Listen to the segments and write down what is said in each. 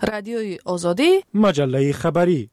رادیوی آزادی، مجله خبری.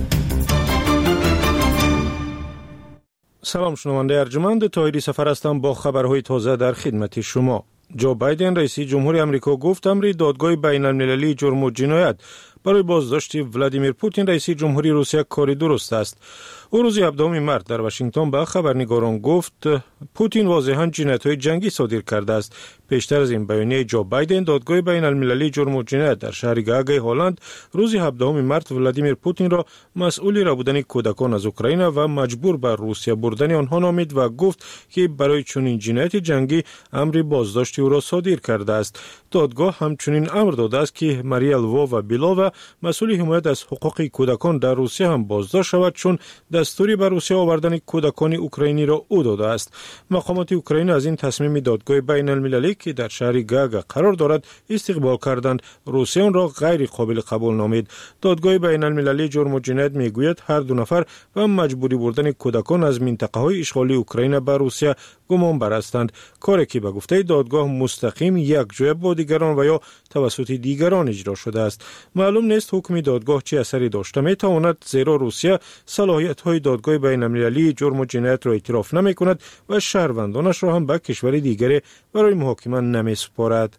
سلام شنونده ارجمند، طاهری سفر هستم با خبرهای تازه در خدمت شما. جو بایدن رئیس جمهوری آمریکا گفت امر دادگاه بین المللی جرم و جنایت برای بازداشت ولادیمیر پوتین رئیس جمهوری روسیه کاری درست است. او روز 17 مارس در واشنگتن به خبرنگاران گفت پوتین واضحاً جنایت‌های جنگی صادر کرده است. پیشتر از این بیانیه جو بایدن دادگاه بین المللی جرم و جنایت در شهر گاگای هلند روز 17 مارس ولادیمیر پوتین را مسئول را بودن کودکان از اوکراین و مجبور به روسیه بردن آنها نامید و گفت که برای چنین جنایت جنگی امر بازداشت او را صادر کرده است. دادگاه همچنین امر داده است که ماریا لووا و بیلووا مسئول حمایت از حقوق کودکان در روسیه هم بازداشت شود، چون دستوری بر روسیه آوردن کودکان اوکراینی را او داده است. مقامات اوکراین از این تصمیم دادگاه بین المللی که در شهر گاگا قرار دارد استقبال کردند. روسیه آن را غیر قابل قبول نامید. دادگاه بین المللی جرم و جنایت میگوید هر دو نفر و مجبوری بردن کودکان از منطقه‌های اشغالی اوکراین به روسیه گمان بر هستند، کاری که به گفته دادگاه مستقیم یک جای با دیگران و یا توسط دیگران اجرا شده است. معلوم نیست حکم دادگاه چه اثری داشته میتواند، زیرا روسیه صلاحیت‌های دادگاه بین المللی جرم و جنایت را اعتراف نمی‌کند و شهروندانش را هم به کشور دیگری برای محاکمه نمی‌سپارد.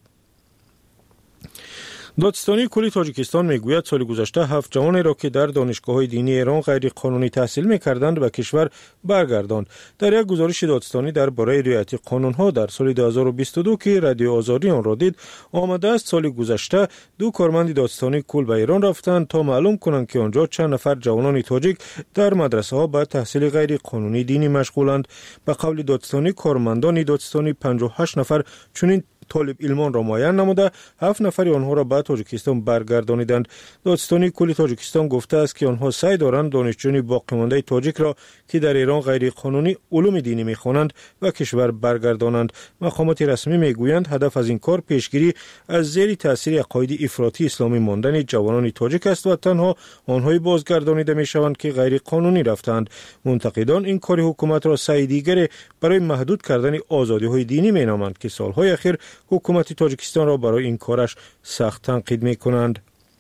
دادستانی کلی تاجیکستان میگوید سال گذشته 7 جوانی را که در دانشگاه‌های دینی ایران غیر قانونی تحصیل می‌کردند به کشور برگرداند. در یک گزارش دادستانی درباره رعایت قانون‌ها در سال 2022 که رادیو آزادی آن را دید، آمده است سال گذشته 2 کارمند دادستانی کل به ایران رفتند تا معلوم کنند که آنجا چند نفر جوانان تاجیک در مدرسه‌ها به تحصیل غیر قانونی دینی مشغولند. به قول دادستانی کارمندان دادستانی 58 نفر چنین طالب علمان را معین نموده 7 نفر آنها را به تاجیکستان برگردانیدند. دادستانی کل تاجیکستان گفته است که آنها سعی دارند دانشجویان باقی مانده تاجیک را که در ایران غیر قانونی علوم دینی می‌خوانند و کشور برگردانند. مقامات رسمی میگویند هدف از این کار پیشگیری از زیر تاثیر عقاید افراطی اسلامی ماندن جوانان تاجیک است و تنها آنها بازگردانیده میشوند که غیر قانونی رفتند. منتقدان این کار حکومت را سعی دیگری برای محدود کردن آزادی‌های دینی مینامند که سالهای اخیر حکومت تاجیکستان را برای این کارش سخت تنقید می‌کنند.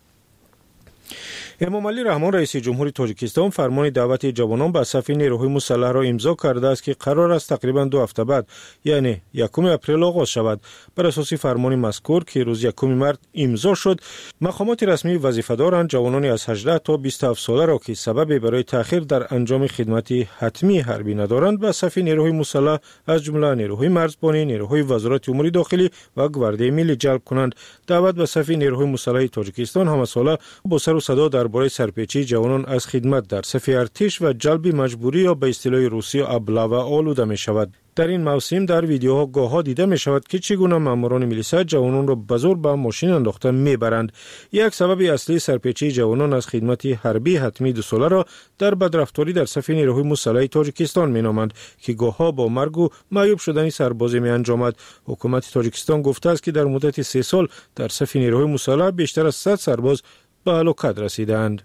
امام علی رحمان رئیس جمهوری تاجیکستان فرمان دعوت جوانان به صف نیروهای مسلح را امضا کرده است که قرار است تقریبا 2 هفته بعد یعنی 1 اپریل آغاز شود. بر اساس فرمان مذکور که روز 1 مارس امضا شد، مقامات رسمی وظیفه‌داران جوانانی از 18 تا 27 ساله را که سبب برای تأخیر در انجام خدمت حتمی حربی ندارند به صف نیروهای مسلح از جمله نیروهای مرزبانی، نیروهای وزارت امور داخلی و گواردی ملی جلب کنند. دعوت به صف نیروهای مسلح تاجیکستان همساله با سر و صدا درباره سرپیچی جوانان از خدمت در صف ارتش و جلب مجبوری یا به اصطلاح روسی ابله آلوده می شود. در این موسم در ویدیوها گاه‌ها دیده می شود که چگونه ماموران میلیسا جوانان را به زور به ماشین انداخته میبرند. یک سبب اصلی سرپیچی جوانان از خدمت حربی حتمی 2 ساله را در بدرفتاری در صف نیروهای مسلح تاجیکستان مینامند که گاه‌ها با مرگ و معیوب شدن سربازی می انجامد. حکومت تاجیکستان گفته است که در مدت 3 سال در صف نیروهای مسلح بیشتر از 100 سرباز به هلاکت رسیدند.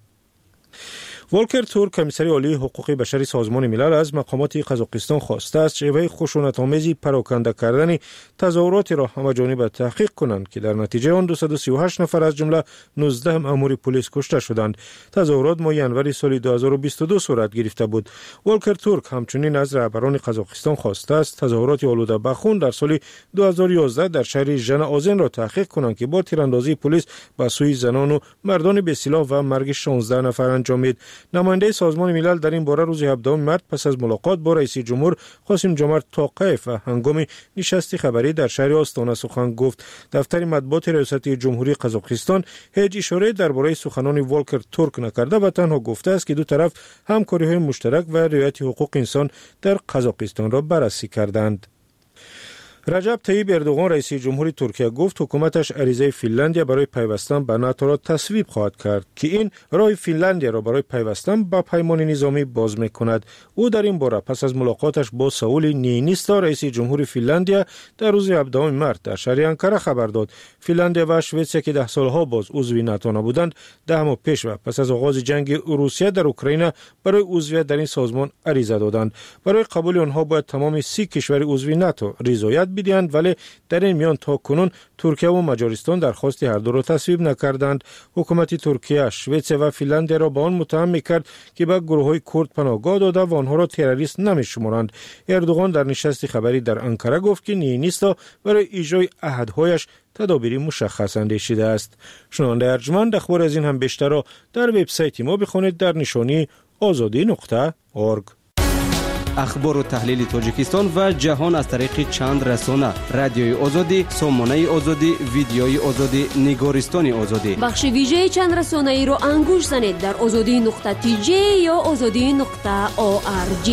ولکر تورک کمیسر عالی حقوق بشر سازمان ملل از مقامات قزاقستان خواسته است شیوه خشونت‌آمیز پراکنده کردن تظاهرات را همه‌جانبه تحقیق کنند که در نتیجه آن 238 نفر از جمله 19 مأمور پلیس کشته شدند. تظاهرات ماه ژانویه سال 2022 صورت گرفته بود. ولکر تورک همچنین از رهبران قزاقستان خواسته است تظاهرات آلوده به خون در سال 2011 در شهر ژن آذن را تحقیق کنند که با تیراندازی پلیس به سوی زنان و مردان بی سلاح و مرگ 16 نفر انجامید. نماینده سازمان ملل در این باره روز 17 مارس پس از ملاقات با رئیس جمهور قاسم جمعت توقیف و هنگام نشست خبری در شهر آستانه سخن گفت. دفتر مطبوعات ریاست جمهوری قزاقستان هیچ اشاره درباره سخنان ولکر تورک نکرده و تنها گفته است که دو طرف همکاری‌های مشترک و رعایت حقوق انسان در قزاقستان را بررسی کردند. رجب طیب اردوغان رئیس جمهوری ترکیه گفت حکومتش عریضه فنلندیا برای پیوستن به ناتو را تصویب خواهد کرد که این راه فنلندیا را برای پیوستن به پیمان نظامی باز می‌کند. او در این باره پس از ملاقاتش با سئول نیینیستا رئیس جمهوری فنلندیا در روز 17 مارس در شهر انکره خبر داد فنلندیا و سوئیسیا که 10 سالها باز عضو ناتو نبودند 10 ماه پیش و پس از آغاز جنگ روسیه در اوکراین برای عضویت در این سازمان عریضه دادند. برای قبول آنها باید تمام 30 کشور عضو ناتو رضایت بدهند، ولی در این میان تا کنون ترکیه و مجارستان درخواست هر دو را تصویب نکردند. حکومت ترکیه شوئد و فنلاند را با آن متهم میکرد که به گروه‌های کرد پناهگاه داده و آنها را تروریست نمی‌شمارند. اردوغان در نشست خبری در انقره گفت که نیونیستا برای اجرای عهدهایش تدابیری مشخص اندیشیده است. شنونده ارجمند، اخبار از این هم بیشتر را در وبسایت ما بخوانید در نشانی azadi.org. اخبار و تحلیل تاجیکستان و جهان از طریق چند رسانه: رادیوی آزادی، سامانه آزادی، ویدیوی آزادی، نگارستان آزادی. بخش ویژه چند رسانه ای را انگوش زنید در azadi.tj یا azadi.org.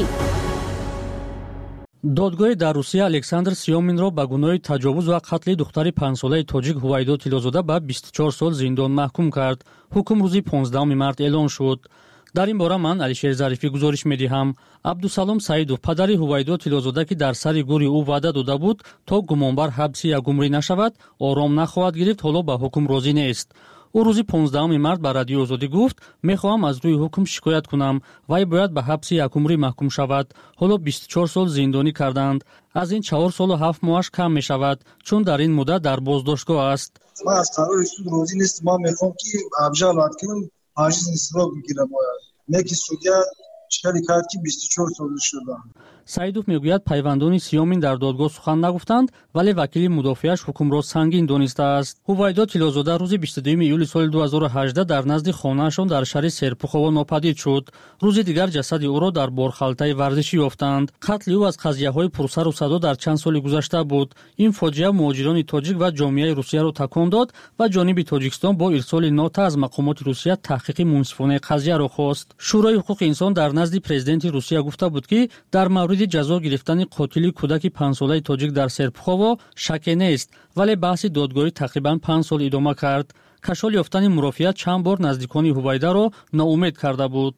دادگاه در روسیه الکساندر سیومینро ба гуноҳи таҷовуз ва қатли духтари 5 солаи тоҷик ҳувайдо тилозода ба 24 сол зиндон маҳкум кард. ҳукм рӯзи 15 март эълон шуд. дар ин бора ман алишер зарифӣ гузориш медиҳам. абдусалом саидов, падари ҳувайдо тилозода, ки дар сари гӯри ӯ ваъда дода буд то гумонбар ҳабси ягумрӣ нашавад, ором нахоҳад гирифт, ҳоло ба ҳукм розӣ нест. ӯ рӯзи 15 март ба радиои озодӣ гуфт: мехоҳам аз рӯи ҳукм шикоят кунам. вай бояд ба ҳабси якумрӣ маҳкум шавад. ҳоло 24 сол зиндонӣ карданд. аз ин 4 солу 7 моҳаш кам мешавад, чун дар ин муддат дар боздоштгоҳ аст. ман аз қарори суд розӣ нестам. ман мехоҳам ки абжалат кунам, аҷиз истироҳ бигирам. неки судя чикари кард ки 24 сол шуда. саидов мегӯяд пайвандони сиёмин дар додгоҳ сухан нагуфтанд, вале вакили мудофиааш ҳукмро сангин донистааст. ҳувайдо тилозода рӯзи 22 июли соли 2018 дар назди хонаашон дар шаҳри серпухово нопадид шуд. рӯзи дигар ҷасади ӯро дар борхалтаи варзишӣ ёфтанд. қатли ӯ аз қазияҳои пурсару садо дар чанд соли гузашта буд. ин фоҷиа муҳоҷирони тоҷик ва ҷомеаи русияро такон дод ва ҷониби тоҷикистон бо ирсоли нота аз мақомоти русия таҳқиқи мунсифонаи қазияро хост. шӯрои ҳуқуқи инсон дар назди президенти русия гуфта буд ки дар мавриди ҷазо гирифтани қотили кӯдаки 5 солаи тоҷик дар серпухово шаке нест, вале баҳси додгоҳӣ тақрибан 5 сол идома кард. кашол ёфтани мурофиат чанд бор наздикони ҳувайдаро ноумед карда буд.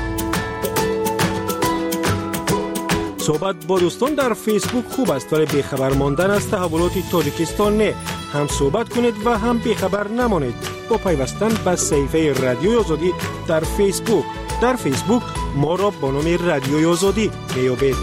صحبت با دوستان در فیسبوک خوب است، ولی بیخبر ماندن از تحولات تاجیکستان نه. هم صحبت کنید و هم بیخبر نمانید با پیوستن به صفحه رادیوی آزادی در فیسبوک. در فیسبوک ما را با نام رادیوی آزادی میابید.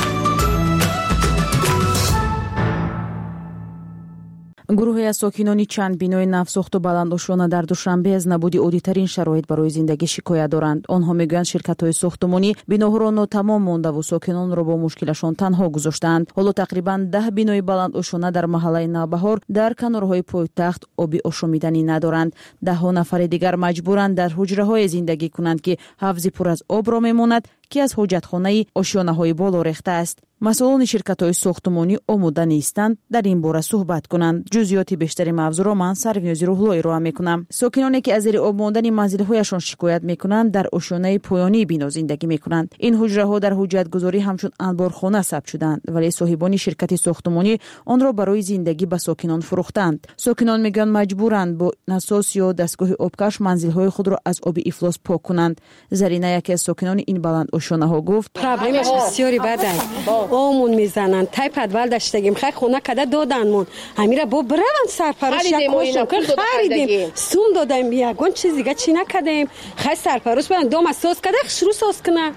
گروهی از ساکنان چند بینای نوساخت و بلندآشانه در دوشنبه از نبود عادی‌ترین شرایط برای زندگی شکایت دارند. آنها میگویند شرکت‌های ساختمانی بیناها را ناتمام مانده و ساکنان را با مشکلشان تنها گذاشتند. حالا تقریباً 10 بینای بلندآشانه در محله نوبهار در کنارهای پایتخت آبی آشامیدنی ندارند. 10 نفر دیگر مجبورند در حجره‌های زندگی کنند که حوضی پر از آب را میماند که از حاجتخانه آشیانه‌های بالا ریخته است. مسئولان شرکت‌های ساختمانی آماده نیستند در این باره صحبت کنند. جزئیات بیشتری موضوع را من سرونیازی روحلویی ارائه می‌کنم. ساکنانی که از زیر آب ماندن منزل‌هایشان شکایت می‌کنند در آشیانه پایانی بنا زندگی می‌کنند. این حجره‌ها در حجت‌گذاری همچون انبارخانه ثبت شدند، ولی صاحبان شرکت ساختمانی آن را برای زندگی به ساکنان فروختند. ساکنان میگن مجبورند با نساس یا دستگاه آبکش منزل‌های خود را از آب افلاس پاک کنند. زرینه یکی از ساکنان این بلند آشیانه‌ها گفت: پرابلمش بسیاری بده. آمون میزنن تای پدول داشتگیم خیلی خونه کده دادنمون همیره با برون سرپرست شکوشم که خریدیم سوم دادیم بیاگون چیز دیگه چی نکردیم خیلی سرپرست برن دوم سوز کده شروع سوز کنه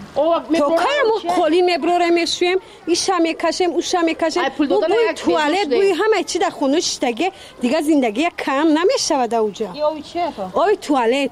تو کارمو کلی میبروره میشویم ایشا میکشیم اوشا میکشیم بوی توالت بوی همه چی در خونه شتگه دیگه زندگی کم نمیشود اونجا آی توالت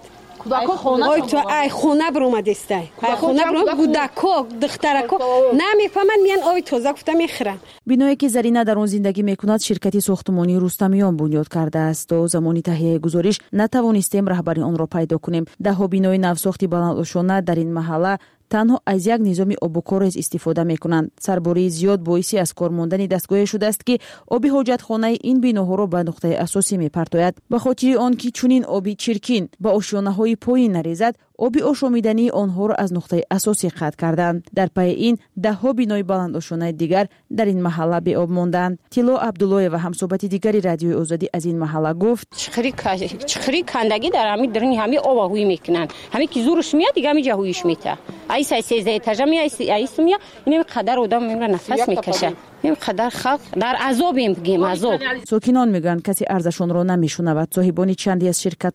آی تو ای خونه برومد است ای خونه برومد گودکو دخترکو نمیفهمن میان آی توزا گفته میخرن. بینایی که زرینه در آن زندگی میکند شرکتی ساختمانی رستمیان بنیاد کرده است و زمانی تهیه گزارش نتوانستیم رهبری آن را پیدا کنیم. 10 بینای نوساختی بلندآشانه در این محله تنها از یک نظام آبکارز استفاده میکنند. سرباری زیاد باعثی از کار ماندن دستگاه شده است که آب حاجتخانه این بیناها را به نقطه اساسی میپرتاید. به خاطر آنکه چنین آبی چرکین با آشیانه‌های پایین نریزد، آبی آشامیدنی آنها را از نقطه اساسی قطع کردند. در پی این 10 بینای بلندآشانه دیگر در این محله بی آب ماندند. طلا عبدالله و همصحبت دیگری رادیوی آزادی از این محله گفت: چخری کندگی در همین درنگ همین آب هوی میکنن. همین کی زورش میاد دیگه همین جهویش میته. ای 13 etaja می ایستمیا اینم قدر آدم میمونه نفس میکشه. این قدر خلق در عذابیم بگیم عذاب. ساکنان میگن کسی ارزشون را نمیشنود. صاحبان چندی از شرکت ها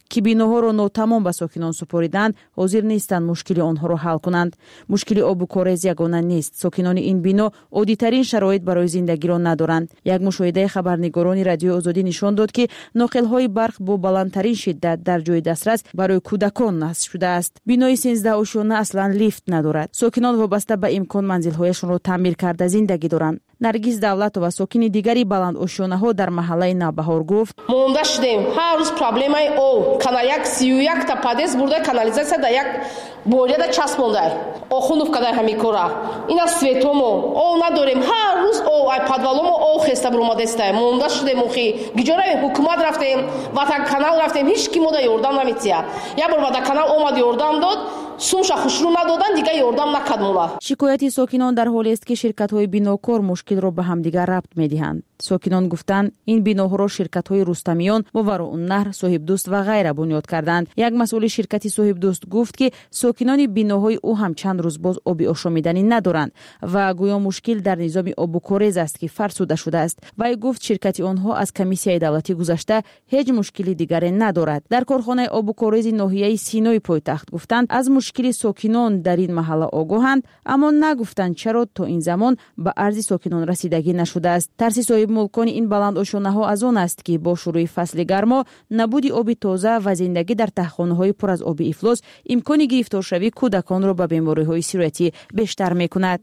که بیناها را ناتمام به ساکنان سپاریدند حاضر نیستند مشکل آنها را حل کنند. مشکل آب و کاغذ یگانه نیست. ساکنان این بنا عادی‌ترین شرایط برای زندگی را ندارند. یک مشاهده خبرنگاران رادیوی آزادی نشان داد که ناقل‌های برق با بلندترین شدت در جای دسترس برای کودکان نصب شده است. بینای 13 آشیانه اصلا لیفت ندارد. ساکنان وابسته به امکان منزل‌هایشان را تعمیر کرده زندگی دارند. نرگیز давлатова сокини дигари баландошонаҳо дар маҳаллаи Навбаҳор гуфт: монда шудем ҳар рӯз проблемаи об канал як 31 та падез бурда канализатсия да як бориада часпондай охунов кадай ҳами кора ина светомо об надорем ҳар рӯз об ай подваломо об хеста бурмадестай монда шудем ухи гиҷоравем ҳукумат рафтем ватан канал рафтем ҳеҷ ки мода ёрдам намития як бор ватан канал омад ёрдам дод сумша хушрӯ надодан дигар ёрдам накард мола. шикояти сокинон дар ҳоле аст ки ширкатҳои бинокор мушкилро ба ҳамдигар рабт медиҳанд. сокинон гуфтанд ин биноҳоро ширкатҳои рустамиён мувароуннаҳр соҳибдӯст ва ғайра бунёд карданд. як масъули ширкати соҳибдӯст гуфт ки сокинони биноҳои ӯ ҳам чанд рӯз боз оби ошомиданӣ надоранд ва гӯё мушкил дар низоми обукорез аст ки фарсуда шудааст. вай гуфт ширкати онҳо аз комиссияи давлатӣ гузашта ҳеҷ мушкили дигаре надорад. дар корхонаи обукорези ноҳияи Синои пойтахт гуфтанд аз мушкили сокинон дар ин маҳалла огоҳанд, аммо нагуфтанд чаро то ин замон ба арзи сокинон расидагӣ нашудааст. тарси соҳибмулкони ин баландошонаҳо аз он аст ки бо шурӯи фасли гармо набуди оби тоза ва зиндагӣ дар таҳхонаҳои пур аз оби ифлос имкони гирифторшавии кӯдаконро ба бемориҳои сироятӣ бештар мекунад.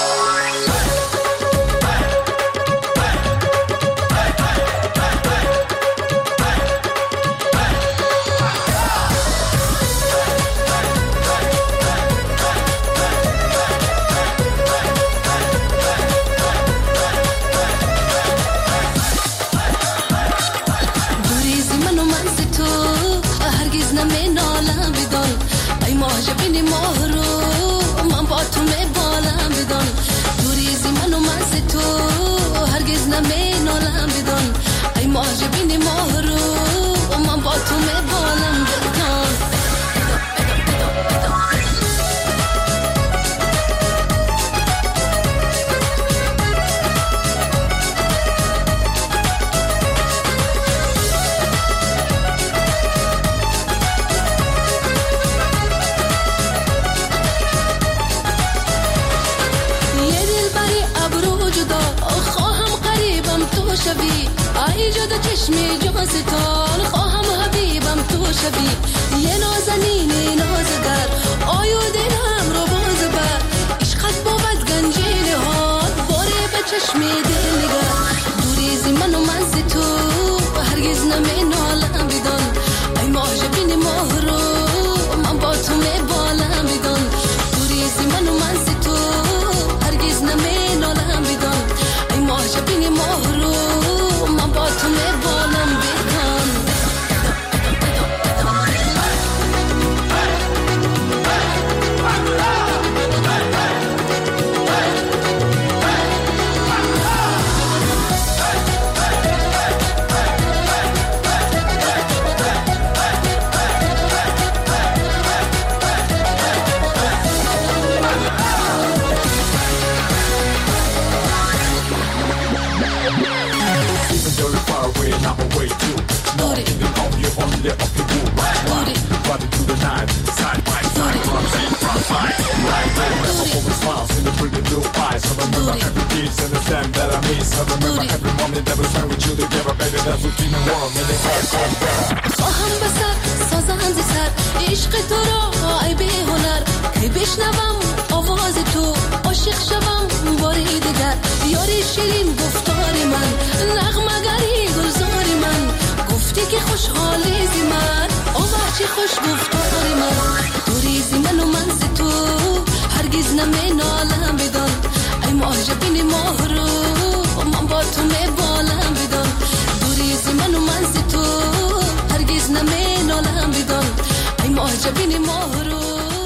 خواهم بسر سازم زی سر عشق تو را ای بی هنر که بشنوم آواز تو عاشق شوم باری دیگر یاری شیرین گفتاری من نغمه‌گری گلزاری من گفتی که خوشحالی زی من آور چی خوش گفتاری من دوری زی من و من زی تو هرگز نمی نالم بدان ای معجبین ماه رو من با تو می بالم بدان دوری زی من و من زی تو هرگز نمی نالم بدان ای معجبین ماه رو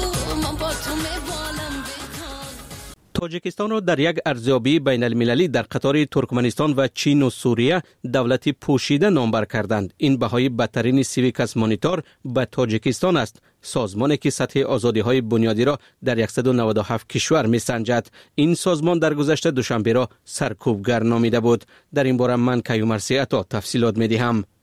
من با تو می بالم بدان. تاجیکستان را در یک ارزیابی بین المللی در قطار ترکمنستان و چین و سوریه دولتی پوشیده نامبر کردند. این بهای بدترین سیویکس مانیتور به تاجیکستان است، سازمانی که سطح آزادی‌های بنیادی را در 197 کشور می‌سنجد. این سازمان در گذشته دوشنبه را سرکوبگر نامیده بود. در این باره من کیومرثی عطا تفصیلات می‌دهم.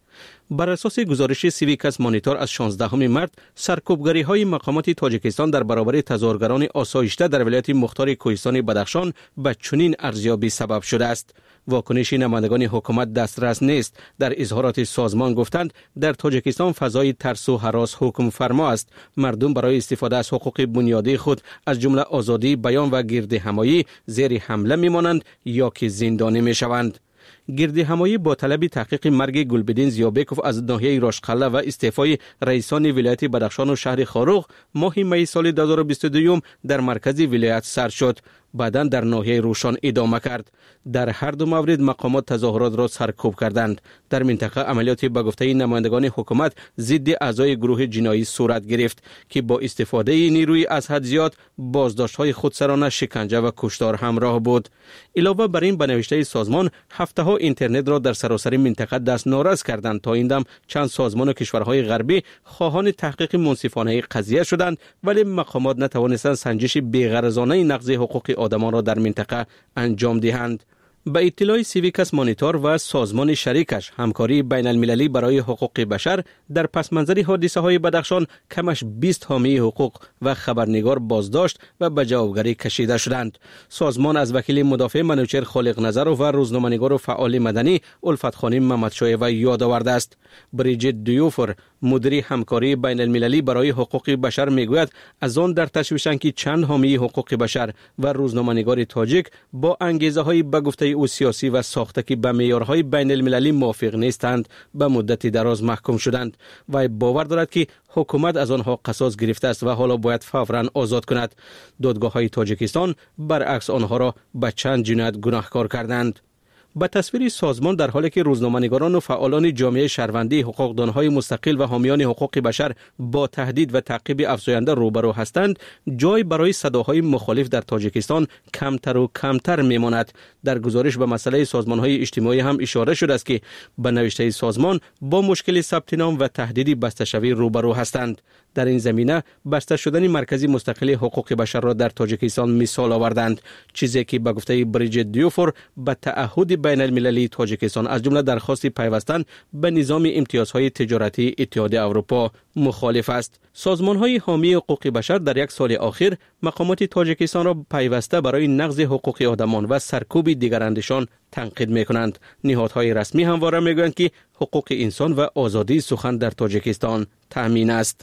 بر اساس گزارش سیویکس مانیتور از 16 مارس، سرکوبگری‌های مقامات تاجیکستان در برابر تظاهرگران آسایشته در ولایت مختار کوهستان بدخشان به چنین ارزیابی سبب شده است. واکنش نمایندگان حکومت دسترس نیست. در اظهارات سازمان گفتند در تاجیکستان فضای ترس و هراس حکم فرما است. مردم برای استفاده از حقوق بنیادی خود از جمله آزادی بیان و گردهمایی زیر حمله میمانند یا که زندانی میشوند. گردهمایی با طلب تحقیق مرگ گلبدین زیابکوف از ناحیه راشقله و استعفای رئیسان ولایت بدخشان و شهر خاروق ماه می سال 2022 در مرکز ولایت سر شد. بعداً در ناحیه روشان ادامه کرد. در هر دو مورد مقامات تظاهرات را سرکوب کردند. در منطقه عملیات به گفته نمایندگان حکومت ضد اعضای گروه جنایی صورت گرفت که با استفاده نیروی از حد زیاد بازداشت‌های خودسرانه، شکنجه و کشتار همراه بود. علاوه بر این به نوشته سازمان هفته‌ها اینترنت را در سراسر منطقه دست ناراض کردند. تا این دم چند سازمان و کشورهای غربی خواهان تحقیق منصفانه قضیه شدند، ولی مقامات نتوانستند سنجش بی‌غرضانه نقض حقوق آدمان را در منطقه انجام دهند. به اطلاع سیویکس مانیتور و سازمان شریکش، همکاری بین المللی برای حقوق بشر در پس منظر حادثه های بدخشان کمش 20 حامی حقوق و خبرنگار بازداشت و به جوابگری کشیده شدند. سازمان از وکیل مدافع منوچهر خالق نظر و روزنامه‌نگار و فعال مدنی الفت خانم محمدشایوه یاد آورده است. بریجیت دیوفر، مدیر همکاری بین المللی برای حقوق بشر میگوید از آن در تشویشند که چند حامی حقوق بشر و روزنامه‌نگار تاجیک با انگیزه‌های به گفته او سیاسی و ساخته که به معیارهای بین المللی موافق نیستند به مدت دراز محکوم شدند. و باور دارد که حکومت از آنها قصاص گرفته است و حالا باید فوراً آزاد کند. دادگاه‌های تاجیکستان برعکس آنها را به چند جنایت گناهکار کردند. به تصویر سازمان در حالی که روزنامه‌نگاران و فعالان جامعه شهروندی، حقوقدانهای مستقل و حامیان حقوق بشر با تهدید و تعقیب افزاینده روبرو هستند، جای برای صداهای مخالف در تاجیکستان کمتر و کمتر میماند. در گزارش به مسئله سازمان‌های اجتماعی هم اشاره شده است که به نوشته سازمان با مشکل ثبت نام و تهدید بسته‌شوی روبرو هستند. در این زمینه بسته شدن مرکزی مستقل حقوق بشر را در تاجیکستان مثال آوردند، چیزی که به گفته بریجیت دیوفر به تعهد بین المللی تاجیکستان از جمله درخواست پیوستن به نظام امتیازهای تجارتی اتحادیه اروپا مخالف است. سازمان‌های حامی حقوق بشر در یک سال اخیر مقامات تاجیکستان را پیوسته برای نقض حقوق آدمان و سرکوب دیگراندیشان تنقید می‌کنند. نهادهای رسمی همواره می‌گویند که حقوق انسان و آزادی سخن در تاجیکستان تأمین است.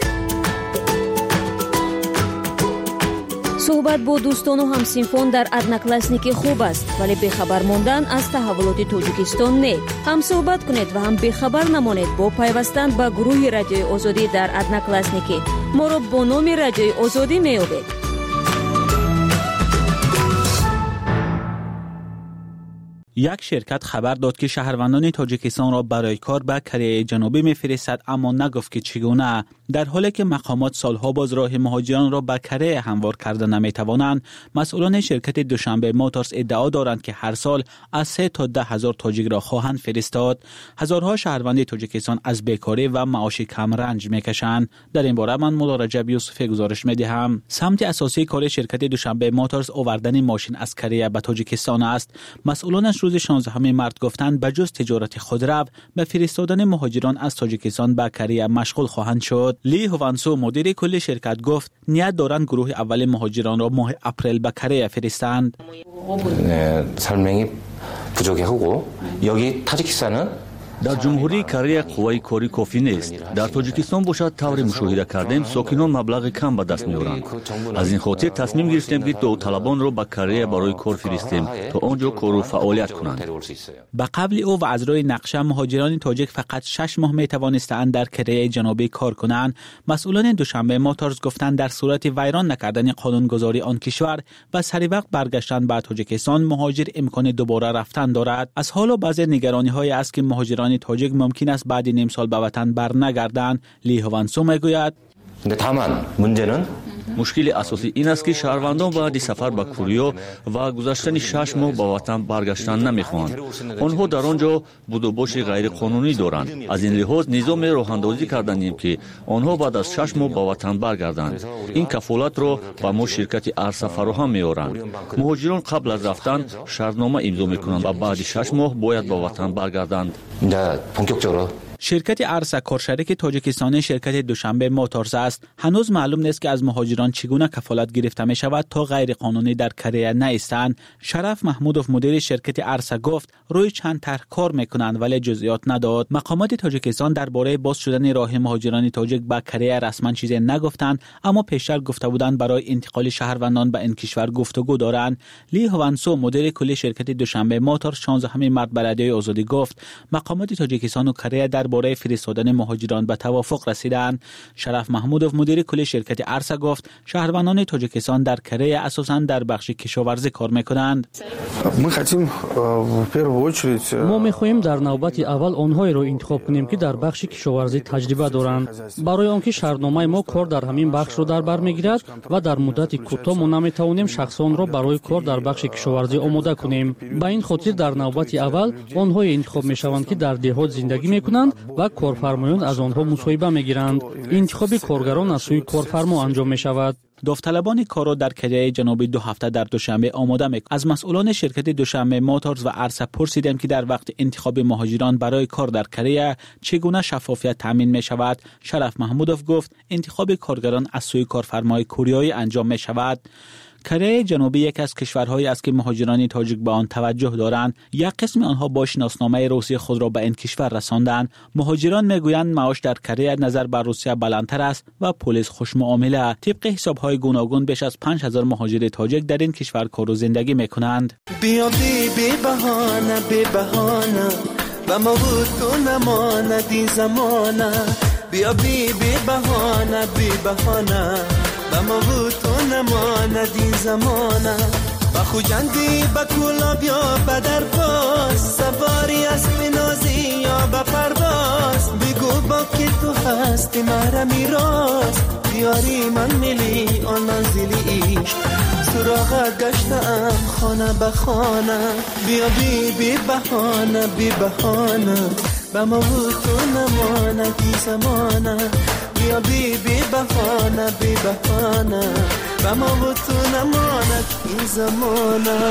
صحبت با دوستان و همسینفان در ادناکلاسنیک خوب است، ولی بخبر ماندن از تحولات تاجیکستان نه. هم صحبت کنید و هم بخبر نمانید با پیوستن به گروه رادیوی آزادی در ادناکلاسنیک. ما را با نام رادیوی آزادی می‌یابید. یک شرکت خبر داد که شهروندان تاجیکستان را برای کار به کره جنوبی می‌فرستد، اما نگفت که چگونه. در حالی که مقامات سالها باز راه مهاجران را به کره هموار کرده نمی‌توانند، مسئولان شرکت دوشنبه موتورز ادعا دارند که هر سال از 3 تا 10 هزار تاجیک را خواهند فرستاد. هزارها شهروند تاجیکستان از بیکاری و معاش کم رنج می‌کشند. در این باره من مولا رجب یوسفی گزارش می‌دهم. سمت اساسی کار شرکت دوشنبه موتورز آوردن ماشین از کره به تاجیکستان است. مسئولان روز 16 مارس گفتند بجز تجارت خودرو به فرستادن مهاجران از تاجیکستان به کره مشغول خواهند شد. لی هوانسو مدیر کل شرکت گفت نیت دارند گروه اول مهاجران را ماه اپریل به کره فرستند. 설명이 부족하고 여기 타지키스탄은 در جمهوری کره قوای کاری کافی نیست. در تاجیکستان باشد طور مشاهده کردیم ساکنان مبلغ کم به دست می‌آورند. از این خاطر تصمیم گرفتیم که داوطلبان را به کره برای کار فرستیم تا آنجا کار و فعالیت کنند. به قبل او و از روی نقشه مهاجران تاجیک فقط 6 ماه می‌توانستند در کره جنوبی کار کنند. مسئولان دوشنبه موتورز گفتند در صورت ویران نکردن قانونگذاری آن کشور و سری وقت برگشتن به تاجیکستان مهاجر امکان دوباره رفتن دارد. از حالا بعضی نگرانی‌های است که مهاجران تاجیک ممکن است بعد نیم سال به وطن برنگردند. لی هوانسو میگوید مشکل اساسی این است که شهروندان بعد سفر به کوریا و گذشتن 6 ماه به وطن برگشتن نمیخواهند. آنها در آنجا بود و باش غیر قانونی دارند. از این لحاظ نظام راه اندازی کردیم که آنها بعد از 6 ماه به وطن برگردند. این کفالت را به ما شرکت ارسا فراهم می‌آورند. مهاجران قبل از رفتن شرطنامه امضا می‌کنند و بعد 6 ماه باید به وطن برگردند. شرکت ارسا کارشریک تاجیکستانی شرکت دوشنبه موتورز است. هنوز معلوم نیست که از مهاجران چگونه کفالت گرفته می شود تا غیر قانونی در کره نیستند. شرف محمودوف مدیر شرکت ارسا گفت روی چند طرح کار میکنند ولی جزئیات نداد. مقامات تاجیکستان درباره باز شدن راه مهاجران تاجیک به کره رسما چیزی نگفتند، اما پیشتر گفته بودند برای انتقال شهروندان به این کشور گفتگو دارند. لی هوانسو مدیر کلی شرکت دوشنبه موتورز 16 مارس به رادیوی آزادی گفت مقامات تاجیکستان و کره درباره فرستادن مهاجران به توافق رسیدند. شرف محمودوف مدیر کلی شرکت ارسا گفت شهروندان تاجیکستان در کره اساساً در بخش کشاورزی کار میکنند. ما میخواهیم در نوبت اول آنهایی را انتخاب کنیم که در بخش کشاورزی تجربه دارند. برای آنکه شرطنامه ما کار در همین بخش را در بر میگیرد و در مدت کوتاه ما نمیتوانیم شخصان را برای کار در بخش کشاورزی آماده کنیم. به این خاطر در نوبت اول آنهایی انتخاب میشوند که در دهات زندگی میکنند و کارفرمایان از آنها مصاحبه میگیرند. انتخاب کارگران از سوی کارفرما انجام میشود. داوطلبان کار را در کره جنوبی 2 هفته در دوشنبه آماده می‌کنند. از مسئولان شرکت دوشنبه موتورز و ارسا پرسیدیم که در وقت انتخاب مهاجران برای کار در کره چگونه شفافیت تامین می شود. شرف محمودوف گفت انتخاب کارگران از سوی کارفرمای کوریایی انجام می شود. کره جنوبی یک از کشورهایی است که مهاجران تاجیک به آن توجه دارند. یک قسم آنها با شناسنامه روسی خود را به این کشور رساندند. مهاجران میگویند معاش در کره نظر بر روسیه بلندتر است و پلیس خوش معامله. طبق حساب‌های گوناگون بیش از 5000 مهاجر تاجیک در این کشور کار و زندگی میکنند. بیا بی بهانه و ما بود تو نماندی زمانه. بیا بی بهانه و ما بود تو نماندی زمانه. با خوجندی با کولا بیا بدر باز، سواری اسب نازی یا با پرواز. بگو با که تو هستی مرا میراز، بیاری من میلی آن منزلی عشق. سراغت گشتم خانه به خانه. بیا بی بهانه با ما بود تو نماندی زمانه. بیا بی بهانه و ما بود تو نماند این زمانه.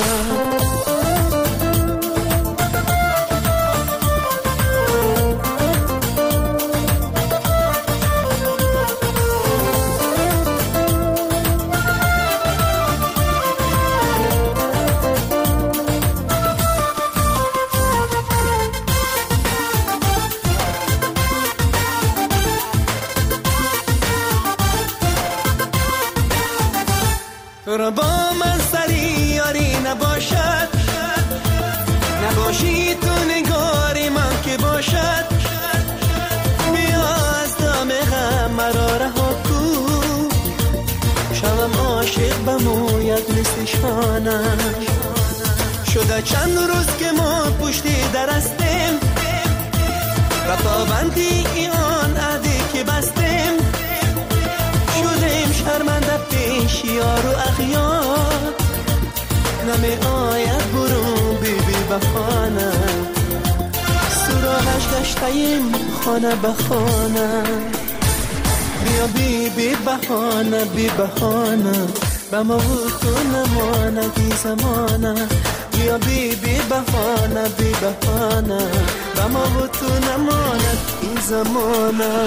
تو را با من سری یاری نباشد، نباشی تو نگاری من که باشد. بیا از دام غم مرا رها کن، شوم عاشق بموید مثل شانش. شده چند روز که ما پشتی درستیم و پابندی آن عهدی که بستیم. شدیم شرمنده پیش یار و اغیار، نمی آید برون بی بهانه. سراغش گشتیم خانه به خانه. بیا بی بهانه به ما بود تو نماندی زمانه. بیا بی بهانه به ما بود تو نماند این زمانه.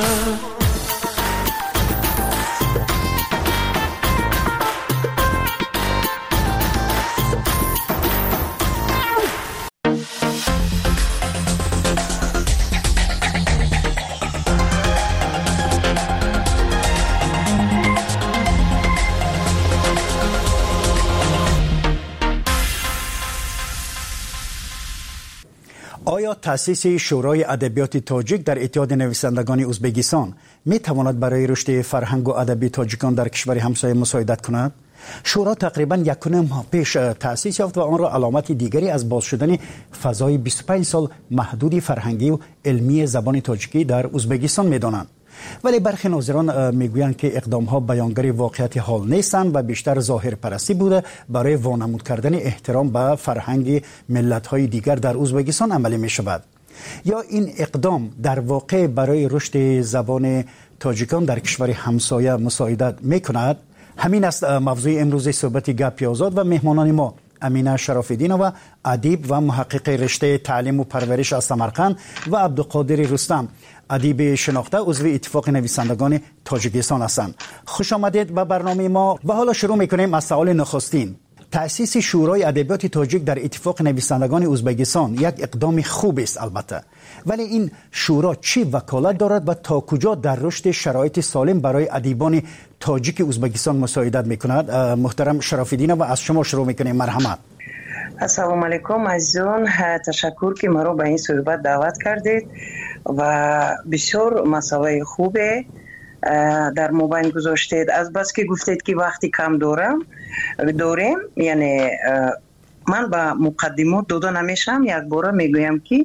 آیا تأسیس شورای ادبیات تاجیک در اتحاد نویسندگان ازبکستان می تواند برای رشد فرهنگ و ادب تاجیکان در کشور همسایه مساعدت کند؟ شورا تقریباً 1.5 ماه پیش تأسیس یافت و آن را علامت دیگری از باز شدن فضای 25 سال محدود فرهنگی و علمی زبان تاجیکی در ازبکستان می دانند. ولی برخی ناظران میگویند که اقدام‌ها بیانگر واقعیت حال نیستند و بیشتر ظاهر پرستی بوده برای وانمود کردن احترام به فرهنگ ملت‌های دیگر در ازبکستان عملی می‌شود. یا این اقدام در واقع برای رشد زبان تاجیکان در کشور همسایه مساعدت می‌کند؟ همین است موضوع امروز صحبت گپی آزاد و مهمانان ما امینه شراف‌الدینова ادیب و محقق رشته تعلیم و پرورش از سمرقند و عبدالقادر رستم ادیب شناخته عضو اتفاق نویسندگان تاجیکستان هستند. خوش آمدید به برنامه ما و حالا شروع میکنیم از سوال نخستین. تأسیس شورای ادبیات تاجیک در اتفاق نویسندگان ازبکستان یک اقدام خوب است البته، ولی این شورا چی وکالت دارد و تا کجا در رشد شرایط سالم برای ادیبان تاجیک ازبکستان مساعدت میکند؟ محترم شراف‌الدینова از شما شروع میکنیم. مرحمت. السلام علیکم عزیزان، تشکر که مرا به این صحبت دعوت کردید و بسیار مسئله خوبه در مبین گذاشتید. از بس که گفتید که وقتی کم داریم، یعنی من با مقدمات داده نمیشم، یک بار میگویم که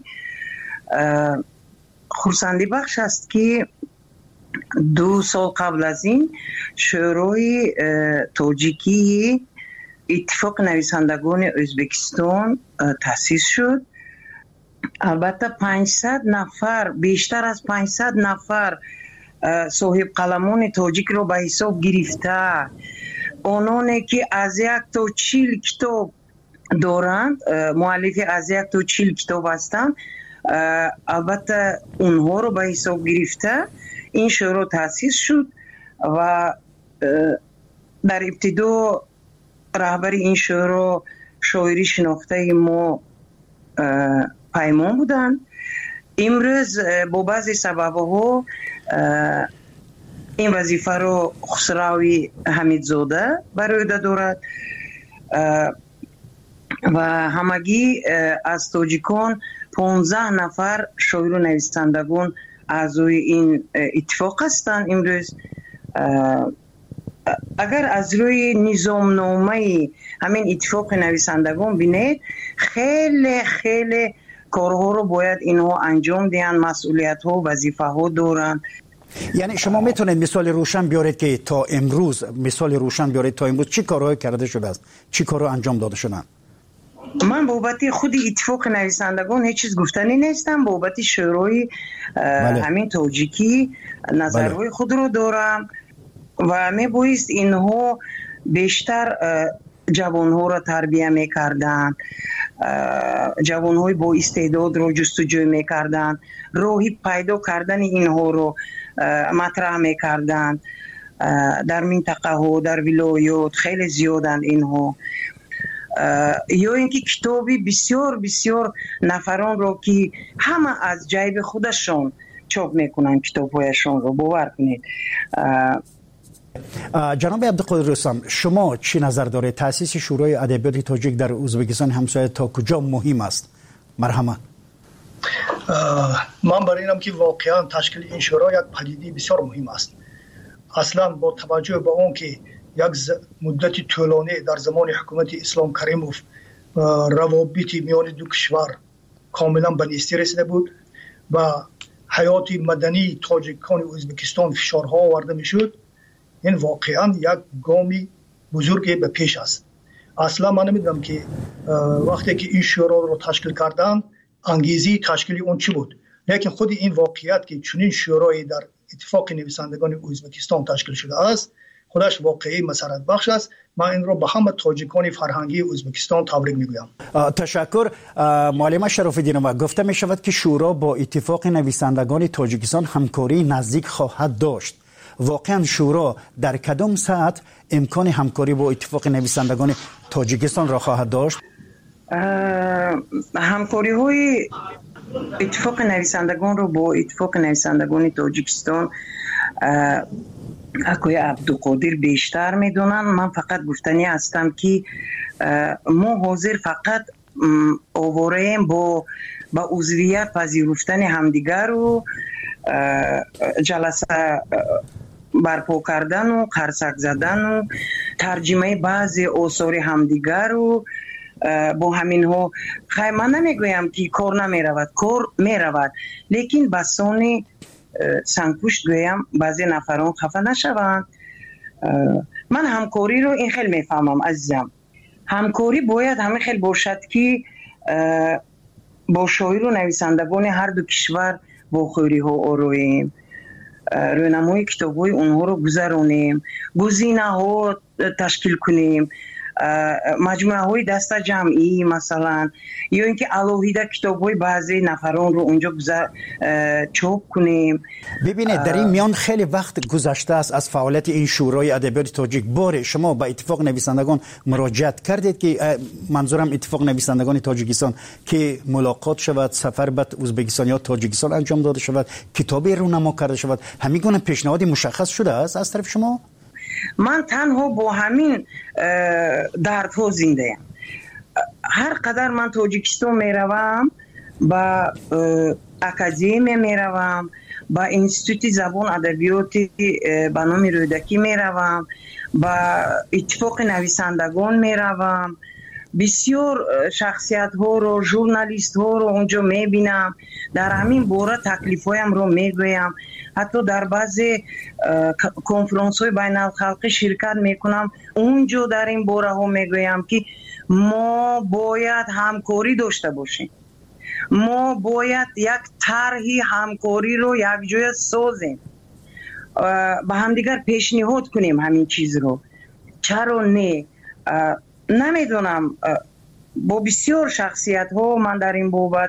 خرسندی بخش است که 2 سال قبل از این شورای تاجیکی اتفاق نویسندگان ازبکستان تأسیس شد. البته 500 نفر، بیشتر از 500 نفر صاحب قلمان تاجیک رو به حساب گرفته، اونانی که از 1 تا 40 کتاب دارند، مؤلف از 1 تا 40 کتاب هستند، البته اونها رو به حساب گرفته این شورا تأسیس شد و در ابتدا رهبر این شورا شاعری شناخته ما پیمان بودند. امروز با بعضی سببها این وظیفه رو خسروی حمیدزاده بر عهده دارد و همگی از تاجیکان 15 نفر شاعر و نویسندگان اعضای این اتفاق هستند. امروز اگر از روی نظامنامه همین اتفاق نویسندگان بینید، خیلی خیلی کارها رو باید اینها انجام دهند، مسئولیت ها و وظیفه ها دارند. یعنی شما میتونید مثال روشن بیارید که تا امروز چی کارهایی کرده شده است، چی کارها انجام داده شدن؟ من بابت خود اتفاق نویسندگان هیچ چیز گفتنی نیستم. بابت شورای همین تاجیکی نظرهای خود رو دارم و میبایست اینها بیشتر جوانها را تربیه میکردن، جوانهای با استعداد رو جستجو میکردن، راهی پیدا کردن اینها رو مطرح میکردن. در منطقه ها، در ولایات خیلی زیادن اینها. یا اینکه کتابی بسیار بسیار نفران رو که همه از جیب خودشون چاپ میکنن کتابهایشون رو، باور کنید. جناب عبدالقادر رستم، شما چی نظر دارید؟ تأسیس شورای ادبیات تاجیک در ازبکستان همسایه تا کجا مهم است؟ مرحمت. من برای اینم که واقعا تشکیل این شورا یک پدیده بسیار مهم است. اصلا با توجه به اون که یک مدت طولانی در زمان حکومت اسلام کریموف روابط میان دو کشور کاملا به نیستی رسیده بود و حیات مدنی تاجیکان ازبکستان فشارها آورده میشد، این واقعا یک گامی بزرگی به پیش است. اصلا من نمیدونم که وقتی که این شورا رو تشکیل کردن انگیزه تشکیل اون چی بود، لیکن خود این واقعیت که چنین شورایی در اتفاق نویسندگان ازبکستان تشکیل شده است خودش واقعی مسرت بخش است. من این رو به همه تاجیکان فرهنگی ازبکستان تبریک میگویم. تشکر. معلم شراف‌الدینова، گفته می شود که شورا با اتفاق نویسندگان تاجیکستان همکاری نزدیک خواهد داشت. واقعا شورا در کدام ساعت امکان همکاری با اتفاق نویسندگان تاجیکستان را خواهد داشت؟ همکاری های اتفاق نویسندگان رو با اتفاق نویسندگان تاجیکستان اکوی عبدالقادر بیشتر میدونن. من فقط گفتنی هستم که ما حاضر فقط آواریم با عضویت پذیرفتن همدیگر و جلسه برپا کردن و قرصک زدن و ترجمه بعضی آثار همدیگر و با همین ها خیلی من نمیگویم که کار نمیرود، کار میرود، لیکن بسانی سنگپوشت گویم بعضی نفران خفه نشوند. من همکاری رو این خیلی میفهمم عزیزم. همکاری باید همین خیلی باشد که با شاعر و نویسندگان هر دو کشور با خوری ها آرویم، رونمای کتاب های اونها رو گذرانیم، گزینه ها تشکیل کنیم، مجموعه های دسته جمعی مثلا، یا اینکه الوهیده کتاب های بعضی نفران رو اونجا چاپ کنیم. ببینید در این میان خیلی وقت گذشته است از فعالیت این شورای ادبیات تاجیک. باره شما با اتفاق نویسندگان مراجعت کردید که منظورم اتفاق نویسندگان تاجیکستان که ملاقات شود، سفر به ازبکستان یا تاجیکستان انجام داده شود، کتابی رونما کرده شود، همین گونه پیشنهادی مشخص شده است از طرف شما؟ من تنها با همین دردها زنده ام. هر قدر من تاجیکستان میروم، با اکادمی میروم، با انستیتوت زبان ادبیات به نام رودکی میروم، با اتفاق نویسندگان میروم، بسیار شخصیت ها رو، ژورنالیست ها رو اونجا میبینم، در همین باره تکلیف هایم رو میگویم، حتی در بعضی کنفرانس های بین الخلقی شرکت میکنم، اونجا در این باره ها میگویم که ما باید همکاری داشته باشیم، ما باید یک طرحی همکاری رو یک جای سازیم، با همدیگر پیشنهاد کنیم همین چیز رو. چرا نه؟ نمیدونم، با بسیار شخصیت ها من در این بابت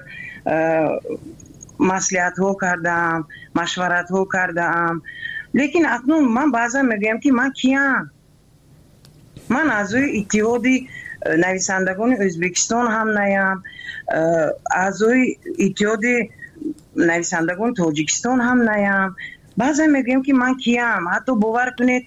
مصلحت ها کردم، مشورت ها کردم، لیکن اکنون من بعضا میگم که من کیم؟ من اعضای اتحاد نویسندگان ازبکستان هم نیم، اعضای اتحاد نویسندگان تاجیکستان هم نیم. بعضا میگم که من کیم؟ حتی باور کنید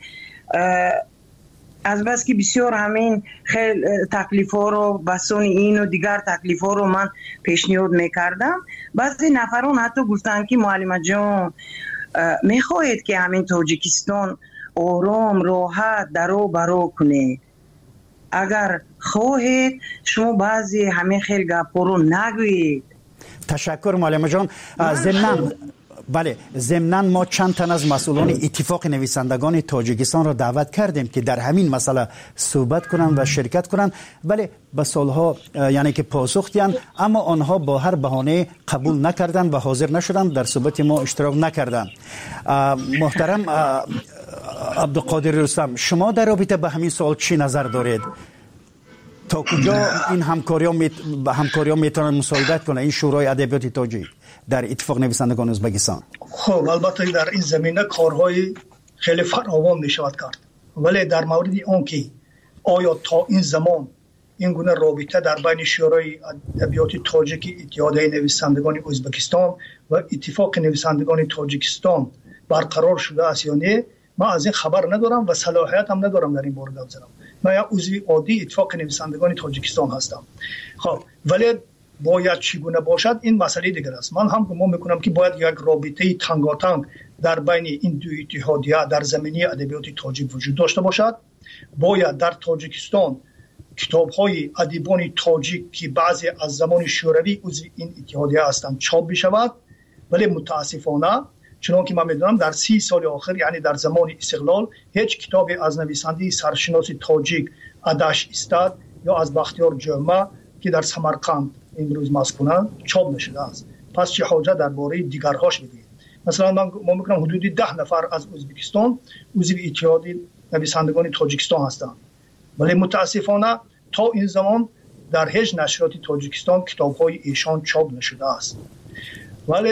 از بس که بسیار همین خیلی تکلیف ها رو بسان این و دیگر تکلیف ها رو من پیشنهاد میکردم، بعضی نفران حتی گفتن که معلم جان میخواهید که همین تاجیکستان آرام راحت درو برو کنه، اگر خواهید شما بعضی همین خیلی گپ رو نگویید. تشکر معلم جان. ضمناً ما چند تن از مسئولان اتفاق نویسندگان تاجیکستان را دعوت کردیم که در همین مسئله صحبت کنند و شرکت کنند، ولی به سالها یعنی که پاسخ دهند، اما آنها با هر بهانه قبول نکردند و حاضر نشدند، در صحبت ما اشتراک نکردند. محترم عبدالقادر رستم، شما در رابطه به همین سوال چی نظر دارید؟ تا کجا این همکاری ها میتونن مساعدت کنه این شورای ادبیات تاجیک در اتفاق نویسندگان ازبکستان؟ خب البته در این زمینه کارهای خیلی فراوان می شود کرد، ولی در مورد آن که آیا تا این زمان این گونه رابطه در بین شورای ادبیات تاجیک اتحاد نویسندگان ازبکستان و اتفاق نویسندگان تاجیکستان برقرار شده است یا نه، من از این خبر ندارم و صلاحیت هم ندارم در این باره گپ بزنم. من یک عضو عادی اتفاق نویسندگان تاجیکستان هستم. خب ولی باید چگونه باشد این مسئله دیگر است. من هم گمان میکنم که باید یک رابطه تنگاتنگ در بین این دو اتحادیه در زمینه ادبیات تاجیک وجود داشته باشد. باید در تاجیکستان کتاب‌های ادیبان تاجیک که بعضی از زمان شوروی عضو این اتحادیه هستند چاپ بشود، ولی متاسفانه چنانکه من میدونم در 30 سال آخر، یعنی در زمان استقلال، هیچ کتابی از نویسنده سرشناس تاجیک ادش استاد یا از بختیار جمعه که در سمرقند امروز مسکونند چاپ نشده است. پس چه حاجت درباره دیگرهاش بگوییم؟ مثلا من میگم حدود 10 نفر از ازبکستان عضو اتحاد نویسندگان تاجیکستان هستند، ولی متاسفانه تا این زمان در هیچ نشریات تاجیکستان کتاب‌های ایشان چاپ نشده است. ولی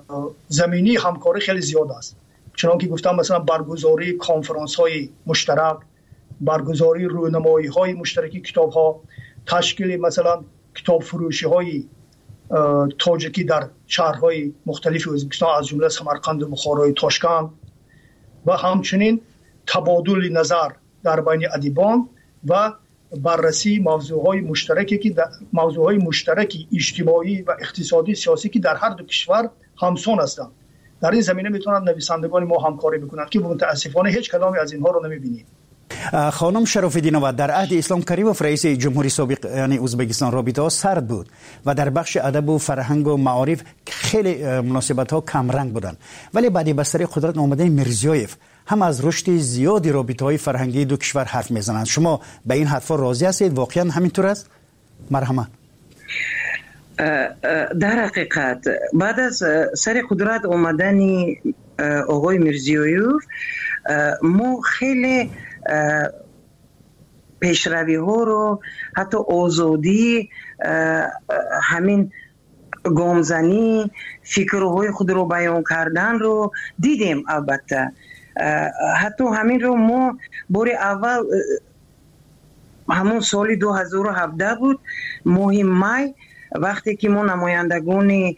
زمینی همکاری خیلی زیاد است، چنانکه گفتم مثلا برگزاری کنفرانس‌های مشترک، برگزاری رونمایی‌های مشترکی کتاب‌ها، تشکیل مثلا کتاب فروشی‌های تاجیکی در شهرهای مختلف ازبکستان از جمله سمرقند و بخارا و تاشکند، و همچنین تبادل نظر در بین ادیبان و بررسی موضوعهای مشترکی اجتماعی و اقتصادی سیاسی که در هر دو کشور همسان هستند. در این زمینه میتونن نویسندگان ما همکاری بکنند که متاسفانه هیچ کدامی از اینها رو نمیبینیم. خانم شراف‌الدینова، در عهد اسلام کریموف رئیس جمهوری سابق یعنی ازبکستان رابطه ها سرد بود و در بخش ادب و فرهنگ و معارف خیلی مناسبت ها کم رنگ بودند، ولی بعد بستر قدرت آمدن میرزیایف هم از رشد زیادی رابطه های فرهنگی دو کشور حرف میزنند. شما به این حرفا راضی هستید؟ واقعا همینطور است؟ مرحمت. در حقیقت بعد از سر قدرت آمدن آقای میرزیایف ما خیلی پیشروی ها رو، حتی آزادی، همین گامزنی، فکرهای خود رو بیان کردن رو دیدیم. البته حتی همین رو ما بار اول همون سال 2017 بود، ماه می، وقتی که ما نمایندگان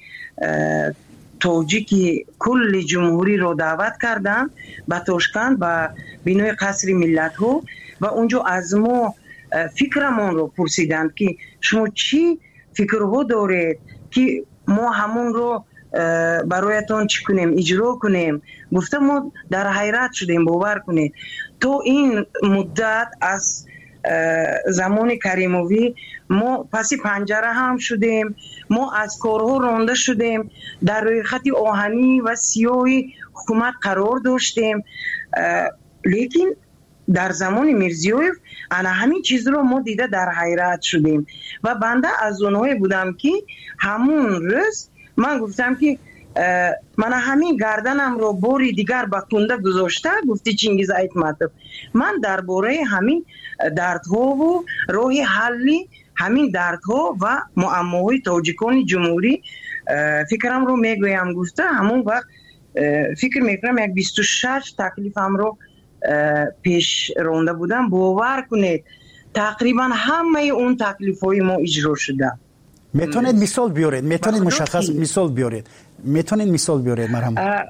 تاجیک کل جمهوری رو دعوت کردن به تاشکند و بینای قصر ملت ها و اونجا از ما فکرمان رو پرسیدند که شما چی فکرها دارید که ما همون رو برایتان چی کنیم، اجرا کنیم. گفته ما در حیرت شدیم، باور کنید تو این مدت از زمان کریموی ما پسی پنجره هم شدیم، ما از کارها رانده شدیم، در روی خط آهنی و سیاهی حکومت قرار داشتیم، لیکن در زمان میرزیویف انا همین چیز رو ما دیده در حیرت شدیم و بنده از اونهایی بودم که همون روز من گفتم که من همین گردنم رو باری دیگر به کنده گذاشته. گفتی چینگیز ایتماتov من درباره همین دردها و راه حلی همین دردها و معماهای تاجیکان جمهوری فکرم رو میگویم. گفته همون وقت فکر میکنم یک 26 تکلیفم رو پیش رونده بودم. باور کنید تقریبا همه اون تکلیف‌های ما اجرا شده. میتونید مثال بیارید؟ میتونید مشخص مثال بیارید؟ میتونید مثال بیارید مرحبا؟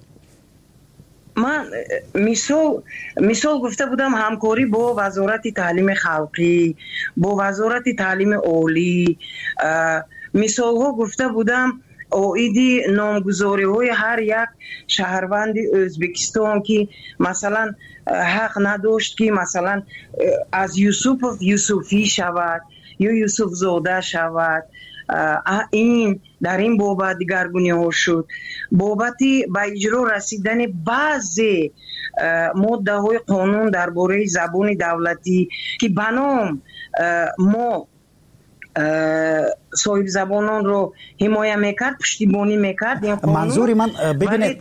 من مثال گفته بودم همکاری با وزارت تعلیم خلقی، با وزارت تعلیم عالی، مثال ها گفته بودم اویدی نامگذاری های هر یک شهروند ازبکستان که مثلا حق نداشت که مثلا از یوسفی شود یا یوسف زاده شود. این در این بابت دیگرگونی ها شد. بابتی به اجرا رسیدن بعضی ماده های قانون درباره زبان دولتی که بنام ما صاحب زبانان رو حمایت میکرد، پشتیبانی میکرد. منظور من ببینید،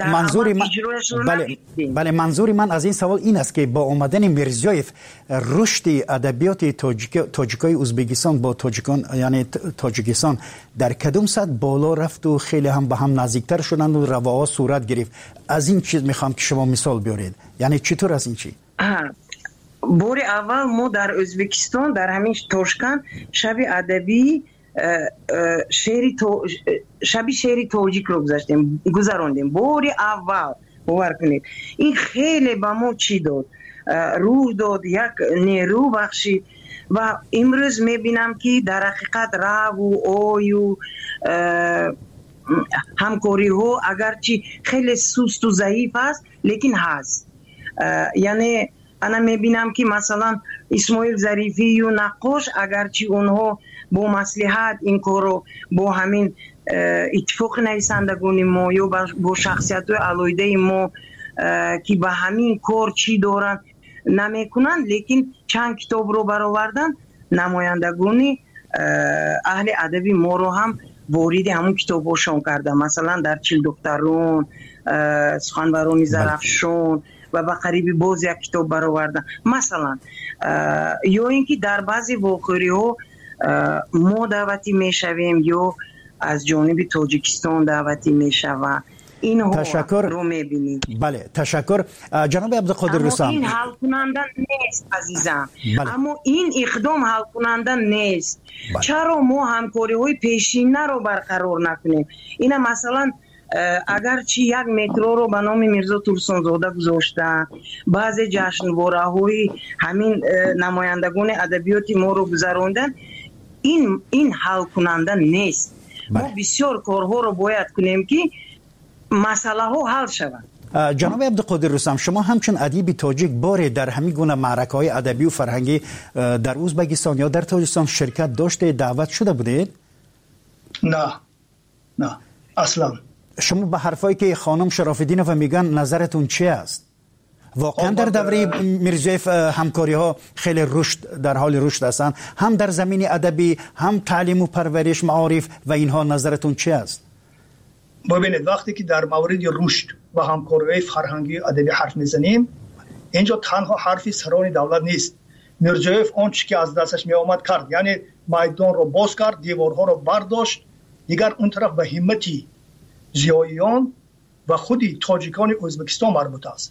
منظور من از این سوال این است که با آمدن میرزیویف رشد ادبیات تاجیکای ازبکستان با تاجیکان یعنی تاجیکستان در کدوم سطح بالا رفت و خیلی هم به هم نزدیکتر شدند و رواها صورت گرفت. از این چیز میخوام که شما مثال بیارید، یعنی چطور از این چی؟ بار اول ما در ازبکستان در همین تاشکند شب ادبی شعری تاجیک رو گذراندیم. بار اول باور کنید این خیلی به ما چی داد، روح داد، یک نیرو بخشید و امروز میبینم که در حقیقت رو و آی و همکاری ها اگرچه خیلی سست و ضعیف است لیکن هست. یعنی انا میبینم که مثلا اسماعیل ظریفی و نقاش اگرچه اونها با مصلحت این کارو با همین اتفاق نویسندگان ما یا با شخصیت های علایده ما که به همین کار چی دارن نمیکنن، لیکن چند کتاب رو برآوردن. نمایندگان اهل ادبی ما رو هم وارد همون کتاباشون کردن، مثلا در چیل دخترون، سخنوران زرفشان و به قریبی باز یک کتاب برآوردن مثلا. یا اینکه در بعضی واقعی ها ما دعوتی میشویم یا از جانب تاجیکستان دعوتی میشوند. اینها رو میبینیم. بله تشکر جناب عبدالقادر رستم. این حل کننده نیست عزیزم. اما این اقدام حل کننده نیست. چرا ما همکاری های پیشینه رو برقرار نکنیم؟ اینا مثلا اگرچه یک مترو رو به نام میرزا ترسانزاده گذاشتن، بعضی جشنواره های همین نمایندگان ادبیات ما رو گذراندن، این حل کننده نیست. ما بسیار کارها رو باید کنیم که مسئله ها حل شود. جناب عبدالقادر رستم، شما همچون ادیب تاجیک باره در همین گونه معرکه های ادبی و فرهنگی در ازبکستان یا در تاجیکستان شرکت داشته، دعوت شده بودید؟ نه اصلا. شما به حرفایی که خانم شراف‌الدینوف میگن نظرتون چی است؟ واقعا در دوره میرزیویف همکاری ها خیلی رشد در حال رشد هستند، هم در زمین ادبی، هم تعلیم و پرورش، معارف و اینها، نظرتون چی است؟ ببینید وقتی که در مورد رشد و همکاری فرهنگی ادبی حرف میزنیم، اینجا تنها حرفی سران دولت نیست. میرزایف اون چی که از دستش می آمد کرد، یعنی میدان رو باز کرد، دیوارها رو برداشت. دیگر اون طرف به همتی زیاییان و خودی تاجیکان ازبکستان مربوط است.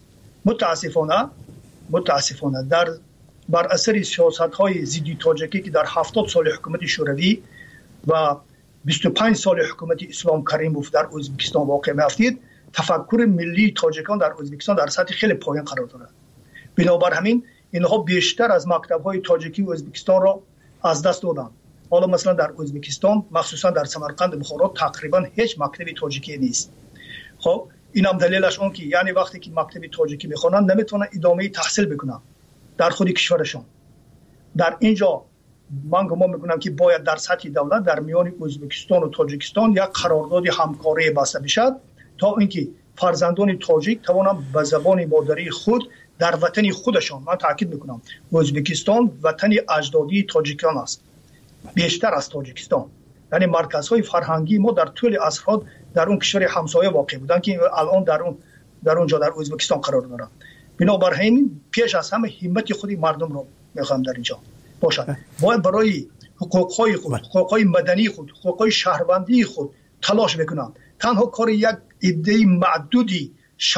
متاسفانه در بر اثر سیاست‌های ضد تاجیکی که در 70 سال حکومت شوروی و 25 سال حکومت اسلام کریموف در ازبکستان واقع می‌افتید، تفکر ملی تاجیکان در ازبکستان در سطح خیلی پایین قرار دارد. بنابر همین اینها بیشتر از مکتب‌های تاجیکی ازبکستان را از دست دادند. حالا مثلا در ازبکستان مخصوصا در سمرقند بخارا تقریبا هیچ مکتبی تاجیکی نیست. خب این هم دلیلش اون که یعنی وقتی که مکتبی تاجیکی بخونن نمیتونن ادامه تحصیل بکنن در خود کشورشون. در اینجا من گمان میکنم که باید در سطح دولت در میان ازبکستان و تاجیکستان یک قرارداد همکاری بسته بشد تا اینکه فرزندان تاجیک توانند به زبان مادری خود در وطن خودشان، من تاکید میکنم ازبکستان وطن اجدادی تاجیکان است بیشتر از تاجیکستان، یعنی مرکزهای فرهنگی ما در طول عصرها در اون کشور همسایه واقع بودن که الان در اونجا در ازبکستان قرار دارن. بنابر همین پیش از همه همت خودی مردم رو میخوام در اینجا باشد. باید برای حقوقهای خود، حقوقهای مدنی خود، حقوقهای شهروندی خود تلاش بکنن. تنها کار یک عده معدودی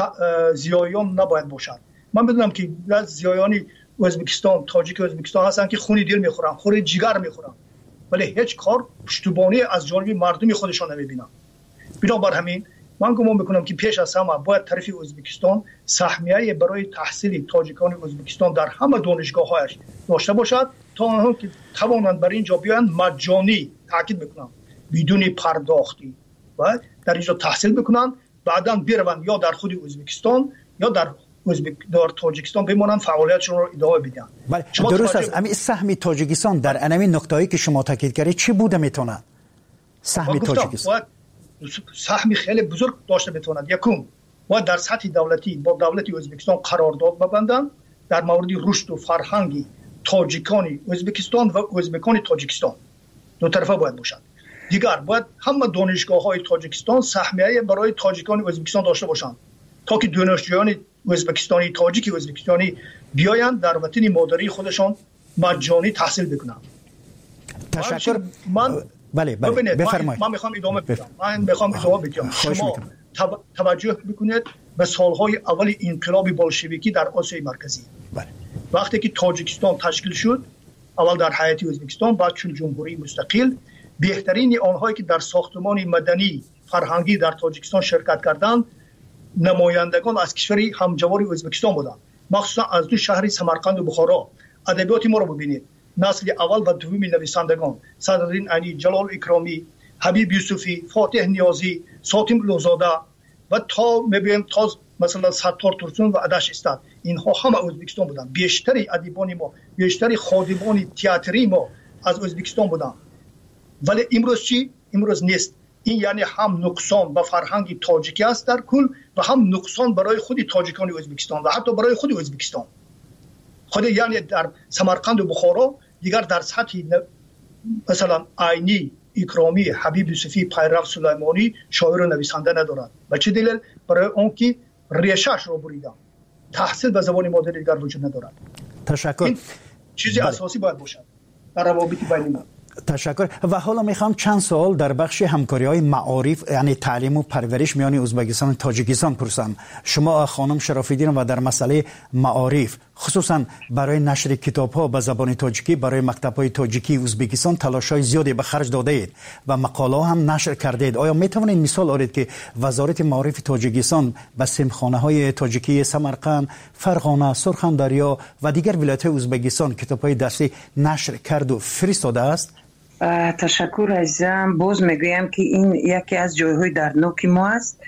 زیایان نباید باشد. من بدونم که از زیایان ازبکستان، تاجیک ازبکستان هستن که خون دل میخورن، خون جگر میخورن، ولی هیچ کار پشتیبانی از جانب مردم خودشان نمیبینن. بنابر همین من گمان میکنم که پیش از همه باید طرف ازبکستان سهمیه برای تحصیل تاجیکان ازبکستان در همه دانشگاه‌هایش داشته باشد تا آنها که توانند بر اینجا بیایند مجانی، تاکید میکنم بدون پرداختی و در اینجا تحصیل بکنند، بعداً بروند یا در خود ازبکستان یا در تاجیکستان بمانند فعالیتشون رو ادامه بدن. بله درست است. امی سهم تاجیکستان در انمی نقطه‌ای که شما تاکید کردید چی بوده میتونه؟ سهم تاجیکستان سهمی خیلی بزرگ داشته میتواند. یکم و در سطح دولتی با دولت ازبکستان قرارداد ببندند در مورد رشد و فرهنگی تاجیکان ازبکستان و ازبکان تاجیکستان، دو طرفه باید باشد. دیگر باید همه دانشگاه‌های تاجیکستان سهمیه برای تاجیکان ازبکستان داشته باشند تا که دانشجویان ازبکستانی، تاجیک ازبکستانی بیایند در وطن مادری خودشان مجانی تحصیل بکنند. تشکر. بله بفرمایید. من میخوام ادامه بدم. شما توجه بکنید به سالهای اول انقلاب بولشویکی در آسیای مرکزی. بله. وقتی که تاجیکستان تشکیل شد، اول در هیئت ازبکستان، بعد چون جمهوری مستقل، بهترین آنهایی که در ساختمان مدنی فرهنگی در تاجیکستان شرکت کردند نمایندگان از کشور همجوار ازبکستان بودند، مخصوصا از دو شهر سمرقند و بخارا. ادبیات ما رو ببینید، نسل اول و دوم نویسندگان صدرالدین علی، جلال اکرامی، حبیب یوسفی، فاتح نیازی، ساتم لوزاده و تا میبینیم تا مثلا ستار ترسون و عدش استاد، اینها همه ازبکستان بودند. بیشتری ادیبان ما، بیشتری خادمان تئاتری ما از ازبکستان بودند. ولی امروز چی؟ امروز نیست. این یعنی هم نقصان به فرهنگ تاجیکی است در کل و هم نقصان برای خود تاجیکان ازبکستان و حتی برای خود ازبکستان. خود یعنی در سمرقند و بخارا دیگر در سطح مثلا عینی، اکرامی، حبیب یوسفی، پیرو سلیمانی شاعر و نویسنده ندارد. و چه دلیل؟ برای اون که ریشه‌اش رو بریدن. تحصیل به زبان مادری دیگر وجود ندارد. تشکر. این چیزی اساسی باید باشد در روابط بین ما. تشکر. و حالا میخوام چند سوال در بخش همکاری‌های معارف یعنی تعلیم و پرورش میان ازبکستان و تاجیکستان پرسم. شما خانم شرافی‌دین و در مسئله معارف خصوصا برای نشر کتاب‌ها به زبان تاجیکی برای مکتب‌های تاجیکی ازبکستان تلاش‌های زیادی به خرج داده اید و مقاله هم نشر کرده اید. آیا میتوانید مثال آورید که وزارت معارف تاجیکستان به سیمخانه‌های تاجیکی سمرقند، فرغانه، سرخندریا و دیگر ولایت‌های ازبکستان کتاب‌های درسی نشر کرد و فرستاده است؟ تشکر عزیزم. باز میگویم که این یکی از جایهای دردناک ما است.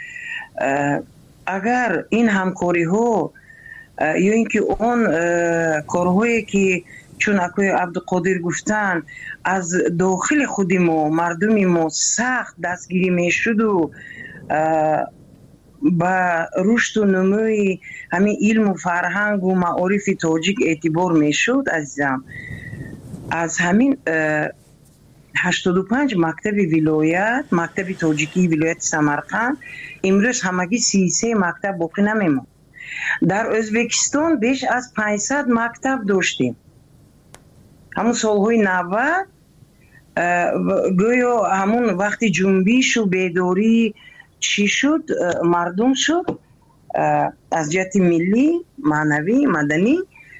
اگر این همکاری ها یا اینکه اون کارهایی که چون اکوی عبدالقادر گفتن از داخل خود ما مردم ما سخت دستگیری میشد و با رشد و نموی همین علم و فرهنگ و معارف تاجیک اعتبار میشد عزیزم، از همین 85 مکتب ولایت، مکتب تاجیکی ولایت سمرقند امروز همگی 33 مکتب باقی نمیموند. در ازبکستان بیش از 500 مکتب داشتیم همون سالهای 90 گویا همون وقتی جنبش و بیداری چی شد مردم شد از جهت ملی معنوی مدنی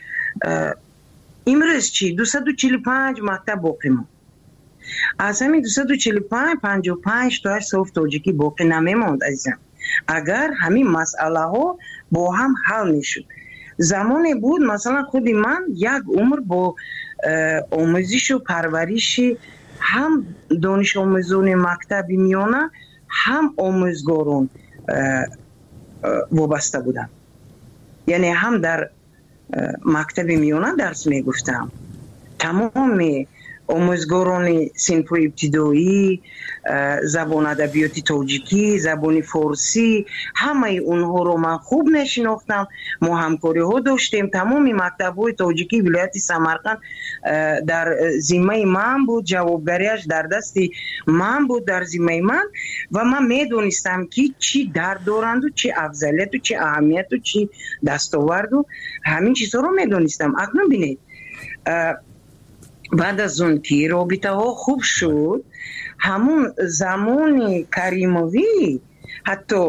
امروز چی 245 مکتب باقی ماند. از همین 245 55 تا صف تاجیکی باقی نمیموند عزیزم. اگر همین مسئله ها با هم حل میشد. زمانی بود مثلا خود من یک عمر با آموزش و پرورش هم دانش آموزان مکتب میانه هم آموزگاران وابسته بودم. یعنی هم در مکتب میانه درس میگفتم. تمام آموزگاران صنف ابتدایی، زبان ادبیات تاجیکی، زبان فارسی، همه اونها رو من خوب نشناختم. ما همکاری ها داشتیم. تمام مکتب های تاجیکی ولایت سمرقند در ذمه من بود، جوابگاریش در دست من بود، در ذمه من. و من میدونستم که چی درد دارند و چی افضلیت و چی اهمیت و چی دستاورد و همین چیزها رو میدونستم. اکنون بینید بعد از اون که رابطه ها خوب شد، همون زمان کریموی حتی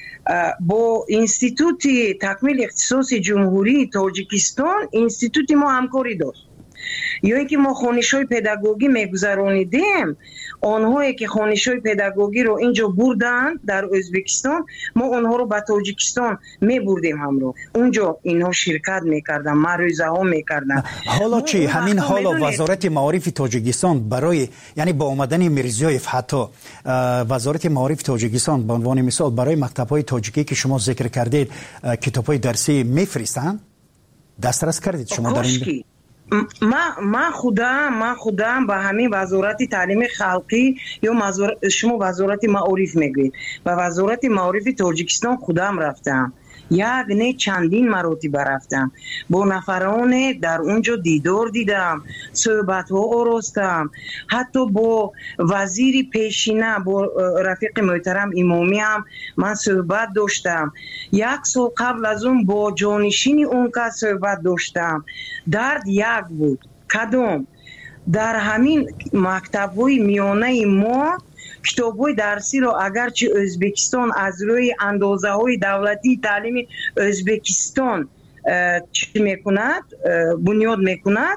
با انستیتوت تکمیل اختصاص جمهوری تاجیکستان انستیتوت ما همکاری داشت. یا اینکه ما خوانش‌های پداگوژی میگذرانیدیم، آنهایی که خوانش‌های پداگوژی رو اینجا بردن در ازبکستان، ما آنها رو به تاجیکستان میبردیم همراه. اونجا اینها شرکت میکردن، معروضه ها میکردن. حالا چی همین حالا وزارت معارف تاجیکستان برای یعنی با اومدن میرزیوف حتی وزارت معارف تاجیکستان به عنوان مثال برای مکتب‌های تاجیکی که شما ذکر کردید کتاب‌های درسی میفرستن؟ دسترس کردید شما در این؟ من خودم به همین وزارت تعلیم خلقی یا شما وزارت معارف میگید، به وزارت معارف تاجیکستان خودم رفتم، یک نه چندین مراتب رفتم، با نفران در اونجا دیدار دیدم، صحبت ها آراستم، حتی با وزیر پیشینه با رفیق محترم امامی هم من صحبت داشتم. 1 سال قبل از اون با جانشین اون که صحبت داشتم. درد یک بود. کدام؟ در همین مکتب‌های میانه ما کتاب‌های درسی را اگرچه ازبکستان از روی اندازه‌های دولتی تعلیم ازبکستان چی میکند بنیاد میکند،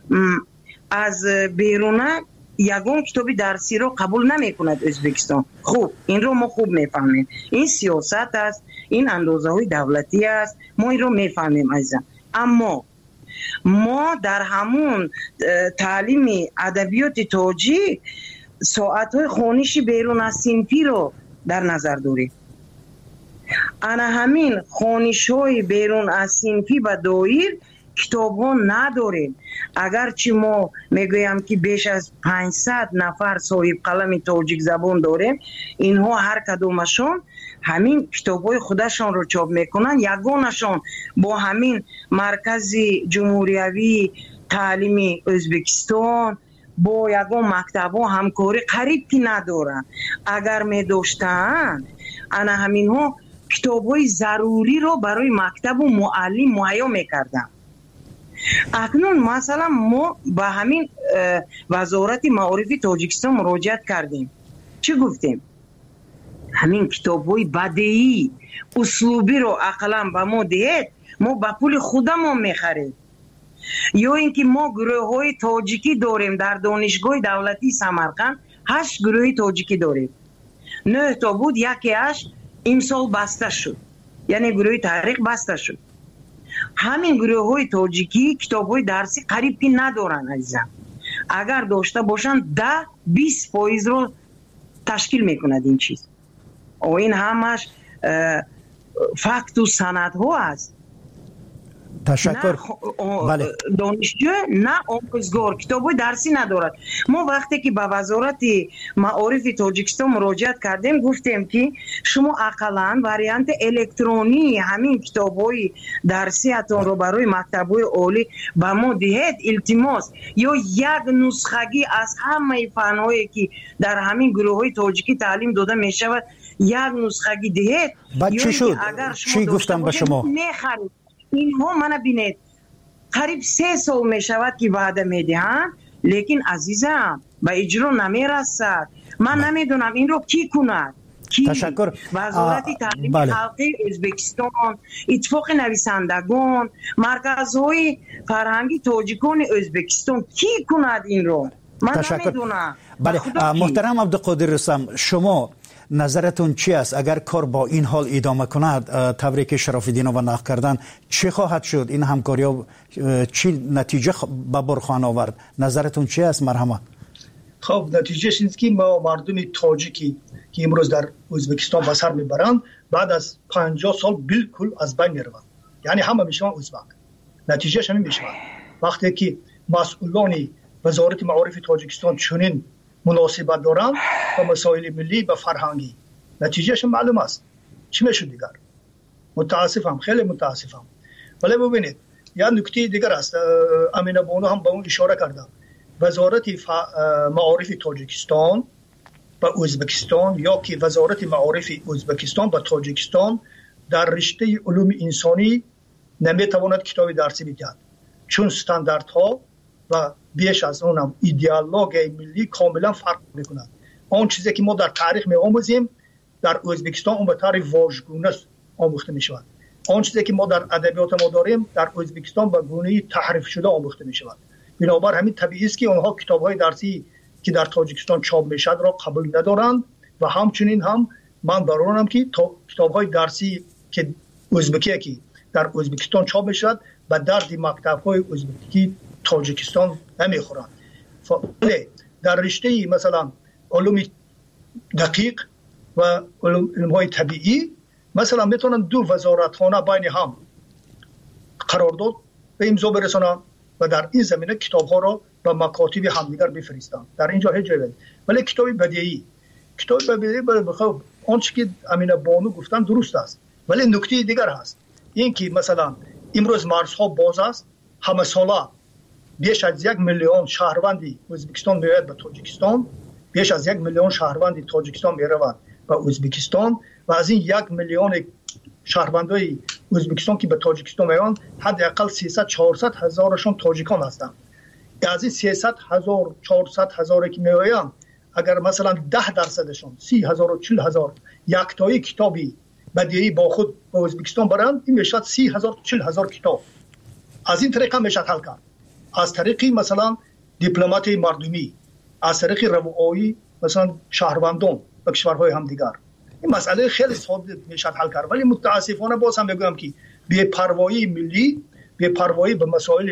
از بیرونه یگان کتابی درسی را قبول نمیکند ازبکستان. خوب این رو ما خوب میفهمیم، این سیاست است، این اندازه‌های دولتی است، ما این رو میفهمیم عزیزم. اما ما در همون تعلیم ادبیات تاجیک ساعت‌های خوانشی بیرون از صنفی رو در نظر داریم. انا همین خوانش‌های بیرون از صنفی و دایر کتاب‌ها نداریم. اگرچه ما میگویم که بیش از 500 نفر صاحب قلم تاجیک زبان داریم، اینها هر کدومشون همین کتاب‌های خودشان رو چاپ میکنن. یگانشان با همین مرکز جمهوریوی تعلیم ازبکستان با یگان مکتب‌ها همکاری قریب که ندارن. اگر می داشتن انا همین ها کتاب‌های ضروری رو برای مکتب و معلم مهیا میکردن. اکنون مثلا ما به همین وزارت معارف تاجیکستان مراجعت کردیم. چی گفتیم؟ همین کتاب‌های بدیعی اسلوبی رو اقلا به ما دهید، ما به پول خودمون میخریم. یا اینکه ما گروه‌های تاجیکی داریم در دانشگاه دولتی سمرقند، 8 گروه تاجیکی داریم. 9 تا بود، یکیش امسال بسته شد، یعنی گروه تاریخ بسته شد. همین گروه‌های تاجیکی کتاب‌های درسی قریب که ندارن عزیزم. اگر داشته باشن 10-20% رو تشکیل میکند این چیز. و این همش فکت و سندها است. تشکر. بله. دانشجو نه آموزگار کتاب‌های درسی ندارد. ما وقتی که به وزارت معارف تاجیکستان مراجعت کردیم گفتیم که شما اقلاً واریانت الکترونی همین کتاب‌های درسی اتون رو برای مکتب‌های عالی به ما دهید التماس، یا یک نسخگی از همه فن‌هایی که در همین گروه‌های تاجیکی تعلیم داده می‌شود یک نسخگی دهید. بعد چی شد؟ چی گفتم به شما؟ اینها من بینید قریب 3 سال می شود که وعده میدهند، لیکن عزیزم به اجرا نمیرسد. من نمیدونم این رو کی کند. تشکر. وزارت تعلیم خلقی ازبکستان، اتفاق نویسندگان، مرکزهای فرهنگی تاجیکان ازبکستان کی کند این رو؟ من نمیدونم. بله محترم عبدالقادر رستم، شما نظرتون چی است؟ اگر کار با این حال ادامه کند، تبریک شراف‌الدین و نقل کردن، چی خواهد شد؟ این همکاری ها چی نتیجه به بار خواهد آورد؟ نظرتون چی است؟ مرحمت. خب نتیجهش این است که ما مردم تاجیکی که امروز در ازبکستان به سر میبرند بعد از 50 سال بالکل از بین میروند، یعنی همه میشوند ازبک. نتیجهش همین میشود وقتی که مسئولان وزارت معارف تاجیکستان چنین مناسبت دارند با مسائل ملی و فرهنگی، نتیجهش معلوم است. چی میشه دیگر؟ متاسفم، خیلی متاسفم. ولی ببینید یا نکته دیگر است، امینه بانو هم به اون اشاره کرده. وزارت معارف تاجیکستان و ازبکستان یا که وزارت معارف ازبکستان و تاجیکستان در رشته علوم انسانی نمیتواند کتاب درسی بدهد، چون استانداردها و بیش از اونم ایدئولوژی ملی کاملا فرق میکنند. آن چیزی که ما در تاریخ میآموزیم در ازبکستان اون به طور واژگونه آموخته میشود. آن چیزی که ما در ادبیات ما داریم در ازبکستان به گونه تحریف شده آموخته میشود. بنابر همین طبیعی است که آنها کتاب‌های درسی که در تاجیکستان چاپ میشد را قبول ندارند و همچنین هم من برانم که کتاب‌های درسی که ازبکی که در ازبکستان چاپ میشد به درد مکتب‌های ازبکی تاجیکستان نمیخورند. در رشته مثلا علوم دقیق و علوم‌های طبیعی مثلا میتونن دو وزارتخانه بین هم قرارداد به امضا برسانند و در این زمینه کتاب‌ها را به مکاتب همدیگر بفرستند. در اینجا هیچ جایی. ولی کتاب بدیعی بخوام آنچه که امینه بانو گفتن درست است، ولی نکته دیگر هست. این که مثلا امروز مرزها باز است، همه ساله بیش از 1 میلیون شهروندی ازبکستان میاد به تاجیکستان، بیش از 1 میلیون شهروندی تاجیکستان میروند به ازبکستان و از این 1 میلیون شهروندای ازبکستان که به تاجیکستان میآیند حداقل 300-400 هزارشون تاجیکان هستند. از این 300,000-400 هزار که میآیند اگر مثلا 10%شون 30,000-40,000 یکتایی کتابی بدیعی با خود به ازبکستان برند، این میشد 30,000-40,000 کتاب. از این طریقه میشد حل کرد. از طریق مثلا دیپلمات مردمی، از طریق روایی مثلا شهروندان و کشورهای همدیگر، این مسئله خیلی ساده میشد حل کرد. ولی متاسفانه باز هم میگم که بی‌پروایی ملی، بی‌پروایی به مسائل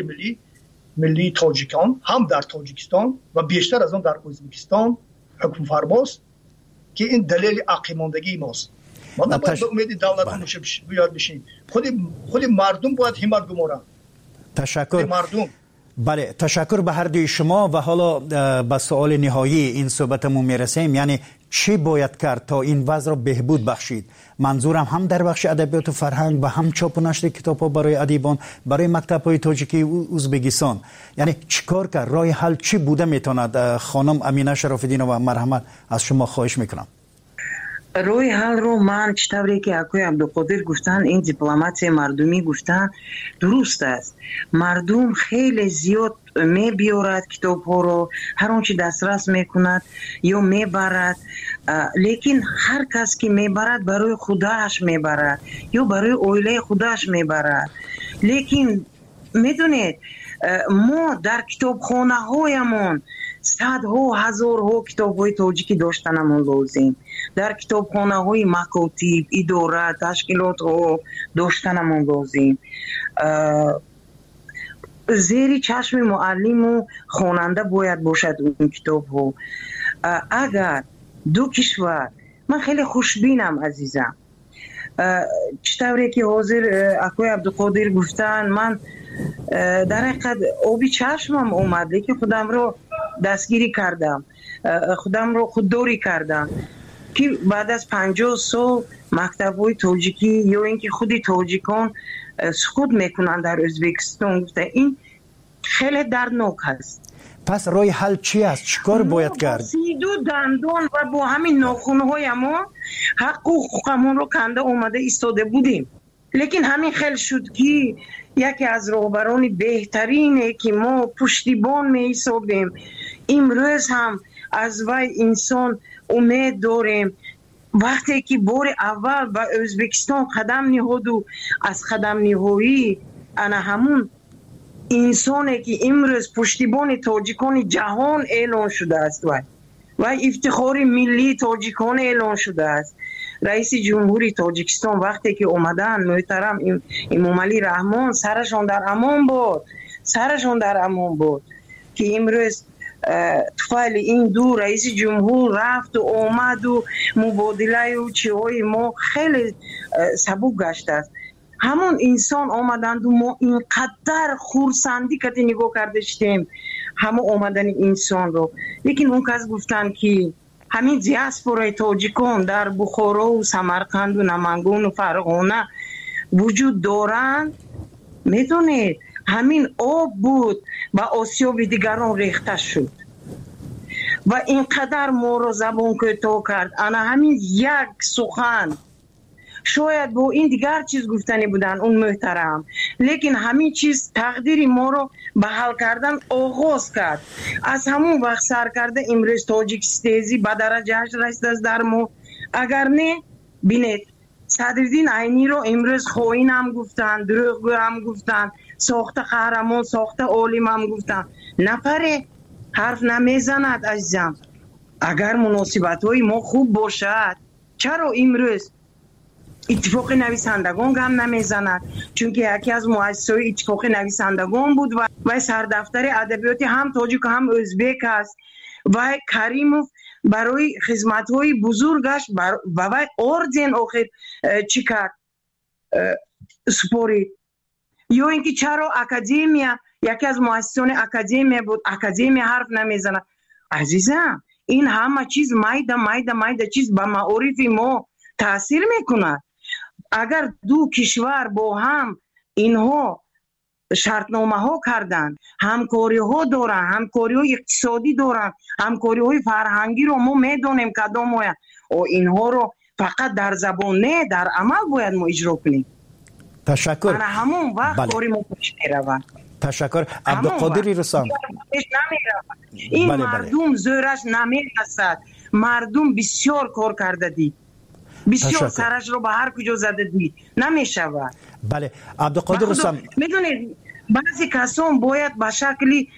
ملی تاجیکان هم در تاجیکستان و بیشتر از اون در ازبکستان حکم فرماست که این دلیل عقیماندگی ماست. ما نباید به امید دولت بیاد بشیم، خود مردم باید همت گمارن. تشکر مردم. بله، تشکر به هر دوی شما و حالا به سوال نهایی این صحبتمون میرسیم، یعنی چی باید کرد تا این وضع را بهبود بخشید؟ منظورم هم در بخش ادبیات و فرهنگ و هم چاپ و نشر کتاب‌ها برای ادیبان، برای مکتب‌های تاجیکی و ازبکستان، یعنی چیکار کرد؟ راه حل چی بوده میتواند؟ خانم امینه شراف‌الدین و مرحمت از شما خواهش میکنم. روی حل رو من چطوری که اکوی عبدالقادر گفتن، این دیپلمات مردمی گفتن درست است. مردم خیلی زیاد می بیارد کتاب ها رو، هر اون چی دسترس میکند یا میبرد، لیکن هر کس که میبرد برای خودش میبرد یا برای اویله خودش میبرد. لیکن میدونید ما در کتاب خانه هایمون صدها هزارها کتاب های تاجیکی داشتنمون لازم، در کتابخانه های مکاتب، اداره، تشکیلات ها داشتنمون لازم. زیر چشم معلم و خواننده باید باشد اون کتاب ها. اگر دو کشور، من خیلی خوشبینم عزیزم، چطوری که حاضر اکوی عبدالقادر گفتن، من در حقیقت آبی چشمم اومده که خودم رو دستگیری کردم، خودم رو خودداری کردم که بعد از 50 سال مکتب‌های تاجیکی یا اینکه خودی تاجیکان سقوط میکنن در ازبکستان، گفته این خیلی دردناک هست. پس راه حل چی است؟ چیکار باید کرد؟ سیدو دندان و با همین ناخون‌های ما حق و حقوقمون رو کنده اومده ایستاده بودیم. لیکن همین خیلی شد که یکی از رهبران بهترینه که ما پشتیبان می حسابیم. امروز هم از وی انسان امید داریم. وقتی که بار اول به ازبکستان قدم نهاد و از قدم نهایی انا همون انسانی که امروز پشتیبان تاجیکان جهان اعلان شده است و افتخار ملی تاجیکان اعلان شده است. رئیس جمهوری تاجیکستان وقتی که اومدن محترم امامعلی رحمان سرشان در امان بود که امروز طفل این دو رئیس جمهور رفت و آمد و مبادله و چیهای ما خیلی سبک گشته است. همون انسان آمدند و ما اینقدر خورسندی که نگاه کرده شدیم همون آمدن انسان رو. لیکن اون کس گفتن که همین دیاسپورای تاجیکان در بخارا و سمرقند و نمنگان و فرغانه وجود دارند. میدونید همین آب بود و آسیاب دیگران ریخته شد و اینقدر ما رو زبان کوتاه کرد. انا همین یک سخن شاید با این دیگر چیز گفتنی بودن اون محترم، لیکن همین چیز تقدیری ما رو به حل کردن آغاز کرد. از همون وقت سر کرده امروز تاجیکستانی به درجهش رسیده است در ما. اگر نه بینید صدرالدین عینی رو امروز خائن هم گفتن، دروغگو هم گفتن، ساخته قهرمان، ساخته عالم هم گفتن. نفره حرف نمیزند عزیزم. اگر مناسبت های ما خوب باشد چرا امروز اتفاق نویسندگان هم نمیزند؟ چون که یکی از مؤسسای اتفاق نویسندگان بود و سردفتر ادبیات هم تاجیک هم ازبک است و کریموف برای خدمت‌های بزرگش و اردن آخر چی کرد سپورید. یا اینکه چرا اکادمیا یکی از مؤسسان اکادمیا بود اکادمیا حرف نمیزند؟ عزیزم این همه چیز مایده چیز به معارف ما تاثیر میکنه. اگر دو کشور با هم اینها شرطنامه ها کردن، همکاری ها دارن، همکاری های اقتصادی دارن، همکاری های فرهنگی رو ما میدونیم کدام های و اینها رو فقط در زبان نه در عمل باید ما اجرا کنیم. تشکر. من همون وقت کاری ما پیش میروند. تشکر. عبدالقادر رسام. این مردم زورش نمیرسد. مردم بسیار کار کرده دید، بسیار سرش رو به هر کجا زده دید، نمیشود. بله عبدالقادر رسام، میدونید بعضی کسان باید به شکلی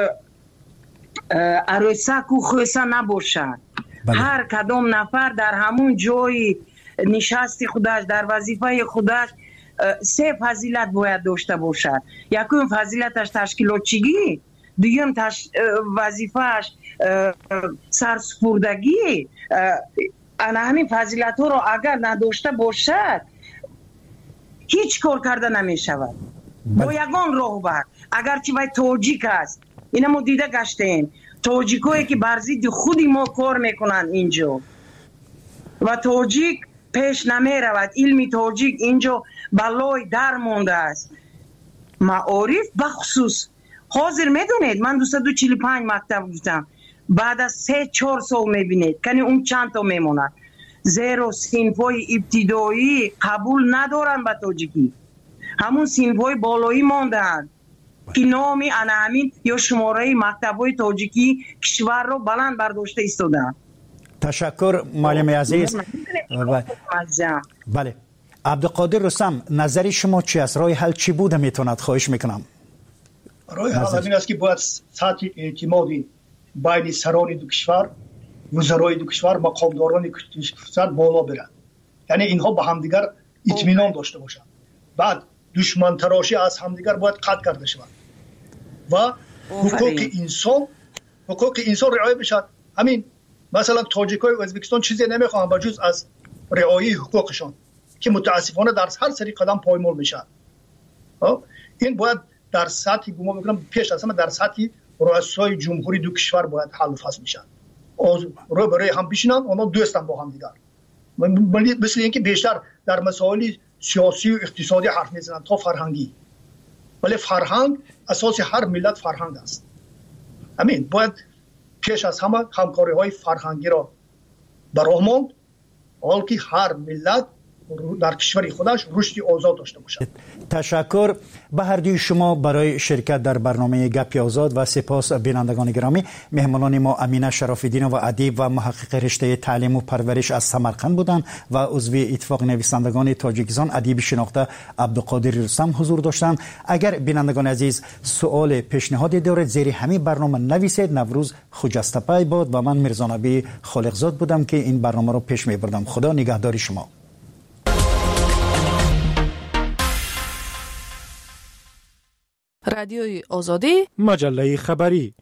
عروسک و خویسه نباشد. هر کدام نفر در همون جای نشستی خودش در وظیفه خودش سه فضیلت باید داشته باشد. یکم فضیلتش تشکیلاتچی، دویم وظیفهش سرسپردگی. انا همین فضیلت ها رو اگر نداشته باشد هیچ کار کرده نمی شود. با یگان رهبر اگرچه وی تاجیک است، اینا ما دیده گشتیم تاجیک هایی که بر ضد خودی ما کار میکنن اینجا و تاجیک پیش نمی رود. علمی تاجیک اینجا بلای در مونده است. معارف بخصوص حاضر میدونید من 245 مکتب گفتم، بعد از 3-4 سال میبینید کنی اون چند تا میموند. زیرا صنفای ابتدایی قبول ندارن به تاجیکی، همون صنفای بالایی ماندن که نامی همین یا شماره مکتبای تاجیکی کشور رو بلند برداشته ایستادن. تشکر معلم عزیز. بله عبدالقادر رسام، نظر شما چی است؟ راه حل چی بوده میتوند؟ خواهش میکنم. راه حل این است که باید سطح اعتمادی بین سران دو کشور، وزرای دو کشور، مقامداران دو کشور بالا برند. یعنی اینها با همدیگر اطمینان داشته باشند. بعد دشمن تراشی از همدیگر باید قطع کرده شود و حقوق انسان رعایت بشود. همین مثلا تاجیکای ازبکستان چیزی نمیخوان با جز از رعایت حقوقشان که متاسفانه در هر سری قدم پایمال میشن. این باید در سطح گمان میکنم پیش از همه در سطح رؤسای جمهوری دو کشور باید حل و فصل میشن. رو برای هم بشینن، اونا دوستن با هم دیگر. مثل اینکه بیشتر در مسائل سیاسی و اقتصادی حرف میزنن تا فرهنگی. ولی فرهنگ اساس هر ملت فرهنگ است. همین باید پیش از همه همکاری های فرهنگی را به راه ماند، حال که هر ملت در کشور خودش رشد آزاد داشته باشد. تشکر به هر دوی شما برای شرکت در برنامه گپ آزاد و سپاس بینندگان گرامی. مهمانان ما امینه شراف‌الدین و ادیب و محقق رشته تعلیم و پرورش از سمرقند بودند و عضو اتفاق نویسندگان تاجیکستان ادیب شناخته عبدالقادر رستم حضور داشتند. اگر بینندگان عزیز سوال پیشنهادی دارید زیر همین برنامه نویسید. نوروز خجسته باد و من میرزا نبی خالقزاد بودم که این برنامه رو پیش میبردم. خدا نگهدار شما. رادیوی آزادی، مجله خبری.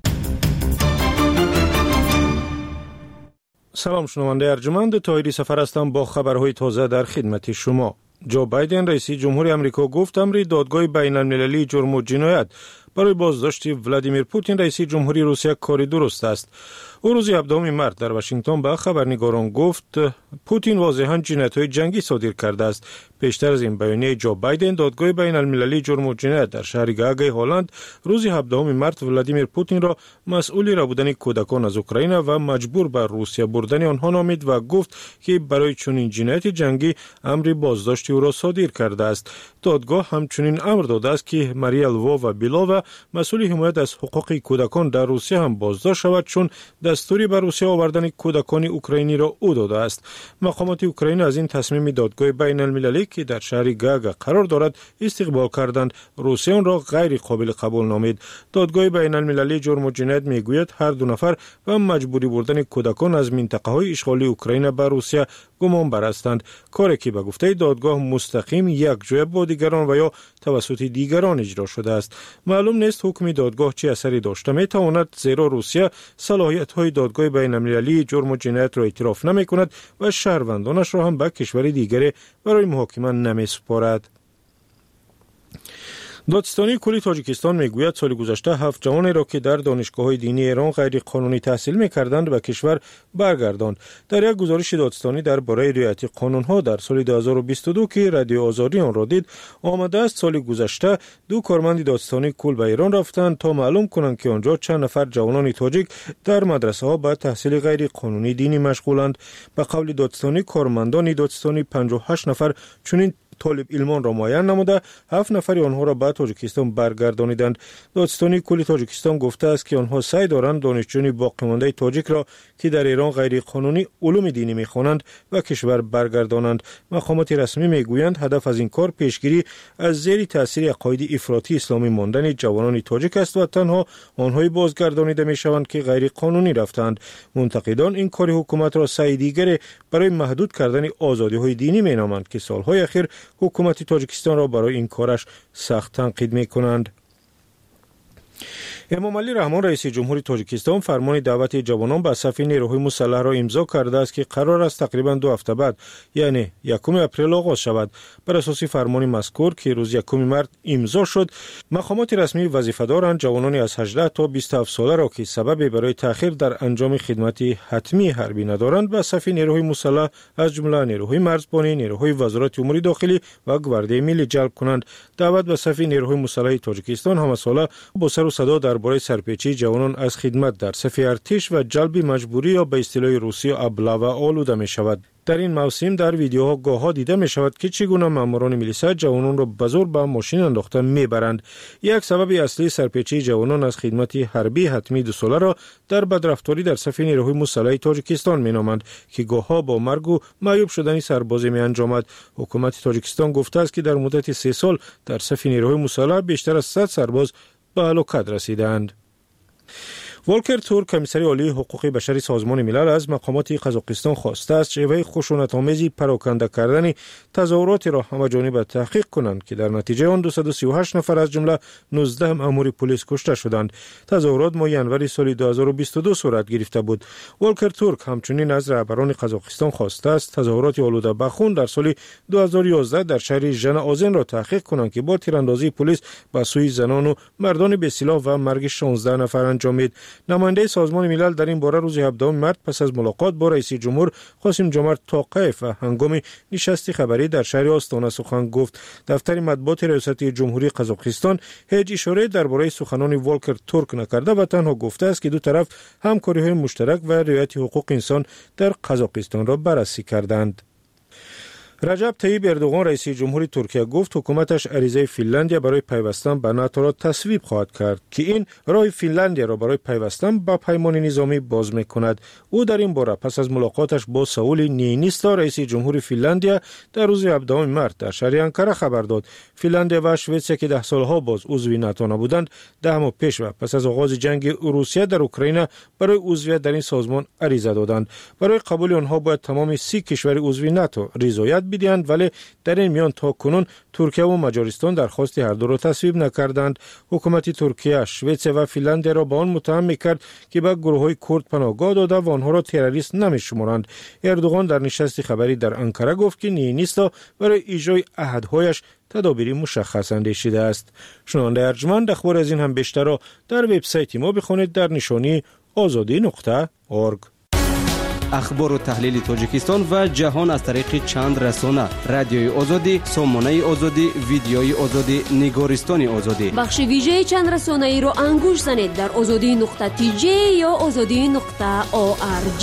سلام شنونده ارجمند، طاهری سفر هستم با خبرهای تازه در خدمت شما. جو بایدن رئیس جمهوری آمریکا گفت امر دادگاه بین المللی جرم و جنایت برای بازداشت ولادیمیر پوتین رئیس جمهوری روسیه کاری درست است. او روز 17 مارس در واشنگتن به خبرنگاران گفت پوتین واضحاً جنایت‌های جنگی صادر کرده است. پیشتر از این بیانیه جو بایدن دادگاه بین المللی جرم و جنایت در شهر گاگ هلند روز 17 مارس ولادیمیر پوتین را مسئول را بودن کودکان از اوکراین و مجبور به روسیه بردن آنها نامید و گفت که برای چنین جنایت جنگی امر بازداشت او را صادر کرده است. دادگاه همچنین امر داده است که ماریا لووا و بیلووا مسئول حمایت از حقوق کودکان در روسیه هم بازداشت شود، چون دستوری بر روسیه آوردن کودکان اوکراینی را او داده است. مقامات اوکراین از این تصمیم دادگاه بین المللی که در شهر گاگا قرار دارد استقبال کردند. روسیه آن را غیر قابل قبول نامید. دادگاه بین المللی جرم و جنایت میگوید هر دو نفر و مجبوری بردن کودکان از منطقه های اشغالی اوکراین به روسیه گمان بر هستند، کاری که به گفته دادگاه مستقیم یک جای با دیگران و یا توسط دیگران اجرا شده است. معلوم نیست حکم دادگاه چه اثری داشته میتواند، زیرا روسیه صلاحیت های دادگاه بین المللی جرم و جنایت را اعتراف نمی کند و شهروندانش را هم به کشور دیگری برای محاکمه نمی سپارد. دادستانی کلی تاجیکستان میگوید سال گذشته 7 جوان را که در دانشگاه‌های دینی ایران غیر قانونی تحصیل می‌کردند به کشور برگرداند. در یک گزارش دادستانی درباره رعایت قانون‌ها در سال 2022 که رادیو آزادی آن را دید، آمده است سال گذشته 2 کارمند دادستانی کل به ایران رفتند تا معلوم کنند که آنجا چند نفر جوانان تاجیک در مدرسه‌ها به تحصیل غیر قانونی دینی مشغولند. به قول دادستانی کارمندان دادستانی 58 نفر چنین طالب علمان را معین نموده 7 نفر آنها را به تاجیکستان برگردانیدند. دادستانی کلی تاجیکستان گفته است که آنها سعی دارند دانشجویان باقی مانده تاجیک را که در ایران غیر قانونی علوم دینی می‌خوانند و کشور برگردانند. مقامات رسمی میگویند هدف از این کار پیشگیری از زیر تاثیر عقاید افراطی اسلامی ماندن جوانان تاجیک است و تنها آنها بازگردانیده میشوند که غیر قانونی رفتند. منتقدان این کار حکومت را سعی دیگری برای محدود کردن آزادی‌های دینی مینامند که سال‌های اخیر حکومت تاجیکستان را برای این کارش سخت تنقید می‌کنند. امام علی رحمان رئیس جمهوری تاجیکستان فرمان دعوت جوانان به صف نیروهای مسلح را امضا کرده است که قرار است تقریبا 2 هفته بعد یعنی 1 اپریل آغاز شود. بر اساس فرمان مذکور که روز 1 مارس امضا شد، مقامات رسمی وظیفه‌داران جوانان از 18 تا 27 ساله را که سبب برای تأخیر در انجام خدمت حتمی حربی ندارند به صف نیروهای مسلح از جمله نیروهای مرزبانی، نیروهای وزارت امور داخلی و گواردی ملی جلب کنند. دعوت به صف نیروهای مسلح تاجیکستان همساله با سر و صدا درباره سرپیچی جوانان از خدمت در صف ارتش و جلب مجبوری یا به اصطلاح روسی ابله آلوده می شود. در این موسم در ویدیوها گاه‌ها دیده می شود که چگونه ماموران میلیسا جوانان را به زور به ماشین انداخته میبرند. یک سبب اصلی سرپیچی جوانان از خدمت حربی حتمی 2 ساله را در بدرفتاری در صف نیروهای مسلح تاجیکستان مینامند که گاه‌ها با مرگ و معیوب شدن سربازی می انجامد. حکومت تاجیکستان گفته است که در مدت 3 سال در صف نیروهای مسلح بیشتر از 100 سرباز به هلاکت رسیدند. ولکر تورک کمیسر عالی حقوق بشری سازمان ملل از مقامات قزاقستان خواسته است شیوه خشونت‌آمیز پراکنده کردن تظاهرات را همه‌جانبه تحقیق کنند که در نتیجه آن 238 نفر از جمله 19 مأمور پلیس کشته شدند. تظاهرات ماه ژانویه سال 2022 صورت گرفته بود. ولکر تورک همچنین از رهبران قزاقستان خواسته است تظاهرات آلوده به خون در سال 2011 در شهر ژن آذن را تحقیق کنند که با تیراندازی پلیس به سوی زنان و مردان بی‌سلاح و مرگ 16 نفر انجامید. نماینده سازمان ملل در این باره روز 17 مارس پس از ملاقات با رئیس جمهور قاسم جمعت توقیف و هنگام نشست خبری در شهر آستانه سخن گفت. دفتر مطبوعات ریاست جمهوری قزاقستان هیچ اشاره درباره سخنان ولکر تورک نکرده و تنها گفته است که دو طرف همکاری‌های مشترک و رعایت حقوق انسان در قزاقستان را بررسی کردند. رجب طیب اردوغان رئیس جمهوری ترکیه گفت حکومتش عریضه فنلاندیا برای پیوستن به ناتو را تصویب خواهد کرد که این راه فنلاندیا را برای پیوستن به پیمان نظامی باز می‌کند. او در این باره پس از ملاقاتش با سئول نیینیستا رئیس جمهوری فنلاندیا در روز 17 مارس در شهر انقره خبر داد. فنلاندیا و سوئد که 10 سالها باز عضو ناتو نبودند، 10 ماه پیش و پس از آغاز جنگ روسیه در اوکراین برای عضویت در این سازمان عریضه دادند. برای قبول آنها باید تمام 30 کشور عضو ناتو رضایت بدهند، ولی در این میان تا کنون ترکیه و مجارستان درخواست هر دو را تصویب نکردند. حکومت ترکیه سوئد و فنلاندیا را به آن متهم می‌کرد که به گروه‌های کرد پناهگاه داده و آنها را تروریست نمی‌شمارند. اردوغان در نشست خبری در انقره گفت که نیینیستا برای اجرای عهدهایش تدابیر مشخص اندیشیده است. شنونده ارجمند اخبار از این هم بیشتر را در وبسایت ما بخوانید در نشانی azadi.org. اخبار و تحلیل تاجیکستان و جهان از طریق چند رسانه: رادیوی آزادی، سامانه آزادی، ویدیوی آزادی، نگارستان آزادی. بخش ویژه چند رسانه ای رو انگوش زنید در azadi.tj یا azadi.org.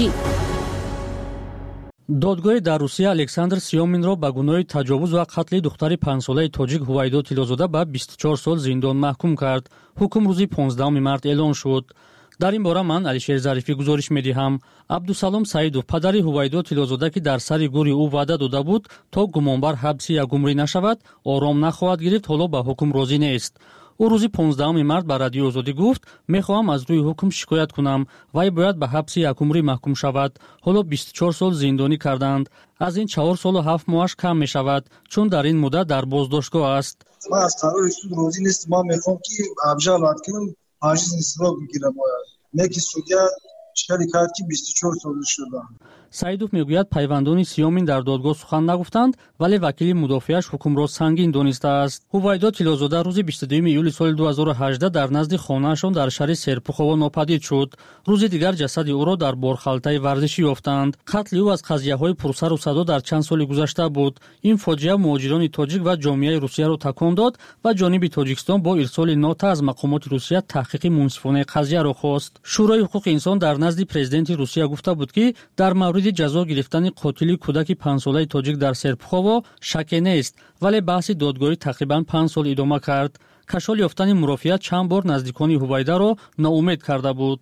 دادگاه در روسیه الکساندر سیومینро ба гуноҳи таҷовуз ва қатли духтари 5 солаи тоҷик ҳувайдо тилозода ба 24 сол зиндон маҳкум кард. ҳукм рӯзи 15 март эълон шуд. дар ин бора ман алишер зарифӣ гузориш медиҳам. абдусалом саидов, падари ҳувайдо тилозода ки дар сари гӯри ӯ ваъда дода буд то гумонбар ҳабси ягумрӣ нашавад, ором нахоҳад гирифт, ҳоло ба ҳукм розӣ нест. ӯ рӯзи 15 март ба радиои озодӣ гуфт: мехоҳам аз рӯи ҳукм шикоят кунам. вай бояд ба ҳабси якумрӣ маҳкум шавад. ҳоло 24 сол зиндонӣ карданд. аз ин 4 солу 7 моҳаш кам мешавад, чун дар ин муддат дар боздоштгоҳ аст. ман аз қарори суд розӣ нестам. ман мехоҳам ки обжалovat کنم عاجز استراق بگیرم. نه که судья шикояти кард ки 24 сол шудам. саидов мегӯяд пайвандони сиёмин дар додгоҳ сухан нагуфтанд, вале вакили мудофиааш ҳукмро сангин донистааст. ҳувайдо тилозода рӯзи 22 июли соли 2018 дар назди хонаашон дар шаҳри серпухово нопадид шуд. рӯзи дигар ҷасади ӯро дар борхалтаи варзишӣ ёфтанд. қатли ӯ аз қазияҳои пурсару садо дар чанд соли гузашта буд. ин фоҷиа муҳоҷирони тоҷик ва ҷомеаи русияро такон дод ва ҷониби тоҷикистон бо ирсоли нота аз мақомоти русия таҳқиқи мунсифонаи қазияро хост. шӯрои ҳуқуқи инсон дар назди президенти русия гуфта буд ки дар мавриди ҷазо гирифтани қотили кӯдаки 5 солаи тоҷик дар серпухово шаке нест, вале баҳси додгоҳӣ тақрибан 5 сол идома кард. кашол ёфтани мурофиат чанд бор наздикони ҳувайдаро ноумед карда буд.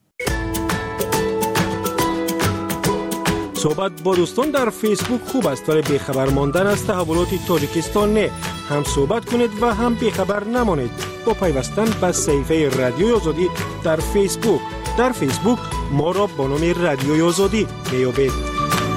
صحبت با دوستان در فیسبوک خوب است، ولی بیخبر ماندن از تحولات تاجیکستان نه. هم صحبت کنید و هم بیخبر نمانید با پیوستن به صفحه رادیوی آزادی در فیسبوک. در فیسبوک ما را با نام رادیوی آزادی بیابید.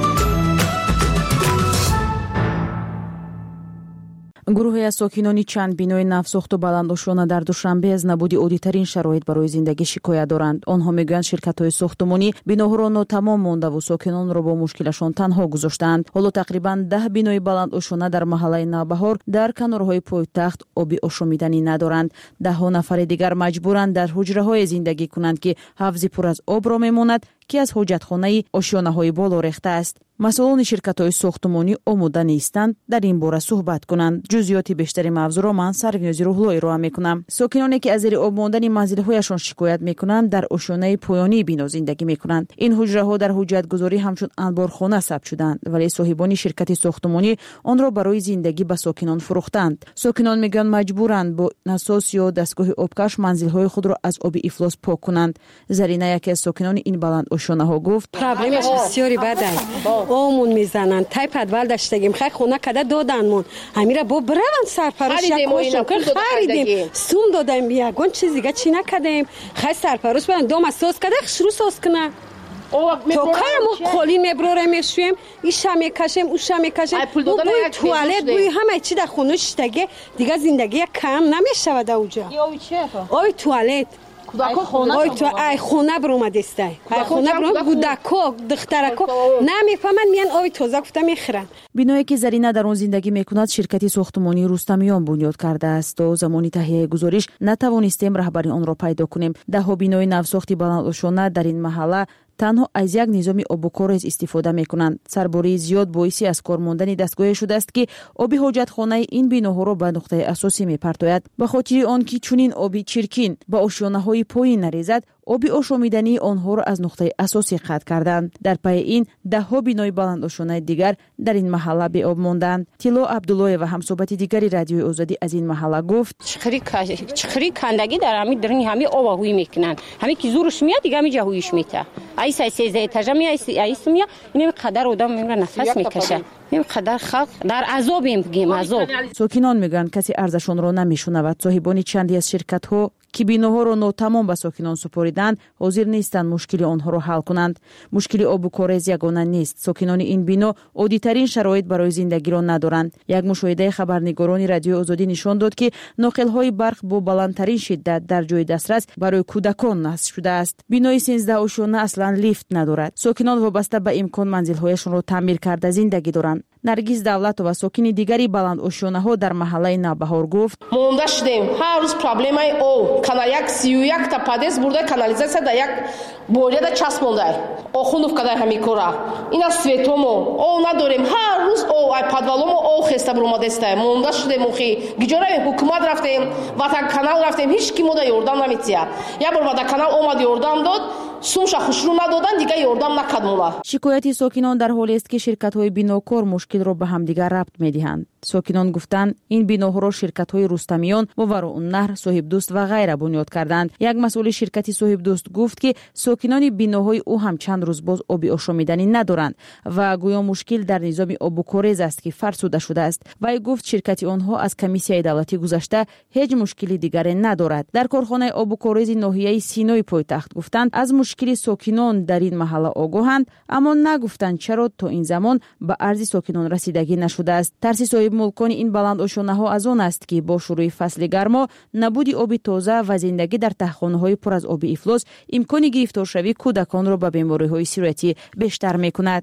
گروهی از ساکنان چند بینای نفساختو بلندوشانه در دوشنبه از نبود عادی‌ترین شرایط برای زندگی شکایت دارند. آنها میگویند شرکت‌های ساختمانی بناها را تمام مانده و ساکنان را با مشکلشان تنها گذاشتند. حالا تقریبا 10 بینای بلندوشانه در محله نوبهار در کنارهای پایتخت آبی آشامیدنی ندارند. 10 نفر دیگر مجبورند در حجره‌های زندگی کنند که حوضی پر از آب را میماند که از حاجتخانه آشیانه‌های بالا ریخته است. مسئولان شرکت‌های ساختمانی آماده نیستند در این باره صحبت کنند. جزئیات بیشتری موضوع را من سرونیازی روحلوی ارائه می‌کنم. ساکنانی که از زیر آب ماندن منزل‌هایشان شکایت می‌کنند در آشیانه پایانی بنا زندگی می‌کنند. این حجره‌ها در حجت‌گذاری همچون انبارخانه ثبت شدند، ولی صاحبان شرکت ساختمانی آن را برای زندگی به ساکنان فروختند. ساکنان میگن مجبورند با نساس یا دستگاه آبکش منزل‌های خود را از آب افلاس پاک کنند. زرینه یکی از ساکنان این بلند آشیانه‌ها گفت: پرابلمش بسیاری بده. آمون میزنن تای پدوال داشتگیم خیلی خونه کده دادنمون همیره با برون سرپروش یکوشم که خریدیم سوم دادیم بیاگون چیز دیگه چی نکدیم خیلی سرپروش بدن دوم سوز کده شروع سوز کنه تو کارمو خالی میبروره میشویم ایشا میکشیم اوشا میکشیم بوی توالت بوی همه چی در خونه شتگه دیگه زندگی کم نمیشود اوجا آی توالت آی تو ای خونه برومد است ای خونه برومد کودکو دخترکو نمیفهمن میان آی تازه گفته میخرن. بینایی که زرینه در آن زندگی میکند شرکتی ساختمانی رستمیان بنیاد کرده است و زمانی تهیه گزارش نتوانستیم رهبری آن را پیدا کنیم. 10 بینای نوساختی بلندآشانه در این محله танҳо аз як низоми обукорез истифода мекунанд. сарбории зиёд боиси аз кор мондани дастгоҳе шудааст ки оби ҳоҷатхонаи ин биноҳоро ба нуқтаи асосӣ мепартояд. ба хотири он ки чунин оби чиркин ба ошёнаҳои поин нарезад, оби ошомидании онҳоро аз нуқтаи асосӣ қатъ карданд. дар пайи ин даҳҳо бинои баландошонаи дигар дар ин маҳалла беоб монданд. тилло абдуллоева ҳамсоҳбати дигари радиои озодӣ аз ин маҳалла гуфт: чихри кандагӣ дар ҳами дирни ҳами оваҳуӣ мекунанд. ҳами ки зурш миёд дига ҳами ҷаҳуиш мета. айсай 13 этажа мия айс мия ин қадар одам мемра нафас мекаша. ин қадар халқ дар азобем гем азоб. сокинон мегӯянд касе арзашонро намешунавад. соҳибони чанде аз ширкатҳо ки биноҳоро нотамом ба сокинон супориданд, ҳозир нестанд мушкили онҳоро ҳал кунанд. мушкили обу корез ягона нест. сокинони ин бино оддитарин шароит барои зиндагиро надоранд. як мушоҳидаи хабарнигорони радиои озодӣ нишон дод ки ноқилҳои барқ бо баландтарин шиддат дар ҷои дастрас барои кӯдакон насб шудааст. бинои 13 ошёна аслан лифт надорад. сокинон вобаста ба имкон манзилҳояшонро таъмир карда зиндагӣ доранд. наргиз давлатова, сокини дигари баландошёнаҳо дар маҳаллаи Навбаҳор гуфт: монда шудем. ҳар рӯз проблемаи об. Як 31 та подъезд бурда канализация да як борида часп мондай. Охунов кадай ҳами кора. Ина светомо. О надорем. Ҳар рӯз о ай подваломо о хеста бурмадеста. Монда шудем ухи. Гиҷораем ҳукумат рафтем, ватан канал рафтем. Ҳеч ки мода ёрдам намития. Я бор ватан канал омад ёрдам дод. сумша хушрӯ надодан дига ёрдам накардмона. шикояти сокинон дар ҳолест ки ширкатҳои бинокор мушкилро ба ҳамдигар рабт медиҳанд. сокинон гуфтанд ин биноҳоро ширкатҳои рустамиён, Муварууннаҳр, Соҳибдӯст ва ғайра бунёд карданд. як масъули ширкати Соҳибдӯст гуфт ки сокинони биноҳои ӯ ҳам чанд рӯз боз оби ошомиданӣ надоранд ва гӯё мушкил дар низоми обукорез аст ки фарсуда шудааст. вай гуфт ширкати онҳо аз комиссияи давлатӣ гузашта ҳеҷ мушкили дигаре надорад. дар корхонаи обукорези ноҳияи Синои пойтахт гуфтанд аз мушкили сокинон дар ин маҳалла огоҳанд, аммо нагуфтанд чаро то ин замон ба арзи сокинон расидагӣ нашудааст. тарси соҳибмулкони ин баландошонаҳо аз он аст ки бо шурӯи фасли гармо набуди оби тоза ва зиндагӣ дар таҳхонаҳои пур аз оби ифлос имкони гирифторшавии кӯдаконро ба бемориҳои сироятӣ бештар мекунад.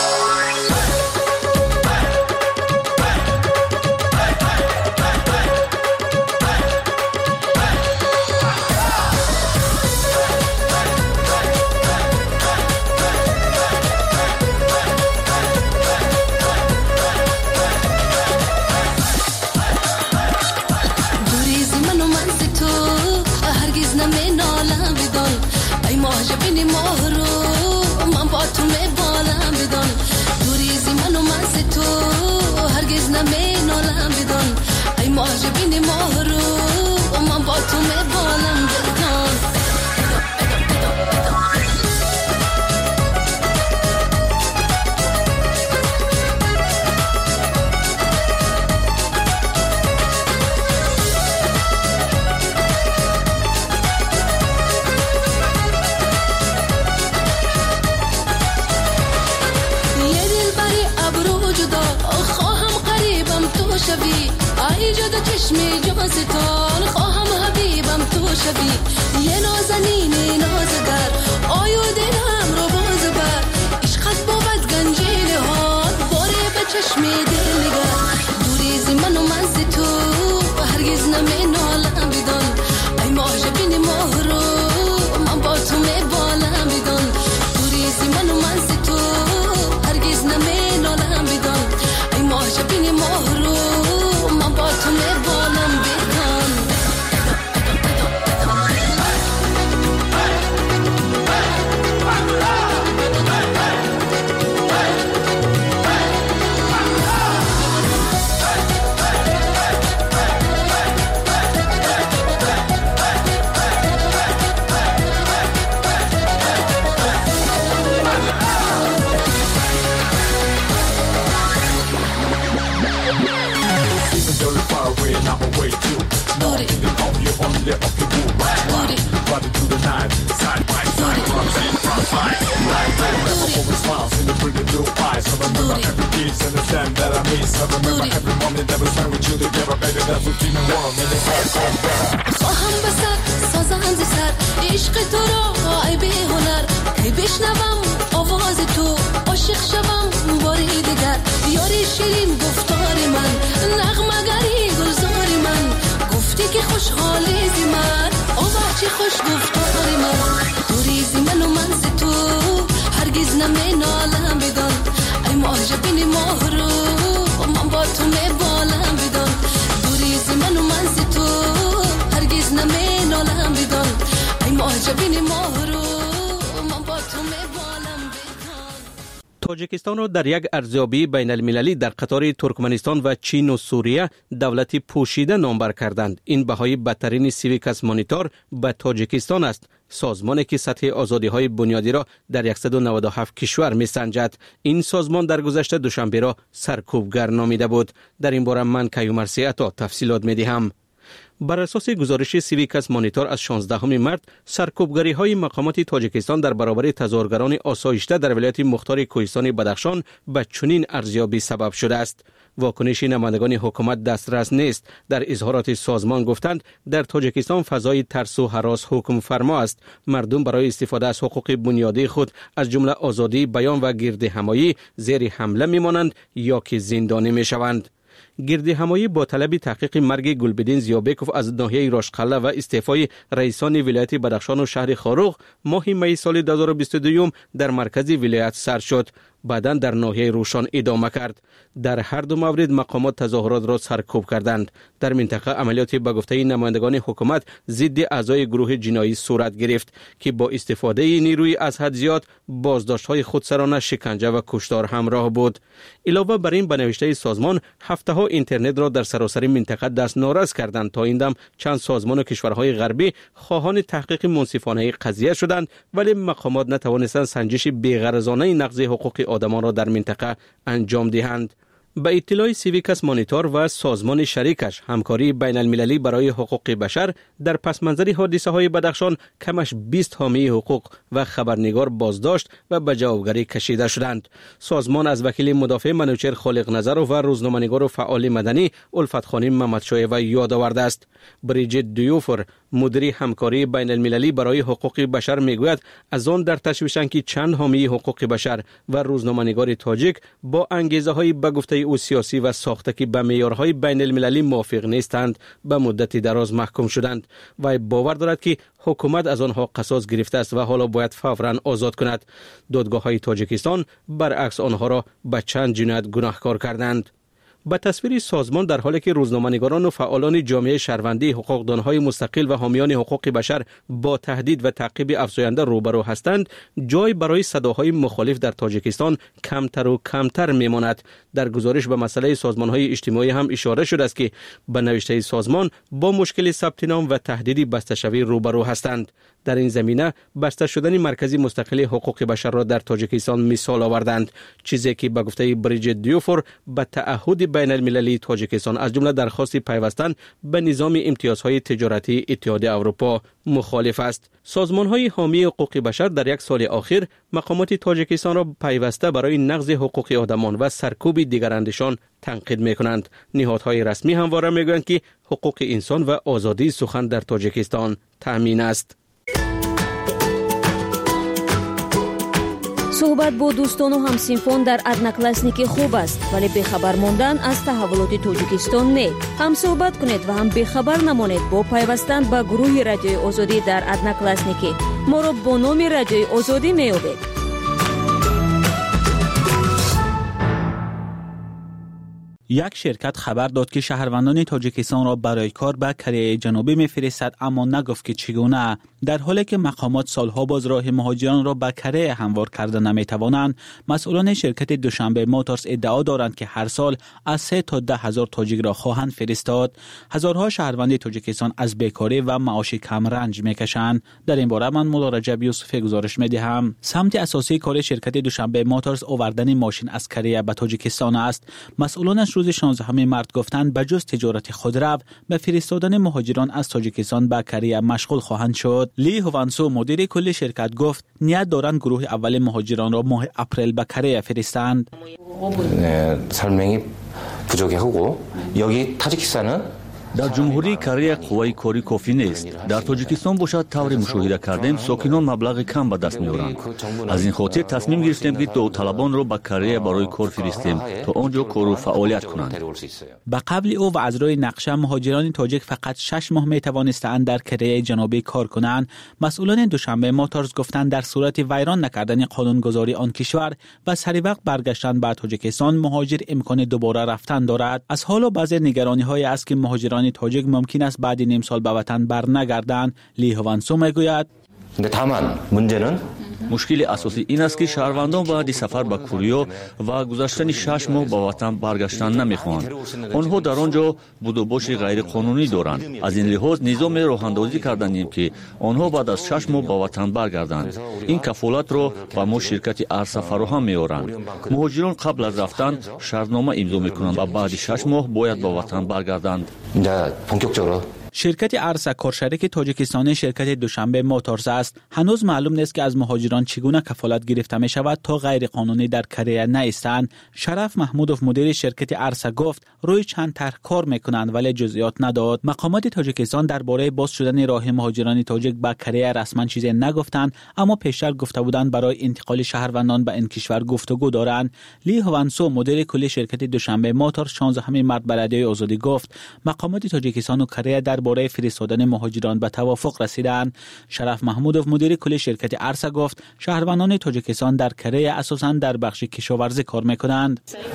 یه نازنین نازگر آیو دلم رو باز بر عشقت بود گنجینه ها باره به چشم دل نگر دوریزی من و من زی تو هرگز نمینالم بدان ای معجبین ماه رو من با تو میبالم بدان دوریزی من و من زی تو هرگز نمینالم بدان ای معجبین ماه رو من با تو میبالم بدان خواهم بسر سازم زی سر عشق تو را ای به هنر که بشنوم آواز تو عاشق شوم باری دیگر یاری شیرین گفتاری من نغمه‌گری گلزاری من گفتی که خوشحالی زی من آوه چی خوش گفتاری من تو ریزی من و من زی تو نالم بدان ای معجبین ماه رو من با تو میبالم. تاجیکستان را در یک ارزیابی بین المللی در قطار ترکمنستان و چین و سوریه دولتی پوشیده نامبر کردند. این بهای بدترین سیویکس مانیتور به تاجیکستان است، سازمانی که سطح آزادی‌های بنیادی را در 197 کشور می‌سنجد. این سازمان در گذشته دوشنبه را سرکوبگر نامیده بود. در این باره من کیومرثی عطا تفصیلات می‌دهم. بر اساس گزارش سیویکس مانیتور از 16 مارس، سرکوبگری‌های مقامات تاجیکستان در برابر تظاهرگران آسایشته در ولایت مختار کوهستان بدخشان به چنین ارزیابی سبب شده است. واکنش نمایندگان حکومت دسترس نیست. در اظهارات سازمان گفتند در تاجیکستان فضای ترس و هراس حکم فرما است. مردم برای استفاده از حقوق بنیادی خود از جمله آزادی بیان و گردهمایی زیر حمله میمانند یا که زندانی میشوند. گردهمایی با طلب تحقیق مرگ گلبدین زیابکوف از ناحیه راشقله و استعفای رئیسان ولایت بدخشان و شهر خاروق ماه می سال 2022 در مرکز ولایت سر شد. بعداً در ناحیه روشان ادامه کرد. در هر دو مورد مقامات تظاهرات را سرکوب کردند. در منطقه عملیاتی به گفته نمایندگان حکومت ضد اعضای گروه جنایی صورت گرفت که با استفاده نیروی از حد زیاد بازداشت‌های خودسرانه، شکنجه و کشتار همراه بود. علاوه بر این به نوشته سازمان هفته‌ها اینترنت را در سراسر منطقه دست نارس کردند. تا این دم چند سازمان و کشورهای غربی خواهان تحقیق منصفانه قضیه شدند، ولی مقامات نتوانستند سنجش بی‌غرضانه نقض حقوق آدمان را در منطقه انجام دهند. به اطلاع سیویکس مانیتور و سازمان شریکش، همکاری بین المللی برای حقوق بشر در پس منظر حادثه های بدخشان کمش 20 حامی حقوق و خبرنگار بازداشت و به جوابگری کشیده شدند. سازمان از وکیل مدافع منوچهر خالق نظر و روزنامه‌نگار و فعال مدنی الفت خانم محمدشایوه یاد آورده است. بریجیت دیوفر، مدیر همکاری بین المللی برای حقوق بشر میگوید از آن در تشویشند که چند حامی حقوق بشر و روزنامه‌نگار تاجیک با انگیزه های به گفته او سیاسی و ساخته که به معیارهای بین المللی موافق نیستند به مدت دراز محکوم شدند و باور دارد که حکومت از آنها قصاص گرفته است و حالا باید فوراً آزاد کند. دادگاه‌های تاجیکستان برعکس آنها را به چند جنایت گناهکار کردند. به تصویر سازمان در حالی که روزنامه‌نگاران و فعالان جامعه شهروندی، حقوقدانهای مستقل و حامیان حقوق بشر با تهدید و تعقیب افزاینده روبرو هستند، جای برای صداهای مخالف در تاجیکستان کمتر و کمتر میماند. در گزارش به مسئله سازمان‌های اجتماعی هم اشاره شده است که به نوشته سازمان با مشکل ثبت نام و تهدید بسته‌شوی روبرو هستند. در این زمینه بسته شدن مرکزی مستقل حقوق بشر را در تاجیکستان مثال آوردند، چیزی که به گفته بریجیت دیوفر به تعهد بین المللی تاجیکستان از جمله درخواست پیوستن به نظام امتیازهای تجارتی اتحادیه اروپا مخالف است. سازمان‌های حامی حقوق بشر در یک سال اخیر مقامات تاجیکستان را پیوسته برای نقض حقوق آدمان و سرکوب دیگراندیشان تنقید می‌کنند. نهادهای رسمی همواره می‌گویند که حقوق انسان و آزادی سخن در تاجیکستان تأمین است. صحبت با دوستان و همسینفون در ادناکلاسنیکی خوب است، ولی بخبر موندن از تحولات تاجیکستان نه. هم صحبت کنید و هم بخبر نمانید با پیوستن به گروه رادیوی آزادی در ادناکلاسنیکی. ما را با نام رادیوی آزادی می‌یابید. یک شرکت خبر داد که شهروندان تاجیکستان را برای کار به کره جنوبی می‌فرستد، اما نگفت که چگونه. در حالی که مقامات سالها باز راه مهاجران را به کره هموار کرده نمی‌توانند، مسئولان شرکت دوشنبه موتورز ادعا دارند که هر سال از 3 تا 10 هزار تاجیک را خواهند فرستاد. هزارها شهروند تاجیکستان از بیکاری و معاش کم رنج می‌کشند. در این باره من مولا رجب یوسفی گزارش می‌دهم. سمت اساسی کار شرکت دوشنبه موتورز آوردن ماشین از کره به تاجیکستان است. مسئولانش روز 16 مارس گفتند بجز تجارت خودرو به فرستادن مهاجران از تاجیکستان به کره مشغول خواهند شد. لی هوانسو مدیر کل شرکت گفت نیت دارند گروه اول مهاجران را ماه اپریل به کره فرستند. 설명이 부족하고 여기 타지키스탄은 در جمهوری کره قوای کاری کافی نیست. در تاجیکستان باشد طور مشاهده کردیم ساکنان مبلغ کم به دست میارند. از این خاطر تصمیم گرفتیم که داوطلبان را به کره برای کار فرستیم تا آنجا کار و فعالیت کنند. به قبل او و از روی نقشه مهاجران تاجیک فقط 6 ماه می توانستند در کره جنوبی کار کنند. مسئولان دوشنبه موتورز گفتند در صورت ویران نکردن قانونگذاری آن کشور و سری وقت برگشتن به تاجیکستان، مهاجر امکان دوباره رفتن دارد. از حالا بعضی نگرانی های است که مهاجران مهاجران تاجیک ممکن است بعد نیم سال به وطن برنگردند. لی هوانسو میگوید مشکل اساسی این است که شهروندان بعد سفر به کوریا و گذشتن 6 ماه به وطن برگشتن نمیخواهند. آنها در آنجا بود و باش غیر قانونی دارند. از این لحاظ نظام راه اندازی کردیم که آنها بعد از 6 ماه به وطن برگردند. این کفالت را به ما شرکت ارسا فراهم می‌آورند. مهاجران قبل از رفتن شرطنامه امضا می‌کنند و بعد 6 ماه باید به وطن برگردند. شرکت ارسا کارشریک تاجیکستانی شرکت دوشنبه موتورز است. هنوز معلوم نیست که از مهاجران چگونه کفالت گرفته می شود تا غیر قانونی در کره نیستند. شرف محمودوف مدیر شرکت ارسا گفت روی چند طرح کار میکنند ولی جزئیات نداد. مقامات تاجیکستان درباره باز شدن راه مهاجران تاجیک به کره رسما چیزی نگفتند، اما پیشتر گفته بودند برای انتقال شهروندان به این کشور گفتگو دارند. لی هوانسو مدیر کلی شرکت دوشنبه موتورز 16 مارس به رادیوی آزادی گفت مقامات تاجیکستان و کره درباره فرستادن مهاجران به توافق رسیدند. شرف محمودوف مدیر کل شرکت ارسا گفت شهروندان تاجیکستان در کره اساساً در بخش کشاورزی کار میکنند.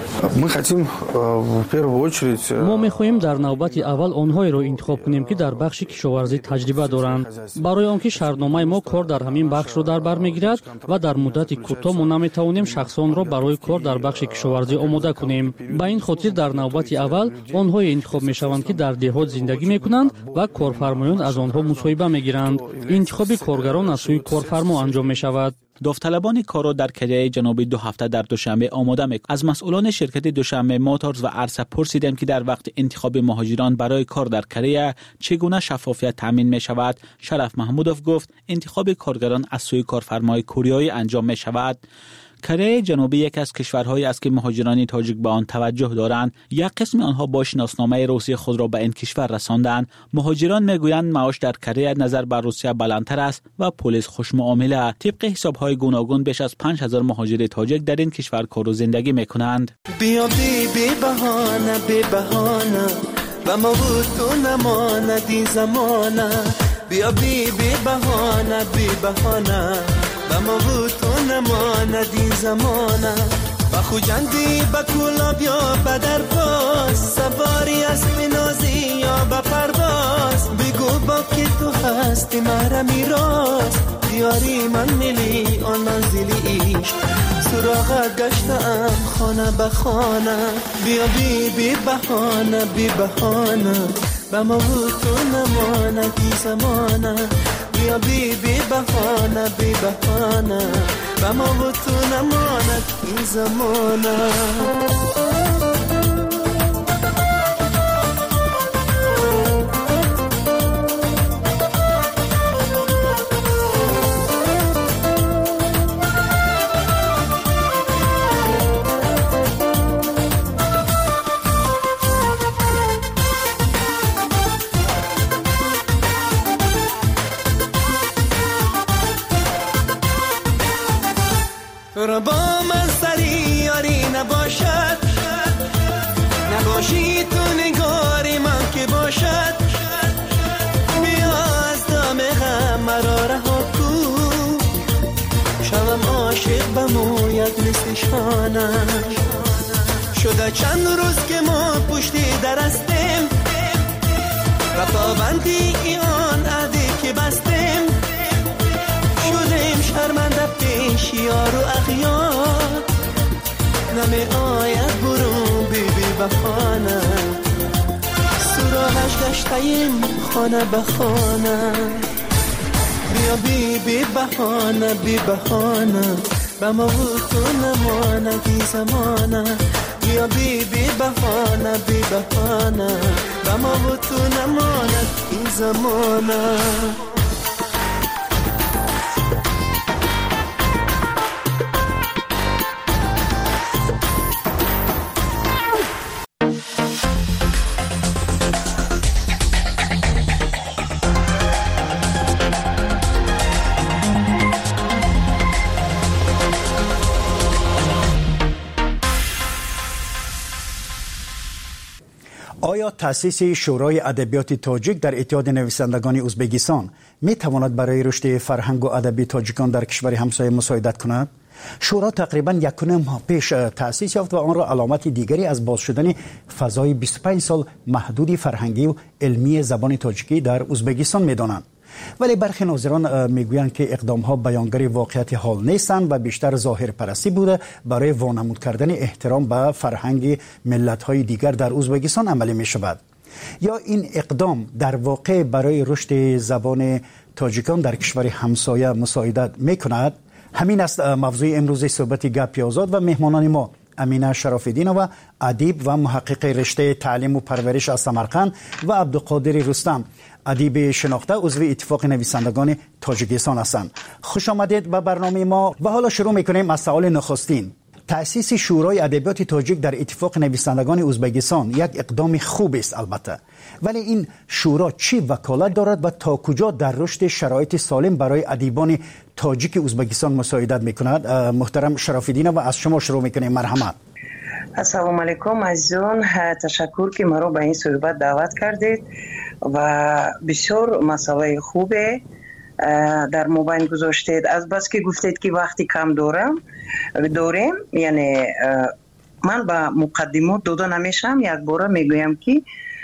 ما میخواهیم در نوبت اول آنهایی را انتخاب کنیم که در بخش کشاورزی تجربه دارند. برای آنکه شرطنامه ما کار در همین بخش را در بر میگیرد و در مدت کوتاه ما نمیتوانیم شخصان را برای کار در بخش کشاورزی آماده کنیم. به این خاطر در نوبت اول آنهایی انتخاب میشوند که در دهات زندگی میکنند و کارفرمایان از آنها مصاحبه میگیرند. انتخاب کارگران از سوی کارفرما انجام می شود. داوطلبان کارو در کره جنوبی 2 هفته در دوشنبه آماده میکنند. از مسئولان شرکت دوشنبه موتورز و ارسا پرسیدیم که در وقت انتخاب مهاجران برای کار در کره چگونه شفافیت تامین می شود. شرف محمودوف گفت انتخاب کارگران از سوی کارفرمای کوریایی انجام می شود. کره جنوبی یک از کشورهایی است که مهاجران تاجیک به آن توجه دارند. یک قسم آنها با شناسنامه روسی خود را به این کشور رساندند. مهاجران میگویند معاش در کره نظر بر روسیه بلندتر است و پلیس خوش معامله. طبق حساب‌های گوناگون بیش از 5000 مهاجر تاجیک در این کشور کار و زندگی میکنند. بیا بی بهانه و ما بود تو نماندی زمانه. بیا بی بهانه و ما بود تو نماندی زمانه. و خوجندی با کولا بیا بدر باز سواری اسب نازی یا با پرواز. بگو با که تو هستی مرا میراز دیاری من ملی آن منزلی عشق سراغت گشتم خانه به خانه. بیا بی بهانه و ما بود تو نماندی زمانه. بیا بی بهانه و ما بود تو نماند این زمانه. با من سری یاری نباشد نباشی تو نگاری من که باشد. بیا از دام غم مرا رها کن شوم عاشق بموید مثل شانش. شده چند روز که ما پشتی درستیم و پابندی آن عهدی که بستیم. شدیم شرمنده پیش یار و اغیار نمی آید برون بی بهانه. سراغش گشتیم خانه به خانه. بیا بی بهانه به ما بود تو نماندی زمانه. بیا بی بهانه به ما بود تو نماند این زمانه. آیا تأسیس شورای ادبیات تاجیک در اتحاد نویسندگان ازبکستان می تواند برای رشد فرهنگ و ادبی تاجیکان در کشور همسایه مساعدت کند؟ شورا تقریبا 1.5 ماه پیش تأسیس یافت و آن را علامت دیگری از باز شدن فضای 25 سال محدود فرهنگی و علمی زبان تاجیکی در ازبکستان می‌دانند. ولی برخی ناظران میگویند که اقدام‌ها بیانگر واقعیت حال نیستند و بیشتر ظاهر پرستی بوده برای وانمود کردن احترام به فرهنگ ملت‌های دیگر در ازبکستان عملی می‌شود. یا این اقدام در واقع برای رشد زبان تاجیکان در کشور همسایه مساعدت می‌کند؟ همین است موضوع امروز صحبت گپ آزاد و مهمانان ما امینه شراف‌الدین و ادیب و محقق رشته تعلیم و پرورش از سمرقند و عبدالقادر رستم ادیب شناخته عضو اتفاق نویسندگان تاجیکستان هستند. خوش آمدید به برنامه ما و حالا شروع می‌کنیم از سوال نخستین. تأسیس شورای ادبیات تاجیک در اتفاق نویسندگان ازبکستان یک اقدام خوب است البته، ولی این شورا چی وکالت دارد و تا کجا در رشد شرایط سالم برای ادیبان تاجیک ازبکستان مساعدت میکند؟ محترم شراف‌الدین و از شما شروع میکنیم. مرحمت. السلام علیکم عزیزان، تشکر که مرا به این صحبت دعوت کردید و بسیار مسئله خوبه در مبین گذاشتید. از بس که گفتید که وقتی کم داریم، یعنی من با مقدمات داده نمیشم، یک بار میگویم که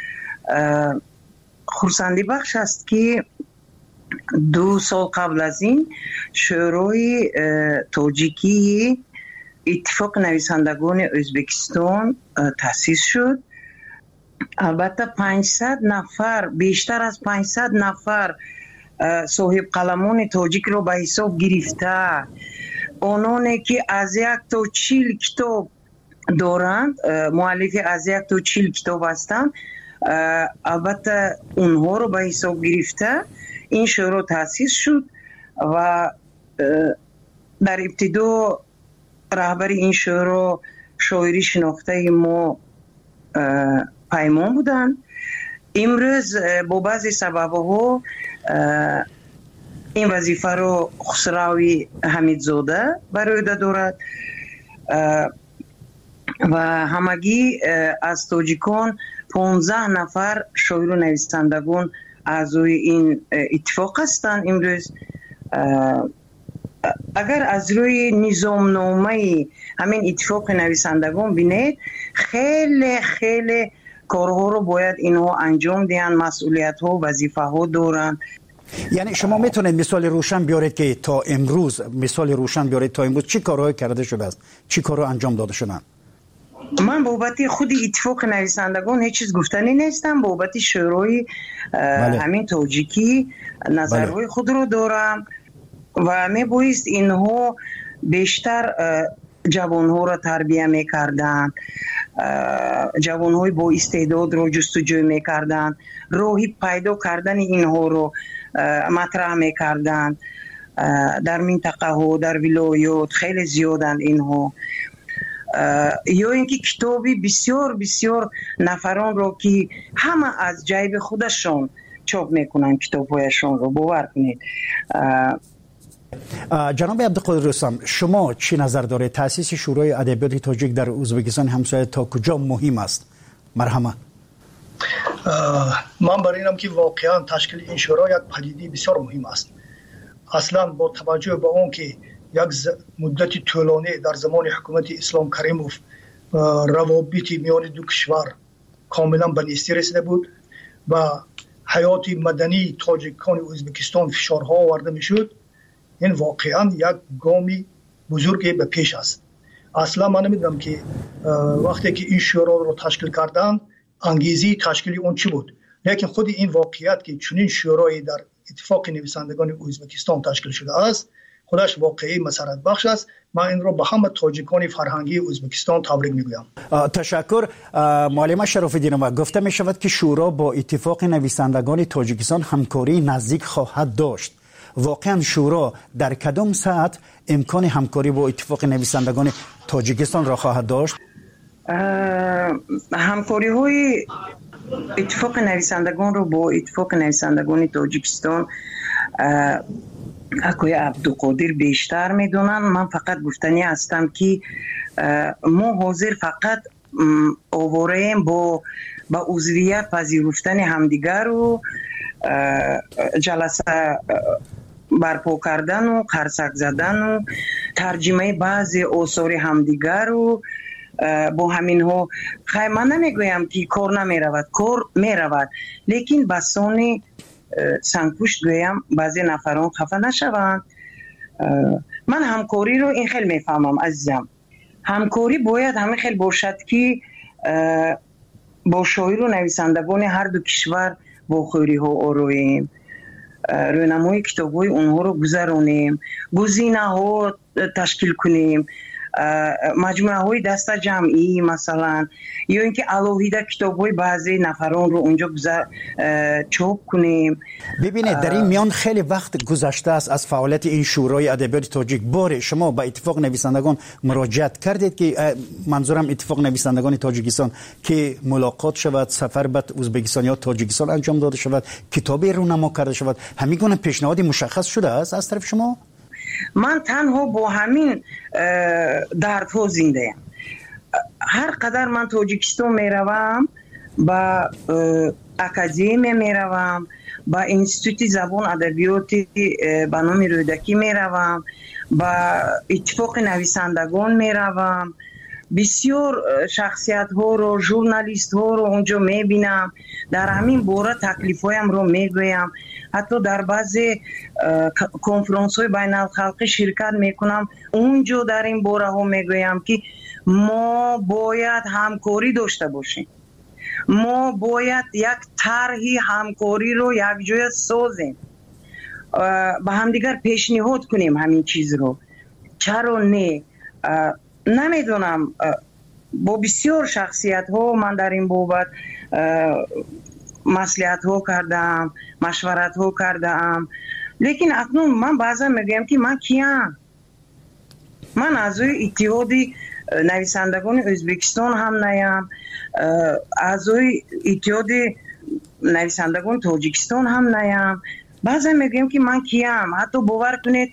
خرسندی بخش است که 2 سال قبل از این شورای تاجیکی اتفاق نویسندگان ازبکستان تأسیس شد. البته 500 نفر، بیشتر از 500 نفر صاحب قلمان تاجیک رو به حساب گرفته، آنانی که از 1 تا 40 کتاب دارند، مؤلف از 1 تا 40 کتاب هستند، البته اونها رو به حساب گرفته این شورا تأسیس شد و در ابتدا رهبر این شورا شاعری شناخته ما پیمان بودند. امروز با بعضی سبب‌ها این وظیفه رو خسروی حمیدزاده بر عهده دارد و همگی از تاجیکان 15 نفر شاعر و نویسندگان اعضای این اتفاق هستند. امروز اگر از روی نظامنامه همین اتفاق نویسندگان بینید، خیلی خیلی کارها رو باید اینها انجام دهند، مسئولیت ها، وظیفه ها دارند. یعنی شما میتونید مثال روشن بیارید که تا امروز چی کارهایی کرده شده است، چی کارها انجام داده شدن؟ من بابت خود اتفاق نویسندگان هیچ چیز گفتنی نیستم. بابت شورای همین تاجیکی نظرهای خود رو دارم و میبایست اینها بیشتر جوانها را تربیه میکردن، جوانهای با استعداد رو جستجو میکردن، راهی پیدا کردن اینها رو مطرح میکردن. در منطقه ها، در ولایات خیلی زیادند اینها. یا اینکه کتابی بسیار بسیار نفران رو که همه از جیب خودشون چاپ میکنن کتابهایشون رو، باور کنید. جناب عبدالقادر رستم، شما چی نظر دارید؟ تأسیس شورای ادبیات تاجیک در ازبکستان همسایه تا کجا مهم است؟ مرحمت. من برای اینم که واقعا تشکیل این شورا یک پدیده بسیار مهم است. اصلا با توجه به اون که یک مدت طولانی در زمان حکومت اسلام کریموف روابط میان دو کشور کاملا به نیستی رسیده بود و حیات مدنی تاجیکان ازبکستان فشارها آورده میشد، این واقعا یک گامی بزرگی به پیش است. اصلا من نمیدونم که وقتی که این شورا رو تشکیل کردن انگیزه تشکیل اون چی بود، لیکن خود این واقعیت که چنین شورایی در اتفاق نویسندگان ازبکستان تشکیل شده است خودش واقعی مسرت بخش است. من این رو به همه تاجیکان فرهنگی ازبکستان تبریک میگویم. تشکر. معلم شراف‌الدین، ما گفته می شود که شورا با اتفاق نویسندگان تاجیکستان همکاری نزدیک خواهد داشت. واقعا شورا در کدام ساعت امکان همکاری با اتفاق نویسندگان تاجیکستان را خواهد داشت؟ همکاری های اتفاق نویسندگان رو با اتفاق نویسندگان تاجیکستان اکوی عبدالقادر بیشتر میدونن. من فقط گفتنی هستم که ما حاضر فقط آواریم با عضویت پذیرفتن همدیگر و جلسه برپا کردن و قرصک زدن و ترجمه بعضی آثار همدیگر رو با همین ها من نمیگویم که کار نمیرود، کار میرود، لیکن بسان سنگپوشت گویم بعضی نفران خفه نشوند. من همکاری رو این خیلی میفهمم عزیزم. همکاری باید همه خیلی باشد که با شاعر و نویسندگان هر دو کشور با خوری ها آرویم، رونمای کتاب های اونها رو گذرونیم، گزینه ها تشکیل کنیم، مجموعه های دسته جمعی مثلا، یا اینکه الهیده کتاب های بعضی نفران رو اونجا چاپ کنیم. ببینید در این میان خیلی وقت گذشته است از فعالیت این شورای ادبیات تاجیک. باره شما با اتفاق نویسندگان مراجعت کردید که منظورم اتفاق نویسندگان تاجیکستان که ملاقات شود، سفر به ازبکستان یا تاجیکستان انجام داده شود، کتابی رونما کرده شود، همین گونه پیشنهادی مشخص شده است از طرف شما؟ من تنها با همین دردها زنده ام. هر قدر من تاجیکستان میروم، با اکادمی میروم، با انستیتوت زبان ادبیاتی به نام رودکی میروم، با اتفاق نویسندگان میروم، بسیار شخصیت ها رو، ژورنالیست ها رو اونجا میبینم، در همین باره تکلیف هایم رو میگویم، حتی در بعضی کنفرانس های بین الخلقی شرکت میکنم، اونجا در این باره ها میگویم که ما باید همکاری داشته باشیم، ما باید یک طرحی همکاری رو یک جای سازیم، با همدیگر پیشنهاد کنیم همین چیز رو. چرا نه؟ نمیدونم، با بسیار شخصیت ها من در این بابت مصلحت ها کردم، مشورت ها کردم، لیکن اکنون من بعضا میگم که من کیم؟ من اعضای اتحادی نویسندگان ازبکستان هم نیم، اعضای اتحادی نویسندگان تاجیکستان هم نیم. بعضا میگم که من کیم؟ حتی باور کنید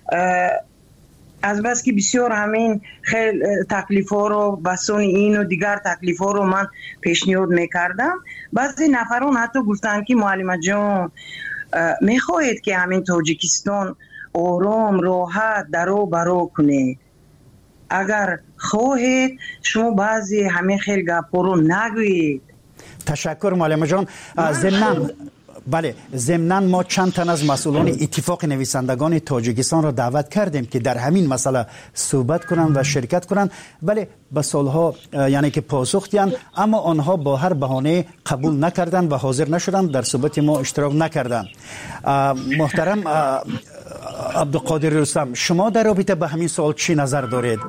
از بس که بسیار همین خیلی تکلیف ها رو بسان این و دیگر تکلیف ها رو من پیشنهاد میکردم، بعضی نفران حتی گفتن که معلم جان میخواهید که همین تاجیکستان آرام راحت درو برو کنه، اگر خواهید شما بعضی همین خیلی گپا رو نگویید. تشکر معلم جان. ضمناً ما چند تن از مسئولان اتفاق نویسندگان تاجیکستان را دعوت کردیم که در همین مسئله صحبت کنند و شرکت کنند، ولی به سالها یعنی که پاسخ دهند، اما آنها با هر بهانه قبول نکردند و حاضر نشدند، در صحبت ما اشتراک نکردند. محترم عبدالقادر رستم، شما در رابطه به همین سوال چی نظر دارید؟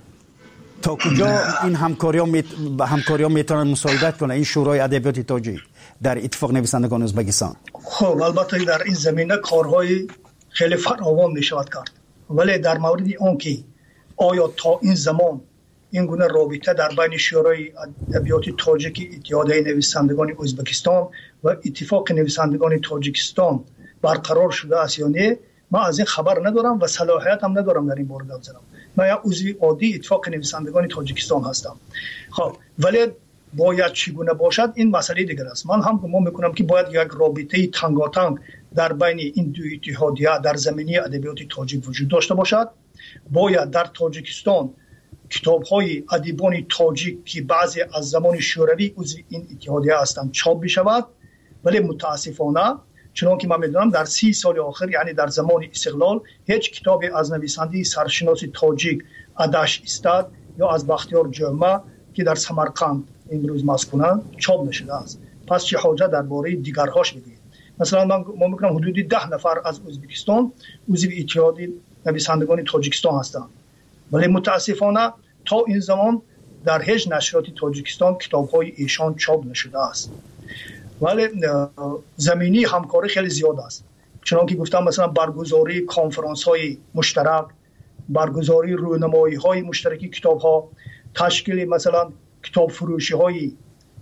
تا کجا این همکاری ها میتونن مساعدت کنه این شورای ادبیات تاجیک در اتفاق نویسندگان ازبکستان؟ خب البته در این زمینه کارهای خیلی فراوان می شود کرد، ولی در مورد اون که آیا تا این زمان این گونه رابطه در بین شورای ادبیات تاجیک اتحادیه نویسندگان ازبکستان و اتفاق نویسندگان تاجیکستان برقرار شده است یا نه، من از این خبر ندارم و صلاحیت هم ندارم در این باره بزنم. من یک عضو عادی اتفاق نویسندگان تاجیکستان هستم. خب ولی باید چگونه باشد این مسئله دیگر است. من هم گمان میکنم که باید یک رابطه تنگاتنگ در بین این دو اتحادیه در زمینه ادبیات تاجیک وجود داشته باشد. باید در تاجیکستان کتاب‌های ادیبان تاجیک که بعضی از زمان شوروی عضو این اتحادیه هستند چاپ بشود، ولی متاسفانه چون که من میدونم در 30 سال آخر، یعنی در زمان استقلال، هیچ کتابی از نویسنده سرشناس تاجیک ادش استاد یا از بختیار جمعه که در سمرقند امروز مسکونند چاپ نشده است. پس چه حاجت درباره دیگرهاش بگید؟ مثلا من میگم حدود 10 نفر از ازبکستان عضو اتحاد نویسندگان تاجیکستان هستند، ولی متاسفانه تا این زمان در هیچ نشریات تاجیکستان کتاب‌های ایشان چاپ نشده است. ولی زمینی همکاری خیلی زیاد است، چون که گفتم مثلا برگزاری کنفرانس‌های مشترک، برگزاری رونمایی‌های مشترکی کتاب‌ها، تشکیل مثلا کتاب فروشی‌های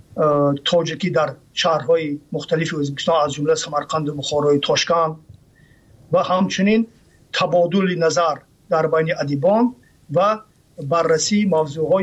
تاجیکی در شهرهای مختلف ازبکستان از جمله سمرقند و بخارا و تاشکند، و همچنین تبادل نظر در بین ادیبان و بررسی موضوعهای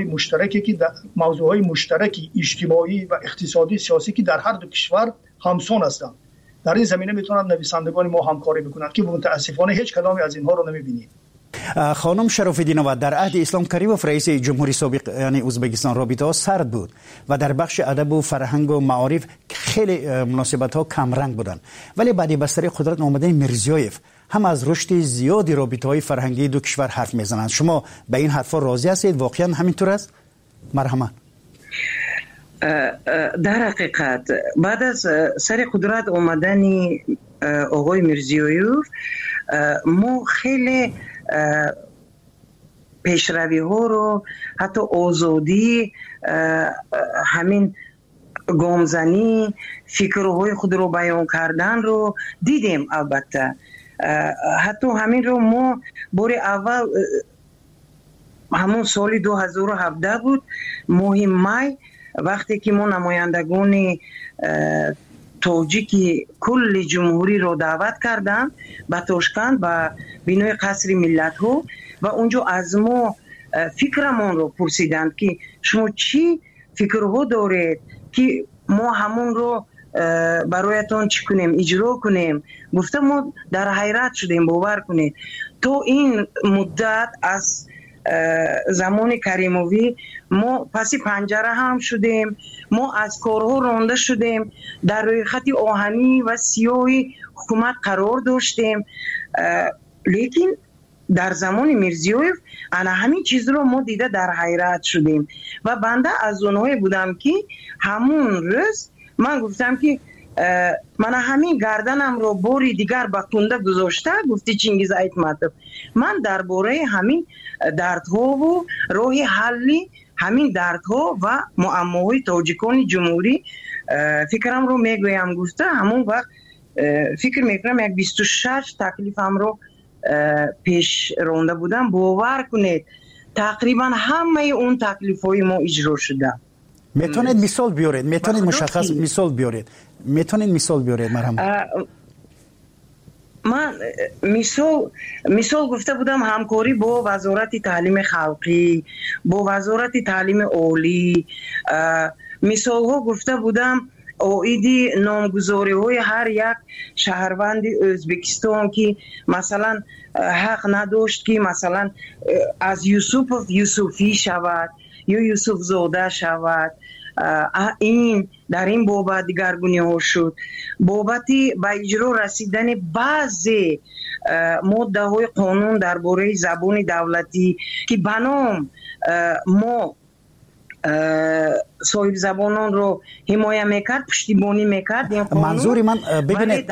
مشترکی اجتماعی و اقتصادی سیاسی که در هر دو کشور همسان هستند. در این زمینه میتونن نویسندگان ما همکاری بکنند که متاسفانه هیچ کدام از اینها رو نمیبینیم. خانم شراف‌الدینова در عهد اسلام کریموف رئیس جمهوری سابق یعنی ازبکستان رابطه‌ها سرد بود و در بخش ادب و فرهنگ و معارف خیلی مناسبت‌ها کم رنگ بودند، ولی بعد بستر قدرت آمدن میرزیویف هم از رشد زیادی رابطه‌های فرهنگی دو کشور حرف میزنند. شما به این حرفا راضی هستید؟ واقعا همینطور است؟ مرحمت. در حقیقت بعد از سر قدرت آمدن آقای میرزیویف ما خیلی پیشروی ها رو، حتی آزادی، همین گامزنی، فکرهای خود رو بیان کردن رو دیدیم. البته حتی همین رو ما بار اول همون سال 2017 بود ماه می، وقتی که ما نمایندگان تاجیکی کل جمهوری رو دعوت کردن به تاشکند به بینای قصر ملت ها و اونجا از ما فکرمون رو پرسیدند که شما چی فکرها دارید که ما همون رو برایتان چی کنیم، اجرا کنیم. گفتم ما در حیرت شدیم، باور کنید تو این مدت از زمان کریموی ما پسی پنجره هم شدیم، ما از کارها رانده شدیم، در روی خط آهنی و سیاهی حکومت قرار داشتیم، لیکن در زمان میرزیویف انا همین چیز رو ما دیده در حیرت شدیم و بنده از اونهایی بودم که همون روز من گفتم که من همین گردنم رو باری دیگر به کنده گذاشته. گفتی چینگیز ایتمتب من درباره همین دردها و راه حلی همین دردها و معماهای تاجیکان جمهوری فکرم رو میگویم. گفته همون وقت فکر میکنم یک 26 تکلیفم رو پیش رونده بودم. باور کنید تقریبا همه اون تکلیف های ما اجرا شده. میتونید مثال بیارید؟ میتونید مشخص مثال بیارید؟ میتونید مثال بیارید؟ مرحبا. من مثال گفته بودم همکاری با وزارت تعلیم خلقی، با وزارت تعلیم عالی، مثال ها گفته بودم اویدی نامگذاری های هر یک شهروند ازبکستان که مثلا حق نداشت که مثلا از یوسفی شود یا یوسف زاده شود. این در این بابت دیگرگونی ها شد. بابتی به اجرا رسیدن بعضی ماده های قانون درباره زبان دولتی که بنام ما صاحب زبانان رو حمایت میکرد، پشتیبانی میکرد. منظور من ببینید،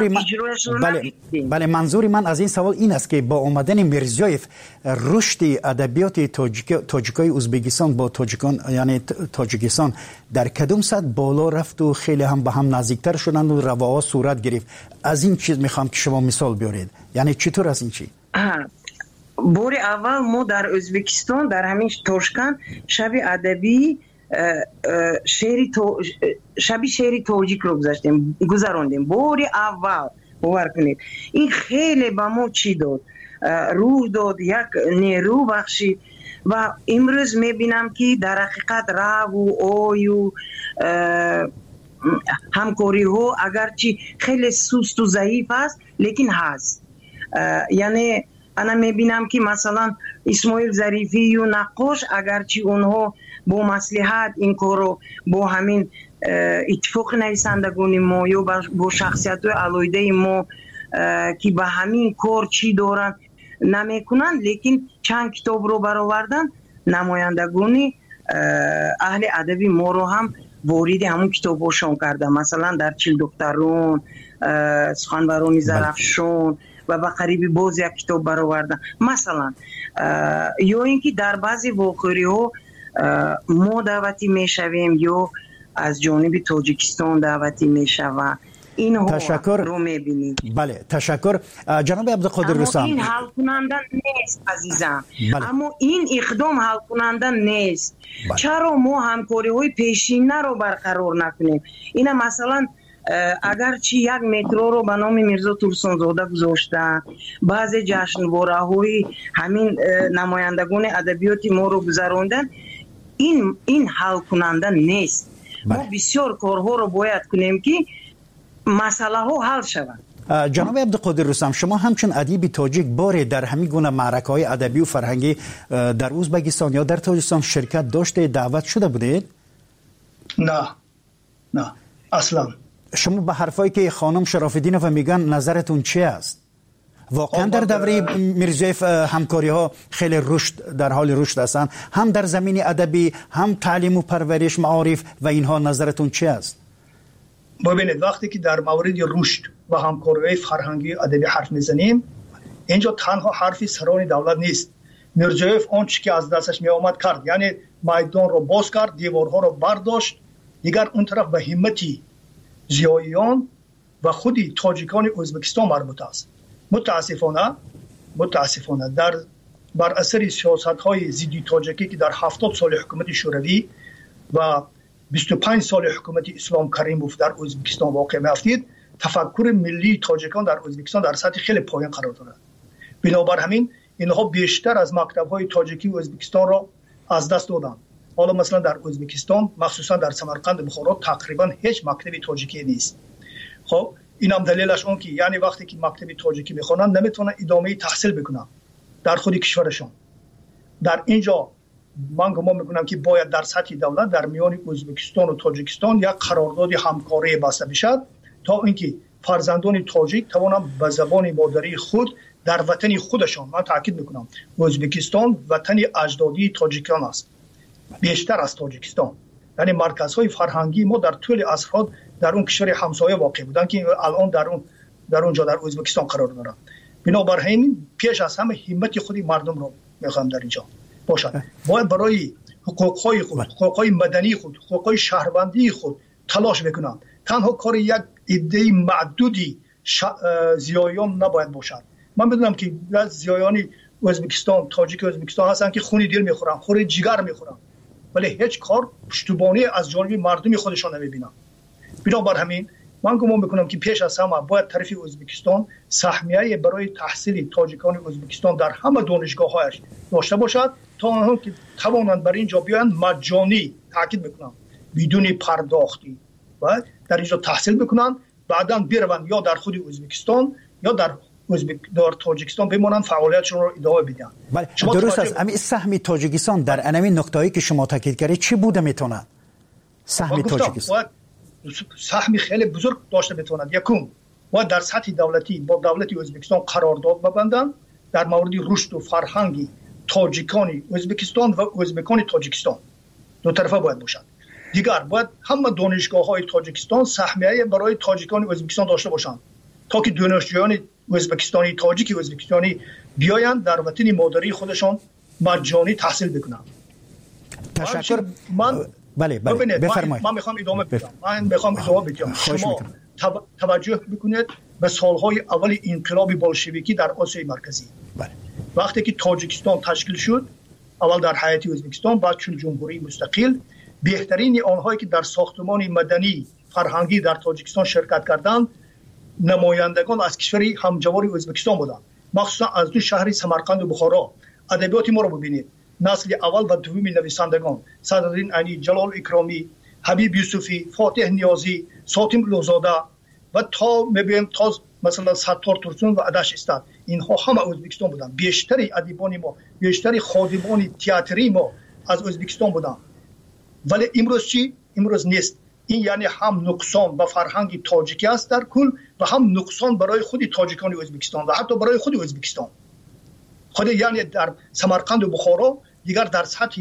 منظور من از این سوال این است که با آمدن میرزیویف رشد ادبیات تاجیکای ازبکستان با تاجیکان یعنی تاجیکستان در کدوم سطح بالا رفت و خیلی هم به هم نزدیکتر شدند و رواها صورت گرفت. از این چیز میخوام که شما مثال بیارید. یعنی چطور از این چی؟ بار اول ما در ازبکستان در همین تاشکند شب ادبی شعری تاجیک رو گذراندیم. بار اول باور کنید این خیلی به ما چی داد، روح داد، یک نیرو بخشید و امروز میبینم که در حقیقت رو و آی و همکاری ها اگرچه خیلی سست و ضعیف است لیکن هست. یعنی انا میبینم که مثلا اسماعیل ظریفی و نقاش اگرچه اونها با مصلحت این کارو با همین اتفاق نویسندگان ما یا با شخصیت علایده ما که به همین کار چی دارن نمیکنن، لیکن چند کتاب رو برآوردن نمایندگان اهل ادبی ما رو هم وارد همون کتاباشون کردن. مثلا در چیل دکترون، سخنوران زرفشان و به قریبی باز یک کتاب برآوردن مثلا. یا اینکه در بعضی واقعی ها ما دعوتی میشویم یا از جانب تاجیکستان دعوتی میشوند. این تشکر رو میبینید. بله تشکر جناب عبدالقادر رستم. این حل کننده نیست عزیزم. اما این اقدام حل کننده نیست. چرا ما همکاری های پیشینه رو برقرار نکنیم؟ اینا مثلا اگرچه یک مترو رو به نام میرزا ترسانزاده گذاشتن، بعضی جشنواره های همین نمایندگان ادبیات ما رو گذراندن، این حل کننده نیست. ما بسیار کارها رو باید کنیم که مسئله ها حل شود. جناب عبدالقادر رستم، شما همچون ادیب تاجیک باری در همین گونه معرکه‌های ادبی و فرهنگی در ازبکستان یا در تاجیکستان شرکت داشته، دعوت شده بودید؟ نه اصلا. شما به حرفایی که خانم شراف‌الدینووا میگن نظرتون چی است؟ واقعا در دوره میرزایف همکاری ها خیلی رشد، در حال رشد هستند، هم در زمین ادبی، هم تعلیم و پرورش، معارف و اینها، نظرتون چی است؟ ببینید، وقتی که در مورد رشد و همکاری فرهنگی ادبی حرف میزنیم، اینجا تنها حرفی سران دولت نیست. میرزایف اون چی که از دستش می آمد کرد، یعنی میدان رو باز کرد، دیوارها رو برداشت. دیگر اون طرف به همتی زیاییان و خودی تاجیکان ازبکستان مربوط است. متاسفانه بر اثر سیاست‌های ضد تاجیکی که در 70 سال حکومت شوروی و 25 سال حکومت اسلام کریموف در ازبکستان واقع می‌افتید، تفکر ملی تاجیکان در ازبکستان در سطح خیلی پایین قرار دارد. بنابر همین اینها بیشتر از مکتب‌های تاجیکی ازبکستان را از دست دادند. حالا مثلا در ازبکستان، مخصوصا در سمرقند و بخارا، تقریبا هیچ مکتبی تاجیکی نیست. خب اینم دلیلش اون که یعنی وقتی که مکتبی تاجیکی میخونن نمیتونن ادامه تحصیل بکنن در خود کشورشون. در اینجا من گمان میکنم که باید در سطح دولت در میان ازبکستان و تاجیکستان یک قرارداد همکاری بسته بشد تا اینکه فرزندان تاجیک توانند به زبان مادری خود در وطن خودشان، من تاکید میکنم ازبکستان وطن اجدادی تاجیکان است بیشتر از تاجیکستان. یعنی مرکزهای فرهنگی ما در طول عصرها در اون کشور همسایه واقع بودن که الان در اونجا در ازبکستان قرار دارن. بنابر همین پیش از همه همت خودی مردم رو میخوام در اینجا باشد. باید برای حقوقهای خود، حقوقهای مدنی خود، حقوقهای شهروندی خود تلاش بکنن. تنها کار یک عده معدودی زیایان نباید باشد. من بدونم که زیایان ازبکستان، تاجیک ازبکستان هستن که خون دل میخورن، خون جگر میخورن، ولی هیچ کار پشتیبانی از جانب مردم خودشان نمیبینن. بنابر همین من گمان میکنم که پیش از همه باید طرف ازبکستان سهمیه برای تحصیل تاجیکان ازبکستان در همه دانشگاه‌هایش داشته باشد تا آنها که توانند برای اینجا بیایند مجانی، تاکید میکنم بدون پرداختی، و در اینجا تحصیل بکنن، بعداً بروند یا در خود ازبکستان یا در تاجیکستان بمانند فعالیتشون رو ادامه بدن. بله درست است. اما سهم تاجیکستان در انمی نکته‌ای که شما تاکید کردید چی بوده میتونه؟ سهم تاجیکستان سهمی خیلی بزرگ داشته بتواند. یکم باید در سطح دولتی با دولت ازبکستان قرارداد ببندند در مورد رشد و فرهنگی تاجیکان ازبکستان و ازبکان تاجیکستان، دو طرفه باید باشد. دیگر باید همه دانشگاه‌های تاجیکستان سهمیه برای تاجیکان ازبکستان داشته باشند تا که دانشجویان ازبکستانی، تاجیک ازبکستانی بیایند در وطن مادری خودشان مجانی تحصیل بکنند. تشکر. بله بفرمایید. من میخوام ادامه بدم. شما توجه بکنید به سالهای اول انقلاب بولشویکی در آسیای مرکزی. بله. وقتی که تاجیکستان تشکیل شد، اول در هیئت ازبکستان، بعد چون جمهوری مستقل، بهترین آنهایی که در ساختمان مدنی فرهنگی در تاجیکستان شرکت کردند نمایندگان از کشوری همجوار ازبکستان بودند، مخصوصا از دو شهر سمرقند و بخارا. ادبیات ما رو ببینید، نسل اول و دوم نویسندگان صدرالدین علی، جلال اکرامی، حبیب یوسفی، فاتح نیازی، ساتم لوزاده و تا میبینیم تا مثلا ستار ترسون و عدش استاد، اینها همه ازبکستان بودن. بیشتری ادیبان ما، بیشتری خادمان تئاتری ما از ازبکستان بودن. ولی امروز چی؟ امروز نیست. این یعنی هم نقصان به فرهنگ تاجیکی است در کل و هم نقصان برای خود تاجیکان ازبکستان و حتی برای خود ازبکستان. خود یعنی در سمرقند و بخارا دیگر در سطح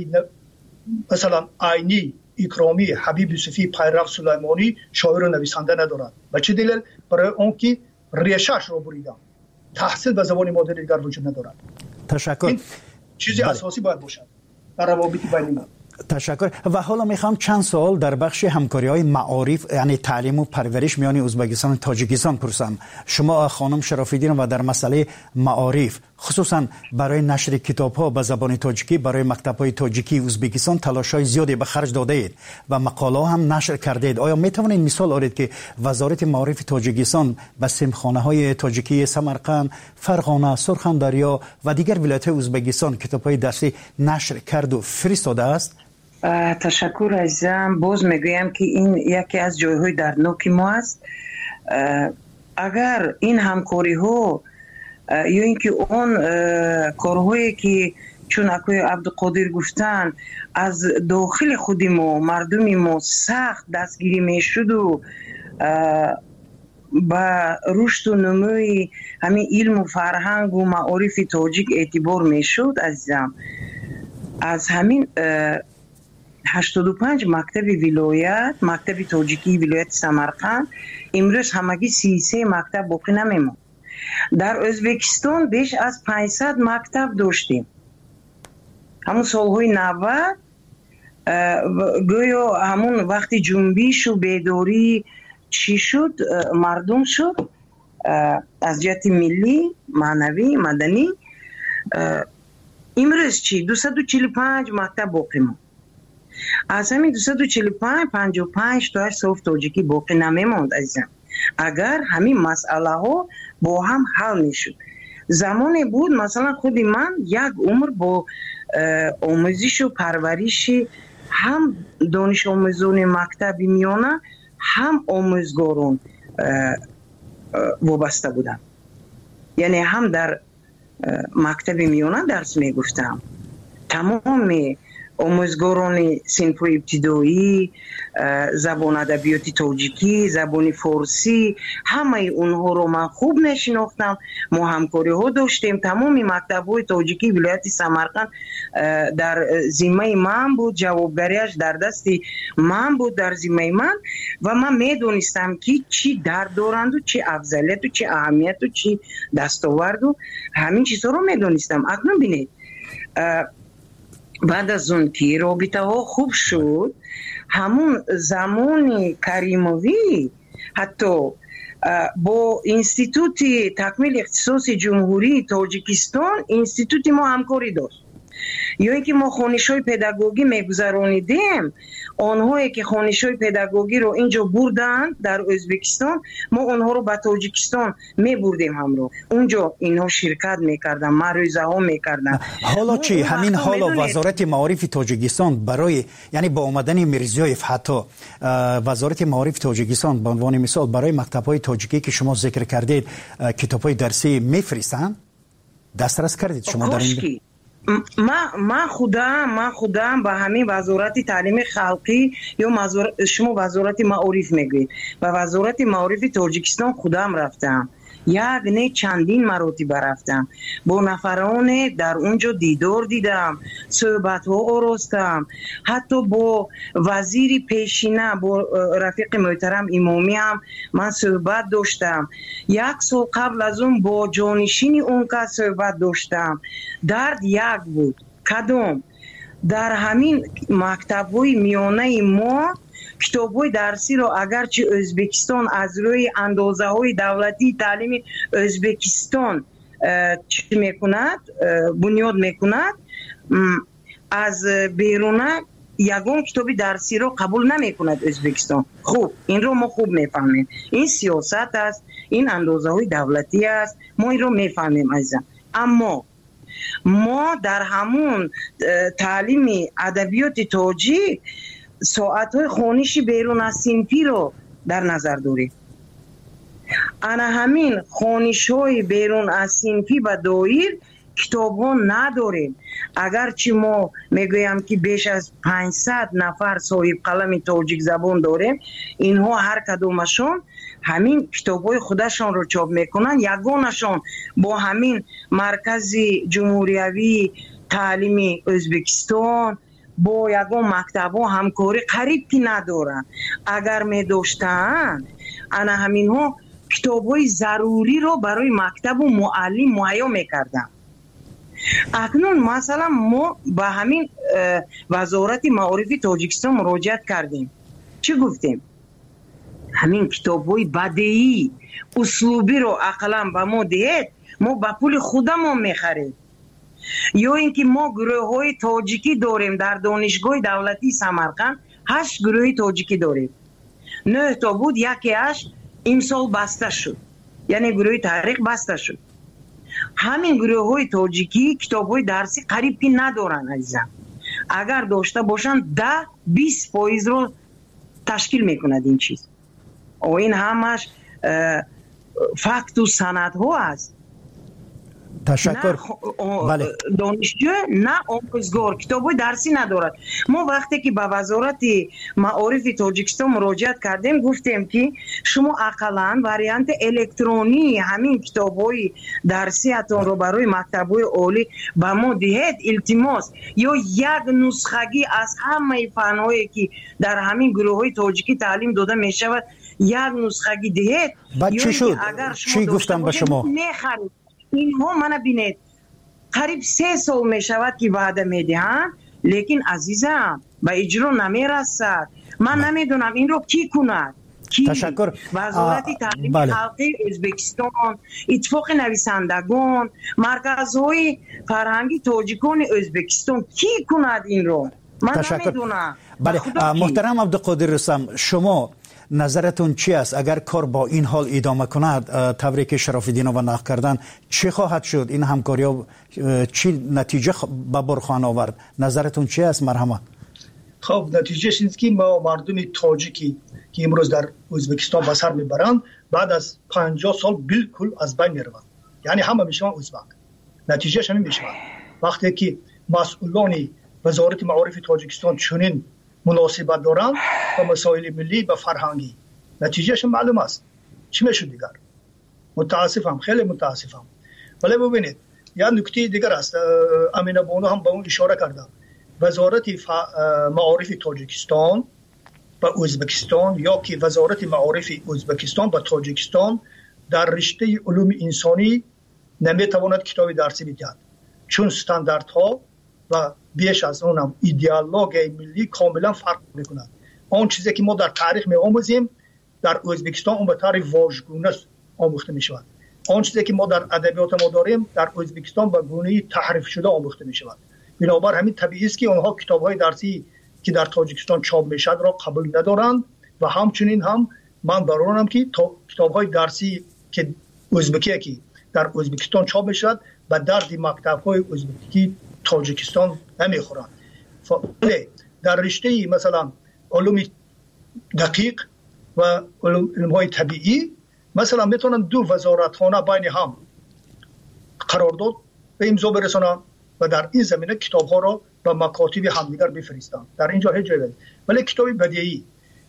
مثلا عینی، اکرامی، حبیب یوسفی، پیرو سلیمانی شاعر و نویسنده ندارند. و چه دلیل؟ برای اون که ریشه‌اش رو بریدن. تحصیل به زبان مادری دیگر وجود ندارد. تشکر. این چیزی اساسی باید باشد در روابط بین ما. تشکر. و حالا میخوام چند سوال در بخش همکاری‌های معارف، یعنی تعلیم و پرورش میان ازبکستان و تاجیکستان پرسم. شما خانم شراف‌الدینووا در مسئله معارف، خصوصا برای نشر کتاب‌ها به زبان تاجیکی برای مکتب‌های تاجیکی ازبکستان تلاش‌های زیادی به خرج داده اید و مقاله هم نشر کرده اید. آیا میتوانید مثال آورید که وزارت معارف تاجیکستان به سیمخانه‌های تاجیکی سمرقند، فرغانه، سرخندریا و دیگر ولایت‌های ازبکستان کتاب‌های درسی نشر کرد و فرستاده است؟ تشکر عزیزم. باز میگویم که این یکی از جایهای دردناک ما است. اگر این همکاری ها یا اینکه اون کارهایی که چون اکوی عبدالقادر گفتن از داخل خودی ما مردمی ما سخت دستگیری میشد و با رشد و نموی همین علم و فرهنگ و معارف تاجیک اعتبار میشد عزیزم. از همین 85 مکتب ولایت، مکتب تاجیکی ولایت سمرقند امروز همگی 33 مکتب باقی نمیموند. در ازبکستان بیش از 500 مکتب داشتیم. همون سالهای 90 گویا همون وقتی جنبش و بیداری چی شد مردم شد از جهت ملی معنوی مدنی امروز چی 245 مکتب باقی ماند. از همین 245 55 تا صف تاجیکی باقی نمیموند عزیزم. اگر همین مسئله ها با هم حل میشد. زمانی بود مثلا خود من یک عمر با آموزش و پرورش هم دانش آموزان مکتب میانه هم آموزگاران وابسته بودم. یعنی هم در مکتب میانه درس میگفتم. تمام آموزگاران صنف ابتدایی، زبان ادبیات تاجیکی، زبان فارسی، همه اونها رو من خوب نشناختم. ما همکاری ها داشتیم. تمام مکتب های تاجیکی ولایت سمرقند در ذمه من بود، جوابداریش در دست من بود، در ذمه من. و من میدونستم که چی درد دارند و چی افضلیت و چی اهمیت و چی دستاورد و همین چیزها رو میدونستم. اکنون بینید بعد از اون که رابطه ها خوب شد، همون زمان کریموی حتی با انستیتوت تکمیل اختصاص جمهوری تاجیکستان انستیتوت ما همکاری داشت. یا اینکه ما خوانش‌های پداگوژی میگذرانیدیم، آنهایی که خوانش‌های پداگوژی رو اینجا بردن در ازبکستان، ما آنها رو به تاجیکستان میبردیم همراه. اونجا اینها شرکت میکردن، معروضه ها میکردن. حالا چی همین حالا وزارت معارف تاجیکستان برای یعنی با اومدن میرزیویف حتی وزارت معارف تاجیکستان به عنوان مثال برای مکتب‌های تاجیکی که شما ذکر کردید کتاب‌های درسی میفرستن؟ دسترس کردید شما در این؟ من خودم با همین وزارت تعلیم خلقی یا شما وزارت معارف میگوید، با وزارت معارف تاجیکستان خودم رفتم، یک نه چندین مراتب رفتم، با نفران در اونجا دیدار دیدم، صحبت ها آراستم، حتی با وزیر پیشینه با رفیق محترم امامی هم من صحبت داشتم. 1 سال قبل از اون با جانشین اون که صحبت داشتم. درد یک بود. کدام؟ در همین مکتب‌های میانه ما کتاب‌های درسی رو اگرچه ازبکستان از روی اندازه‌های دولتی تعلیم ازبکستان چی میکند بنیاد میکند، از بیرونه یگان کتابی درسی رو قبول نمیکند ازبکستان. خوب این رو ما خوب میفهمیم، این سیاست است، این اندازه‌های دولتی است، ما این رو میفهمیم عزیزم. اما ما در همون تعلیم ادبیات تاجیک ساعت‌های خوانش بیرون از صنفی رو در نظر داریم. انا همین خوانش‌های بیرون از صنفی و دایر کتاب‌ها نداریم. اگرچه ما میگویم که بیش از 500 نفر صاحب قلم تاجیک زبان داریم، اینها هر کدومشون همین کتاب‌های خودشان رو چاپ میکنن. یگانشان با همین مرکز جمهوریوی تعلیم ازبکستان با یگان مکتب‌ها همکاری قریب که ندارن. اگر می داشتن انا همین ها کتاب‌های ضروری رو برای مکتب و معلم مهیا میکردن. اکنون مثلا ما با همین وزارت معارف تاجیکستان مراجعت کردیم. چی گفتیم؟ همین کتاب‌های بدیعی اسلوبی رو اقلا به ما دهید، ما با پول خودمون میخریم. یا اینکه ما گروه‌های تاجیکی داریم در دانشگاه دولتی سمرقند، 8 گروه تاجیکی داریم. 9 تا بود، یکیش امسال بسته شد، یعنی گروه تحریک بسته شد. همین گروه‌های تاجیکی کتاب‌های درسی قریب که ندارن عزیزم. اگر داشته باشن 10-20% رو تشکیل میکند این چیز. و این همش فکت و سندها است. تشکر. بله. دانشجو نه آموزگار کتاب درسی ندارد. ما وقتی که به وزارت معارف تاجیکستان مراجعت کردیم گفتیم که شما اقلا واریانت الکترونی همین کتاب‌های درسیتون رو برای مکتب‌های عالی به ما دهید التماس، یا یک نسخگی از همه فن‌هایی که در همین گروه‌های تاجیکی تعلیم داده می‌شود یک نسخگی دهید. بعد چی شد؟ چی گفتم به شما؟ اینها منو بینید قریب 3 سال می شود که وعده میدهند لیکن عزیزم به اجرا نمیرسد. من نمیدونم این رو کی کند. تشکر. وزارت تعلیم خلقی ازبکستان، اتفاق نویسندگان، مرکزهای فرهنگی تاجیکان ازبکستان کی کند این رو؟ من نمیدونم. بله محترم عبدالقادر رستم، شما نظرتون چی است؟ اگر کار با این حال ادامه کند، تبریک شراف‌الدین و نقل کردن، چی خواهد شد؟ این همکاری ها چی نتیجه به بار خواهند آورد؟ نظرتون چی است؟ مرحمت. خب نتیجهش اینه که ما مردم تاجیکی که امروز در ازبکستان به سر میبرند بعد از 50 سال بالکل از بین میروند، یعنی همه میشوند ازبک. نتیجهش همین میشود وقتی که مسئولان وزارت معارف تاجیکستان چنین مناسبت دارند با مسائل ملی و فرهنگی، نتیجهش معلوم است. چی میشه دیگر؟ متاسفم، خیلی متاسفم. ولی ببینید یا نکته دیگر است، امینه بانو هم به اون اشاره کرده. وزارت معارف تاجیکستان و ازبکستان یا که وزارت معارف ازبکستان و تاجیکستان در رشته علوم انسانی نمیتواند کتاب درسی بدهد، چون استانداردها و بیش از اونم ایدئولوژی ملی کاملا فرق میکنند. آن چیزی که ما در تاریخ می‌آموزیم در ازبکستان اون به طور واژگونه آموخته میشود. آن چیزی که ما در ادبیات ما داریم در ازبکستان به گونه‌ای تحریف شده آموخته میشود. بنابر همین طبیعی است که آنها کتاب‌های درسی که در تاجیکستان چاپ میشد را قبول ندارند و همچنین هم من برانم که کتاب‌های درسی که ازبکی که در ازبکستان چاپ میشد به درد مکتب‌های ازبکی تاجیکستان نمیخورند. در رشته مثلا علوم دقیق و علوم‌های طبیعی مثلا میتونن دو وزارتخانه بین هم قرارداد به امضا برسونن و در این زمینه کتاب‌ها را به مکاتب همدیگر بفرستند. در اینجا هیچ جایی نیست. ولی کتاب بدیعی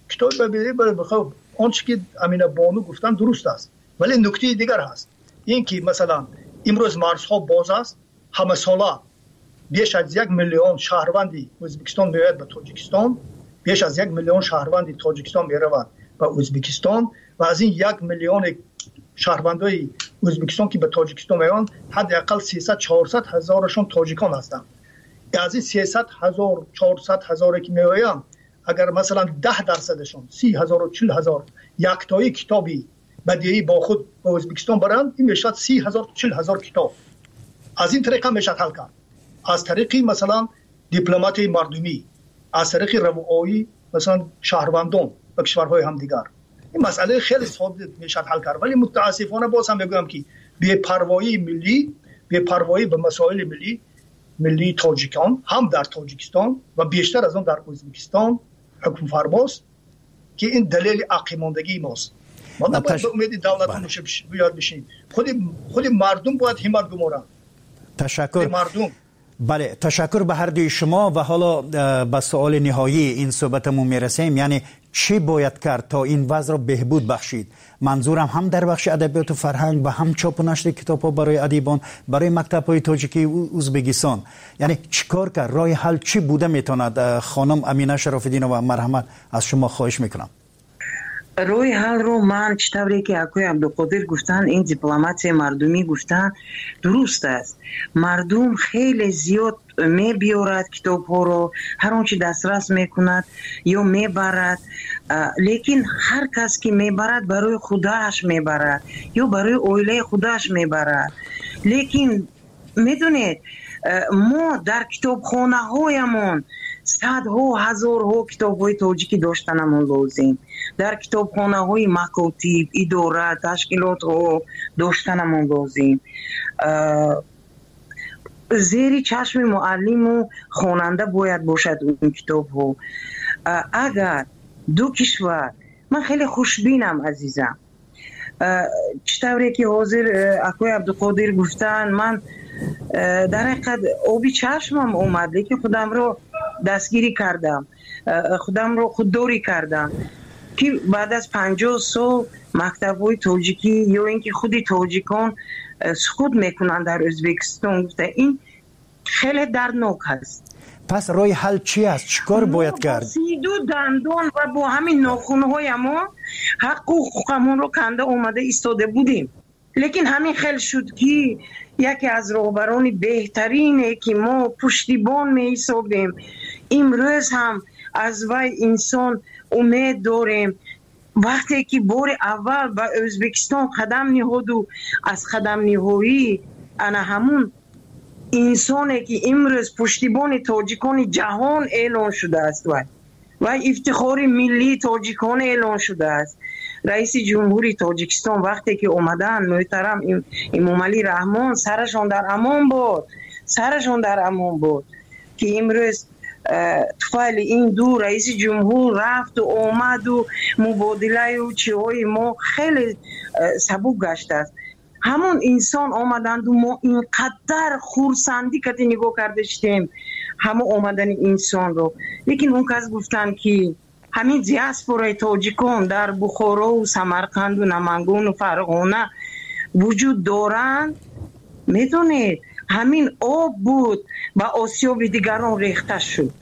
خب آنچه که امینه بانو گفتن درست است، ولی نکته دیگر هست، این که مثلا امروز مرزها باز است، همه ساله بیش از 1 میلیون شهروندی ازبکستان میاد به تاجیکستان، بیش از 1 میلیون شهروندی تاجیکستان میروند به ازبکستان و از این 1 میلیون شهروندای ازبکستان که به تاجیکستان میان حداقل 300-400 هزارشون تاجیکان هستند. از این 300,000-400 هزار که میآیند اگر مثلا 10%شون 30,000-40,000 یکتایی کتابی بدیعی با خود به ازبکستان برند، این میشد 30,000-40,000 کتاب. از این طریقه میشد حل کرد، از طریق مثلا دیپلمات مردمی، از طریق روایی مثلا شهروندان و کشورهای همدیگر. این مسئله خیلی ساده میشد حل کرد، ولی متاسفانه باز هم میگم که بی‌پروایی ملی، بی‌پروایی به مسائل ملی تاجیکان هم در تاجیکستان و بیشتر از اون در ازبکستان حکم فرماست که این دلیل عقیماندگی ماست. ما نباید به امید دولت بیاد بشیم، خود مردم باید همت گمارن. تشکر. مردم. بله، تشکر به هر دوی شما و حالا به سوال نهایی این صحبتمون میرسیم، یعنی چی باید کرد تا این وضع را بهبود بخشید؟ منظورم هم در بخش ادبیات و فرهنگ و هم چاپ و نشر کتاب‌ها برای ادیبان، برای مکتب‌های تاجیکی و ازبکستان، یعنی چیکار کرد؟ راه حل چی بوده میتواند؟ خانم امینه شراف‌الدین و مرحمت از شما خواهش میکنم. روی حل رو من چطوری که اکوی عبدالقادر گفتن، این دیپلمات مردمی گفتن درست است. مردم خیلی زیاد می بیارد کتاب ها رو، هر اون چی دسترس میکند یا میبرد، لیکن هر کس که میبرد برای خودش میبرد یا برای اویله خودش میبرد. لیکن میدونید ما در کتاب خانه هایمون صدها هزارها کتاب های تاجیکی داشتنمون لازم، در کتاب خانه های مکاتب، اداره، تشکیلات ها داشتنمون لازم. زیر چشم معلم و خواننده باید باشد اون کتاب ها. اگر دو کشور، من خیلی خوشبینم عزیزم، چطوری که حاضر اکوی عبدالقادر گفتن، من در حقیقت آبی چشمم اومد، لیکن خودم رو دستگیری کردم، خودم رو خودداری کردم که بعد از 50 سال مکتب‌های تاجیکی یا اینکه خودی تاجیکان سقوط میکنن در ازبکستان، گفته این خیلی دردناک هست. پس راه حل چی است؟ چیکار باید کرد؟ سیدو دندان و با همین ناخون‌های ما حقوقمون رو کنده اومده ایستاده بودیم، لیکن همین خیلی شد که یکی از رهبران بهترینه که ما پشتیبان می‌ایستادیم، امروز هم از وی انسان امید داریم. وقتی که بار اول به ازبکستان قدم نهاد و از قدم نهایی انا همون انسانی که امروز پشتیبان تاجیکان جهان اعلان شده است و افتخار ملی تاجیکان اعلان شده است. رئیس جمهوری تاجیکستان وقتی که اومدن، محترم امامعلی رحمان، سرشون در امان بود که امروز طفل این دو رئیس جمهور رفت و آمد و مبادله و چیهای ما خیلی سبک گشت است. همون انسان آمدند و ما اینقدر خورسندی که نگاه کردشتیم همه آمدن انسان رو، لیکن اون کس گفتن که همین دیاسپورای تاجیکان در بخارا و سمرقند و نمنگان و فرغانه وجود دارند. میدونید همین آب بود و آسیاب دیگران ریخته شد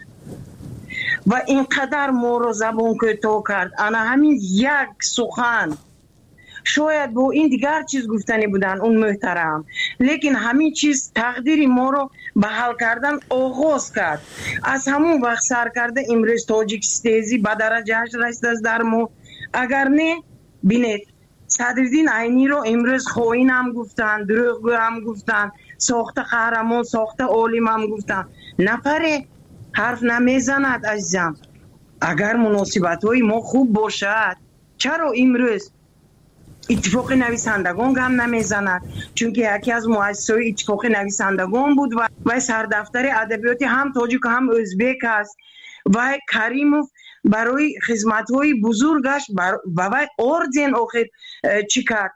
و اینقدر ما رو زبان کوتاه کرد. انا همین یک سخن شاید با این دیگر چیز گفتنی بودن اون محترم، لیکن همین چیز تقدیر ما رو به حل کردن آغاز کرد. از همون وقت سر کرده امروز تاجیکستانی به درجهش رسیده است در ما. اگر نه بینید صدرالدین عینی رو امروز خائن هم گفتن، دروغگو هم گفتن، ساخته قهرمان، ساخته عالم هم گفتن. نفره حرف نمیزند عزیزم. اگر مناسبت های ما خوب باشد چرا امروز اتفاق نویسندگان هم نمیزند؟ چون که یکی از مؤسسای اتفاق نویسندگان بود و سردفتر ادبیات هم تاجیک هم ازبک است و کریموف برای خدمت‌های بزرگش و اردن آخر چی کرد؟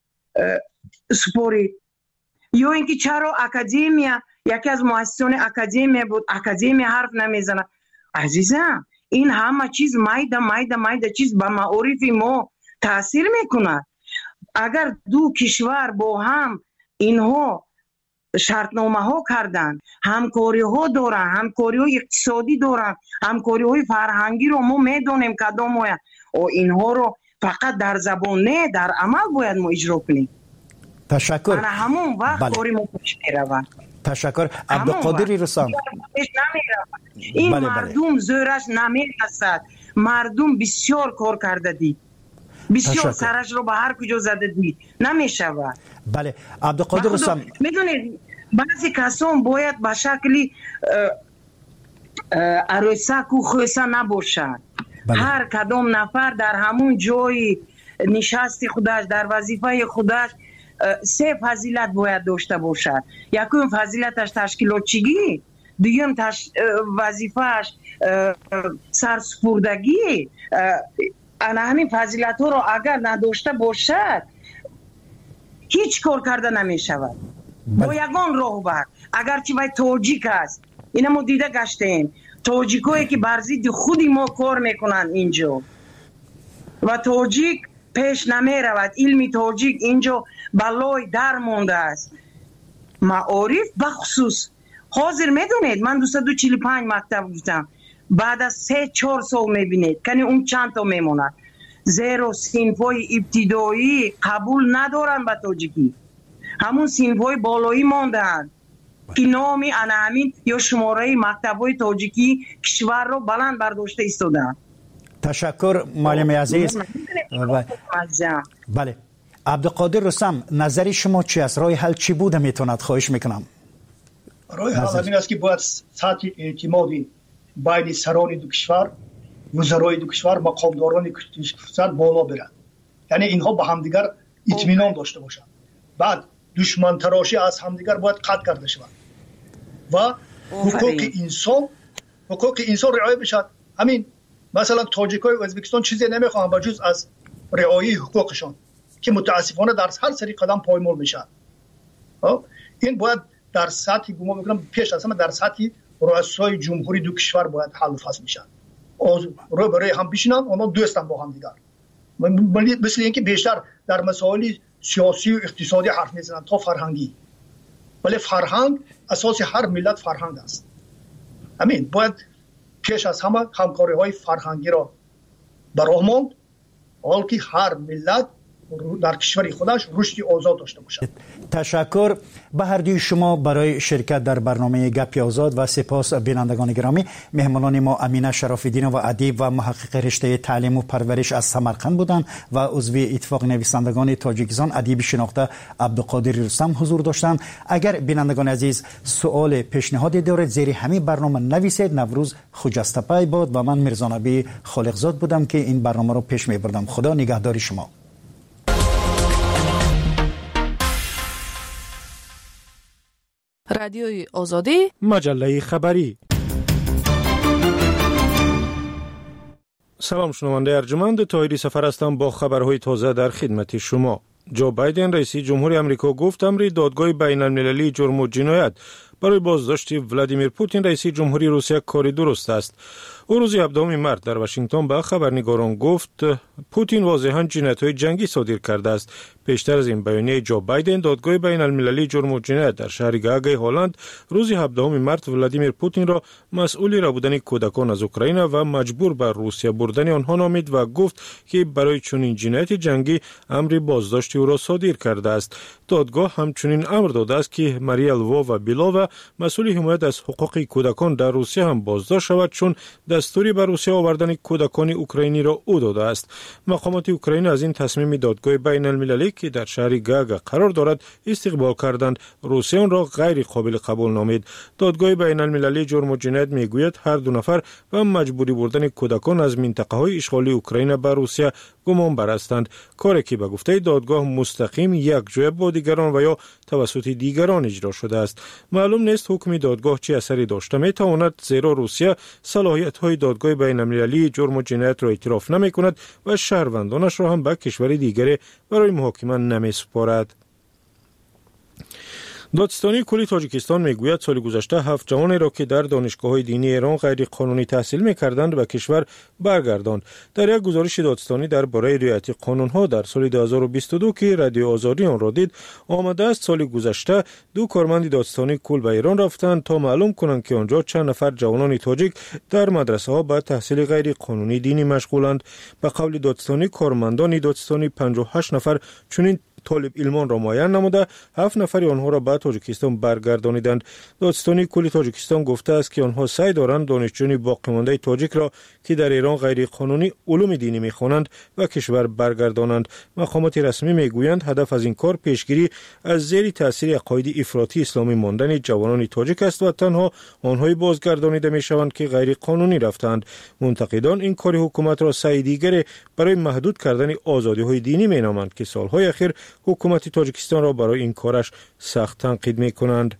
سپورید. یا اینکه چرا اکادمیا، یکی از مؤسسان اکادمیا بود، اکادمیا حرف نمیزند؟ عزیزم این همه چیز مایده چیز به معارف ما تاثیر میکنه. اگر دو کشور با هم اینها شرطنامه ها کردن، همکاری ها دارن، همکاری های اقتصادی دارن، همکاری های فرهنگی رو ما میدونیم کدام های و اینها رو فقط در زبان نه در عمل باید ما اجرا کنیم. تشکر. انا همون وقت کاری ما پیش میروند. تشکر. عبدالقادر رسام. این مردم زورش نمیرسد. مردم بسیار کار کرده دید، بسیار سرش رو به هر کجا زده دید، نمیشود. بله عبدالقادر رسام، میدونید بعضی کسان باید به شکلی عروسک و خویسه نباشد. هر کدام نفر در همون جای نشست خودش در وظیفه خودش سه فضیلت باید داشته باشد. یکم فضیلتش تشکیلاتچی، دویم وظیفهش سرسپردگی. انا همین فضیلت ها رو اگر نداشته باشد هیچ کار کرده نمی شود. با یگان رهبر اگرچه وی تاجیک است، اینا ما دیده گشتیم تاجیک هایی که بر ضد خودی ما کار میکنن اینجا و تاجیک پیش نمی رود. علم تاجیک اینجا بلای در مونده است. معارف بخصوص حاضر میدونید من 245 مکتب گفتم، بعد از 3-4 سال میبینید کنی اون چند تا میموند. زیرا صنفای ابتدایی قبول ندارن به تاجیکی، همون صنفای بالایی ماندن که نامی انا همین یا شماره مکتبای تاجیکی کشور رو بلند برداشته ایستادن. تشکر معلم عزیز. بله عبدالقادر رسام، نظر شما چی است؟ راه حل چی بوده میتوند؟ خواهش میکنم. راه حل این است که باید سطح اعتمادی بین سران دو کشور، وزرای دو کشور، مقامداران کشور بالا برند. یعنی اینها به همدیگر اطمینان داشته باشند. بعد دشمن تراشی از همدیگر باید قطع کرده شود و حقوق انسان رعایت بشود. همین مثلا تاجیکای ازبکستان چیزی نمیخوان بجز از رعایت حقوقشان که متاسفانه در هر سری قدم پایمال میشن. این باید در سطح گمان میکنم پیش از همه در سطح رؤسای جمهوری دو کشور باید حل و فصل میشن. رو برای هم بشینن، اونا دوستن با هم دیگر. مثل اینکه بیشتر در مسائل سیاسی و اقتصادی حرف میزنن تا فرهنگی. ولی فرهنگ اساس هر ملت فرهنگ است. همین باید پیش از همه همکاری های فرهنگی را براه ماند، حال که هر ملت در کشور خودش رشد آزاد داشته باشد. تشکر به هر دوی شما برای شرکت در برنامه گپ آزاد و سپاس بینندگان گرامی. مهمانان ما امینه شراف‌الدین و ادیب و محقق رشته تعلیم و پرورش از سمرقند بودند و عضو اتفاق نویسندگان تاجیکستان ادیب شناخته عبدالقادر رستم حضور داشتند. اگر بینندگان عزیز سوال پیشنهادی دارید زیر همین برنامه نویسید. نوروز خجسته پی باد و من میرزا نبی خالقزاد بودم که این برنامه رو پیش میبردم. خدا نگهدار شما. رادیوی آزادی، مجله خبری. سلام شنونده ارجمند، طاهری سفر هستم با خبرهای تازه در خدمت شما. جو بایدن رئیس جمهوری آمریکا گفت امر دادگاه بین المللی جرم و جنایت برای بازداشت ولادیمیر پوتین رئیس جمهوری روسیه کاری درست است. او روز 17 مارس در واشنگتن به خبرنگاران گفت پوتین واضحاً جنایت‌های جنگی صادر کرده است. پیشتر از این بیانیه جو بایدن دادگاه بین المللی جرم و جنایت در شهر گاگ هلند روز 17 مارس ولادیمیر پوتین را مسئول را بودن کودکان از اوکراین و مجبور به روسیه بردن آنها نامید و گفت که برای چنین جنایت جنگی امر بازداشت او را صادر کرده است. دادگاه همچنین امر داده است که ماریا لووا و بیلووا مسئول حمایت از حقوق کودکان در روسیه هم بازداشت شود، چون دستوری بر روسیه آوردن کودکان اوکراینی را او داده است. مقامات اوکراین از این تصمیم دادگاه بین المللی که در شهر گاگا قرار دارد استقبال کردند. روسیه آن را غیر قابل قبول نامید. دادگاه بین المللی جرم و جنایت میگوید هر دو نفر و مجبوری بردن کودکان از منطقه های اشغالی اوکراین به روسیه گمان بر هستند، کاری که به گفته دادگاه مستقیم یک جای با دیگران و یا توسط دیگران اجرا شده است. معلوم نیست حکم دادگاه چه اثری داشته میتواند، زیرا روسیه صلاحیت های دادگاه بین المللی جرم و جنایت را اعتراف نمی کند و شهروندانش را هم به کشور دیگری برای محاکمه نمی سپارد. دادستانی کلی تاجیکستان میگوید سال گذشته 7 جوان را که در دانشگاه‌های دینی ایران غیر قانونی تحصیل می‌کردند به کشور برگرداند. در یک گزارش دادستانی درباره رعایت قانون‌ها در سال 2022 که رادیو آزادی آن را دید، آمده است سال گذشته 2 کارمند دادستانی کل به ایران رفتند تا معلوم کنند که آنجا چند نفر جوانان تاجیک در مدرسه‌ها به تحصیل غیر قانونی دینی مشغولند. به قول دادستانی کارمندان دادستانی 58 نفر چنین طالب علمان را معین نموده 7 نفر آنها را به تاجیکستان برگردانیدند. دادستانی کلی تاجیکستان گفته است که آنها سعی دارند دانشجویان باقی مانده تاجیک را که در ایران غیر قانونی علوم دینی می‌خوانند و کشور برگردانند. مقامات رسمی میگویند هدف از این کار پیشگیری از زیر تاثیر عقاید افراطی اسلامی ماندن جوانان تاجیک است و تنها آنها بازگردانیده میشوند که غیر قانونی رفتند. منتقدان این کار حکومت را سعی دیگری برای محدود کردن آزادی‌های دینی مینامند که سال‌های اخیر حکومت تاجیکستان را برای این کارش سخت تنقید می‌کنند.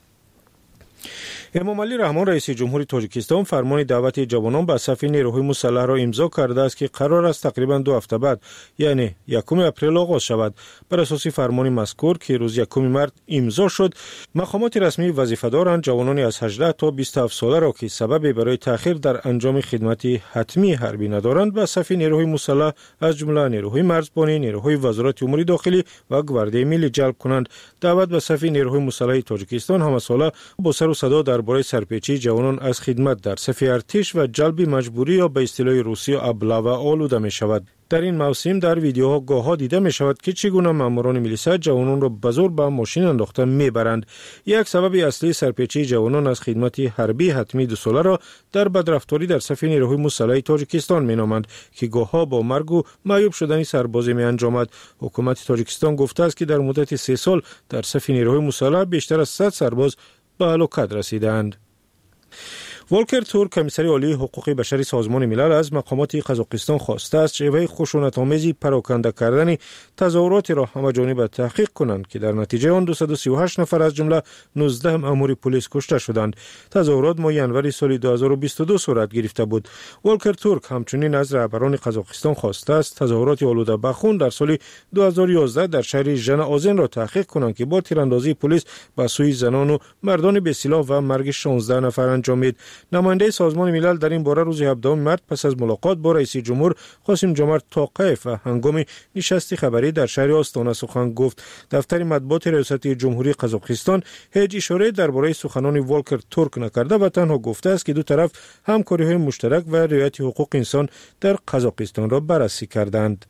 امام علی رحمان رئیس جمهوری تاجیکستان فرمان دعوت جوانان به صف نیروهای مسلح را امضا کرده است که قرار است تقریبا 2 هفته بعد یعنی 1 اپریل آغاز شود. بر اساس فرمان مذکور که روز 1 مارس امضا شد، مقامات رسمی وظیفه‌داران جوانانی از 18 تا 27 ساله را که سبب برای تأخیر در انجام خدمت حتمی حربی ندارند به صف نیروهای مسلح از جمله نیروهای مرزبانی، نیروهای وزارت امور داخلی و گواردی ملی جلب کنند. دعوت به صف نیروهای مسلح تاجیکستان همه ساله با سر و صدا درباره سرپیچی جوانان از خدمت در صف ارتش و جلب مجبوری یا به اصطلاح روسی ابله آلوده می شود. در این موسم در ویدیوها گاه‌ها دیده می شود که چگونه ماموران میلیسا جوانان را به زور به ماشین انداخته میبرند. یک سبب اصلی سرپیچی جوانان از خدمت حربی حتمی 2 ساله را در بدرفتاری در صف نیروهای مسلح تاجیکستان مینامند که گاه‌ها با مرگ و معیوب شدن سربازی می انجامد. حکومت تاجیکستان گفته است که در مدت 3 سال در صف نیروهای مسلح بیشتر از 100 سرباز به هلاکت رسیدند. ولکر تورک کمیسر عالی حقوق بشری سازمان ملل از مقامات قزاقستان خواسته است شیوه خشونت‌آمیز پراکنده کردن تظاهرات را همه‌جانبه تحقیق کنند که در نتیجه آن 238 نفر از جمله 19 مأمور پلیس کشته شدند. تظاهرات ماه ینوری سال 2022 صورت گرفته بود. ولکر تورک همچنین از رهبران قزاقستان خواسته است تظاهرات آلوده به خون در سال 2011 در شهر ژن آذن را تحقیق کنند که با تیراندازی پلیس به سوی زنان و مردان بی‌سلاح و مرگ 16 نفر انجامید. نماینده سازمان ملل در این باره روز 17 مارس پس از ملاقات با رئیس جمهور قاسم جمعت توقیف و هنگام نشست خبری در شهر آستانه سخن گفت. دفتر مطبوعات ریاست جمهوری قزاقستان هیچ اشاره درباره سخنان ولکر تورک نکرده و تنها گفته است که دو طرف همکاری‌های مشترک و رعایت حقوق انسان در قزاقستان را بررسی کردند.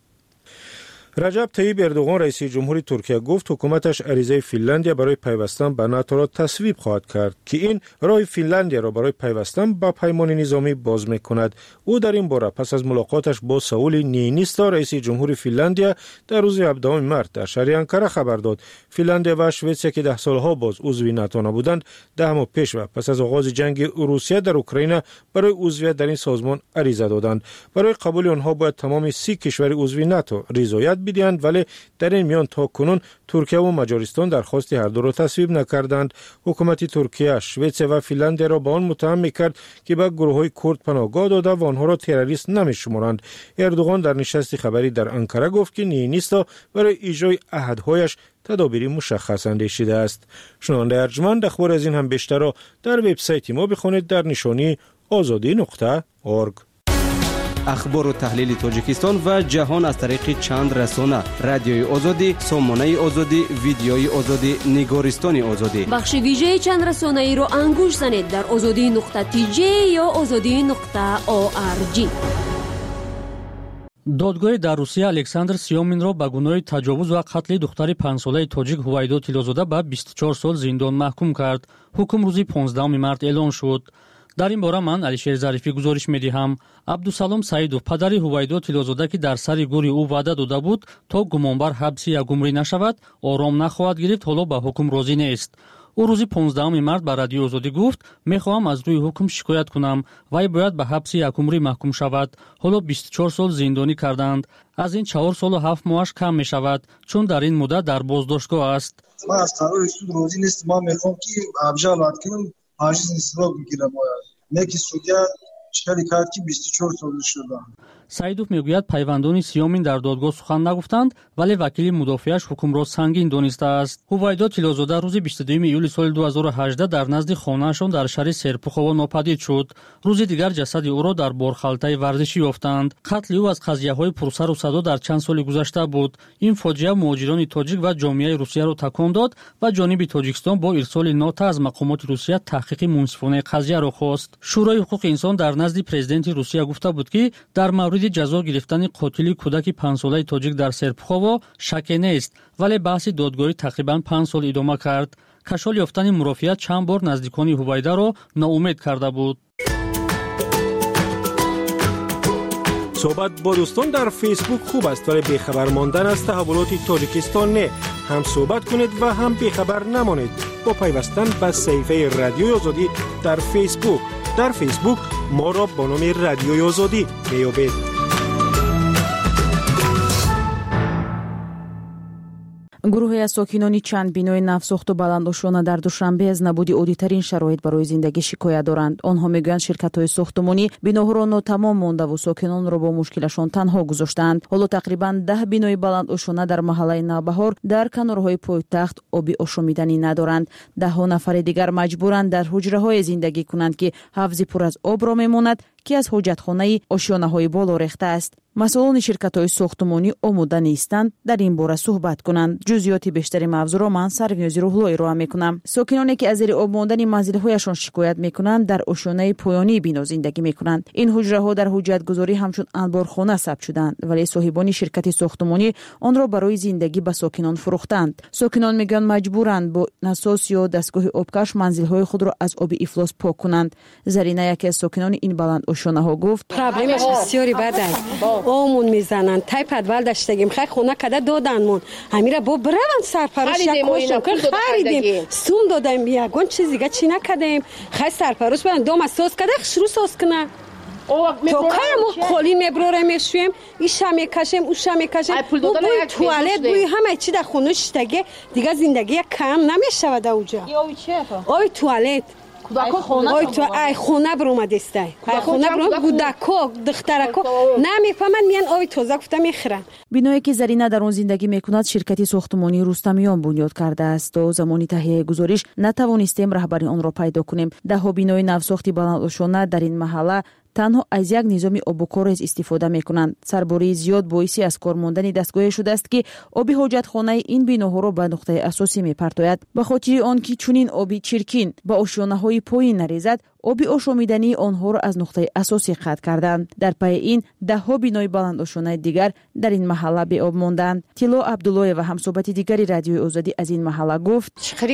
رجب طیب اردوغان رئیس جمهوری ترکیه گفت حکومتش عریضه فنلندیا برای پیوستن به ناتو را تصویب خواهد کرد که این راه فنلندیا را برای پیوستن به پیمان نظامی باز می‌کند. او در این باره پس از ملاقاتش با سئول نینیستا رئیس جمهوری فنلندیا در روز 17 مارس در شهر انکره خبر داد. فنلندیا و سوئیسریا که 10 سالها باز عضو ناتو نبودند 10 ماه پیش و پس از آغاز جنگ روسیه در اوکراین برای عضویت در این سازمان عریضه دادند. برای قبول آنها باید تمام 30 کشور عضو ناتو رضایت بدهند، ولی در این میان تا کنون ترکیه و مجارستان درخواست هر دو را تصویب نکردند. حکومت ترکیه سوئیسریا و فنلند را به آن متهم می‌کرد که به گروه‌های کرد پناهگاه داده و آنها را تروریست نمی‌شمارند. اردوغان در نشست خبری در انکره گفت که نینیستا برای اجرای عهدهایش تدابیر مشخص اندیشیده است. شنونده ارجمند اخبار از این هم بیشتر را در وبسایت ما بخوانید در نشانی azadi.org. اخبار و تحلیل تاجیکستان و جهان از طریق چند رسانه: رادیوی آزادی، سامانه آزادی، ویدیوی آزادی، نگارستان آزادی. بخش ویژه چند رسانه ای رو انگوش زنید در azadi.tj یا azadi.org. دادگاه در روسیه الکساندر سیومین را به گناه تجاوز و قتل دختر 5 ساله تاجیک هویدا تیلوزاده به 24 سال زندان محکوم کرد. حکم روز 15 مارس اعلان شد. در این باره من علیشیر ظریفی گزارش می‌دهم. عبدالسلام سعیدов پدر هویدا تیلوزاده که در سر گوری او وعده داده بود تا گمانبر حبسی یک عمری نشود آرام نخواهد گرفت، حالا به حکم راضی نیست. او روز 15 مارس به رادیو آزادی گفت می‌خواهم از روی حکم شکایت کنم، وی باید به حبس یک عمری محکوم شود. حالا 24 سال زندانی کردند. از این 4 سال و 7 ماهش کم می‌شود چون در این مدت در بازداشتگاه است. من از قرار سود راضی نیستم. من می‌خوام که ابجال کنم حاجز استراق بگیرم. نکی سودیا چکاری کرد که 24 سال شده. سعیدов میگوید پیوندان سیومین در دادگاه سخن نگفتند، ولی وکیل مدافعش حکم را سنگین دانسته است. هویدا تیلوزاده روز 22 ایول سال 2018 در نزد خانه‌شان در شهر سرپوخوا ناپدید شد. روز دیگر جسد او را در بارخالطه ورزشی یافتند. قتل او از قضیه‌های پرسر و صدا در چند سال گذشته بود. این فاجعه مهاجران تاجیک و جامعه روسیه را تکان داد و جانب تاجیکستان با ارسال نوتا از مقامات روسیه تحقیق منصفانه قضیه را خواست. شورای حقوق انسان در نزد پرزیدنت روسیه گفته بود که در مورد جزا گرفتن قاتلی کودک 5 ساله تاجیک در سرپوخوا شک نیست، ولی بحث دادگاهی تقریباً 5 سال ادامه کرد. کشال یافتن مرافعت چند بار نزدیکان هویدا را ناامید کرده بود. صحبت با دوستان در فیسبوک خوب است، ولی بیخبر ماندن از تحولات تاجیکستان نه. هم صحبت کنید و هم بیخبر نمانید با پیوستن به صفحه رادیوی آزادی در فیسبوک. در فیسبوک ما را با نام رادیوی آزادی بیابید. گروهی از ساکنان چند بینای نفسخت و بلندوشانه در دوشنبه از نبودی عادی‌ترین شرایط برای زندگی شکایت دارند. آنها میگویند شرکت‌های ساختمانی بیناها را تمام مانده و ساکنان را با مشکلشان تنها گذاشتند. حالا تقریباً 10 بینای بلندوشانه در محله نوبهار در کنارهای پایتخت آبی آشامیدنی ندارند. 10 نفر دیگر مجبورند در حجره‌های زندگی کنند که حوضی پر از آب را میماند که از حاجتخانه آشیانه‌های بالا ریخته است. مسئولان شرکت‌های ساختمانی آماده نیستند در این باره صحبت کنند. جزئیات بیشتری موضوع را من سرونیازی روحلوی ارائه می‌کنم. ساکنانی که از زیر آب ماندن منزل‌هایشان شکایت می‌کنند در آشیانه پایانی بنا زندگی می‌کنند. این حجره‌ها در حجت‌گذاری همچون انبارخانه ثبت شدند، ولی صاحبان شرکت ساختمانی آن را برای زندگی به ساکنان فروختند. ساکنان میگن مجبورند با نساس یا دستگاه آبکش منزل‌های خود را از آب افلاس پاک کنند. زرینه یکی از ساکنان این بلند ошонаҳо гуфт: проблемаш бисёри бад аст. Омун мезананд, тай подвал даштагим, хай хона када доданмон. Амира бо браванд сарпарош якошон харидем. Сум додаем ягон чиз дига чи накадем. Хай сарпарош бан дома сос када хшру сос кна. تو کارمو خالی مبرورم میشویم ایشا میکشم اوشا میکشم بوی توالت بوی همه چی در خونه شتگه دیگه زندگی کم نمیشود اوجا اوی توالت اوی تو ای خونه برومد استای ای خونه برومد گودکو دخترکو نمیفهمن میان اوی توزا گفته میخرن. بینایی که زرینه در اون زندگی میکند شرکتی ساختمانی رستمیان بنیاد کرده است و زمانی تهیه گزارش نتوانستیم رهبری آن را پیدا کنیم. ده بینای نوساختی بلندشانه در این محله تنها از یک نظام آبکارز استفاده میکنند. سرباری زیاد باعثی از کار ماندن دستگاه شده است که آب حاجتخانه این بیناها را به نقطه اساسی میپرتاید. به خاطر آنکه چنین آبی چرکین با آشیانه‌های پایین نریزد، آبی آشامیدنی آنها را از نقطه اساسی قطع کردند. در پی این ده‌ها بینای بلند آشانه دیگر در این محله بی آب ماندند. طلا عبدالله و همصحبت دیگری رادیوی آزادی از این محله گفت: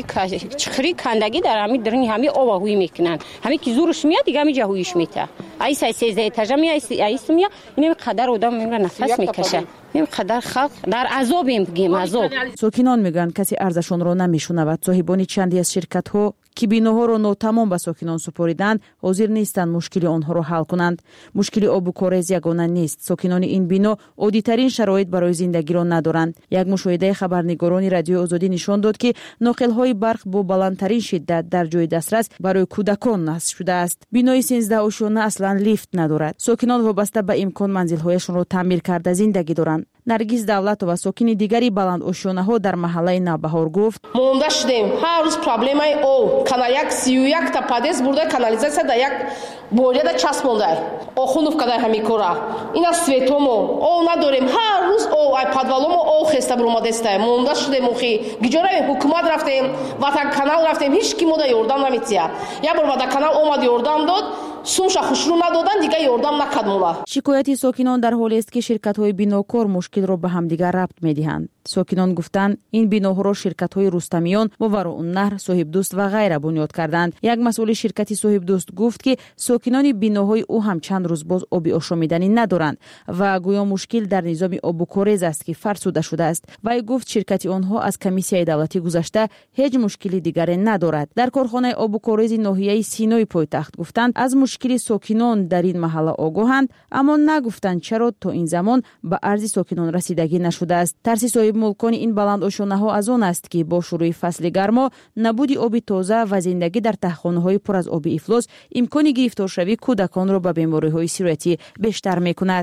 چخری کندگی در همین درنی همین آواهوی میکنن. همین که زورش میاد دیگه می جهویش میته. ای 13 اتاج می ایست میاد این قدر آدم میره نفس میکشه. این قدر خلق در عذابیم بگیم عذاب. ساکنان میگن کسی ارزششون را نمیشنود. صاحبان چندی از شرکت‌ها که بیناها را ناتمام به ساکنان سپاریدند حاضر نیستند مشکل آنها را حل کنند. مشکل آب و کاریز یگانه نیست. ساکنان این بنا عادی‌ترین شرایط برای زندگی را ندارند. یک مشاهده خبرنگاران رادیو آزادی نشان داد که ناقل‌های برق با بلندترین شدت در جای دسترس برای کودکان نصب شده است. بینای 13 آشیانه اصلا لیفت ندارد. ساکنان وابسته به امکان منزل‌هایشان را تعمیر کرده زندگی دارند. نرگیز دولتова сокини дигари баландошонаҳо дар маҳаллаи Навбаҳор гуфт: монда шудем ҳар рӯз проблемаи об кана як 31 та подъезд бурда канализация да як борида часп мондай охунов кадай ҳами кора ина светомо об надорем ҳар рӯз об ай подваломо об хеста бурмадестай монда шудем охи гиҷоравем ҳукумат рафтем ватанканал рафтем ҳеҷ ки мода ёрдам намития як бор ватанканал омад ёрдам дод сумша хушрӯ надодан дига ёрдам накард мола. шикояти сокинон дар ҳоле аст ки ширкатҳои бинокор мушкилро ба ҳамдигар рабт медиҳанд. сокинон гуфтанд ин биноҳоро ширкатҳои рустамиён ва вароуннаҳр соҳибдӯст ва ғайра бунёд карданд. як масъули ширкати соҳибдӯст гуфт ки сокинони биноҳои ӯ ҳам чанд рӯз боз оби ошомиданӣ надоранд ва гӯё мушкил дар низоми обукорез аст ки фарсуда шудааст. вай гуфт ширкати онҳо аз комиссияи давлатӣ гузашта ҳеҷ мушкили дигаре надорад. дар корхонаи обукорези ноҳияи Синои пойтахт гуфтанд аз мушкили сокинон дар ин маҳалла огоҳанд, аммо нагуфтанд чаро то ин замон ба арзи сокинон расидагӣ нашудааст. тарси соҳибмулкони ин баландошонаҳо аз он аст ки бо шурӯи фасли гармо набуди оби тоза ва зиндагӣ дар таҳхонаҳои пур аз оби ифлос имкони гирифторшавии кӯдаконро ба бемориҳои сироятӣ бештар мекунад.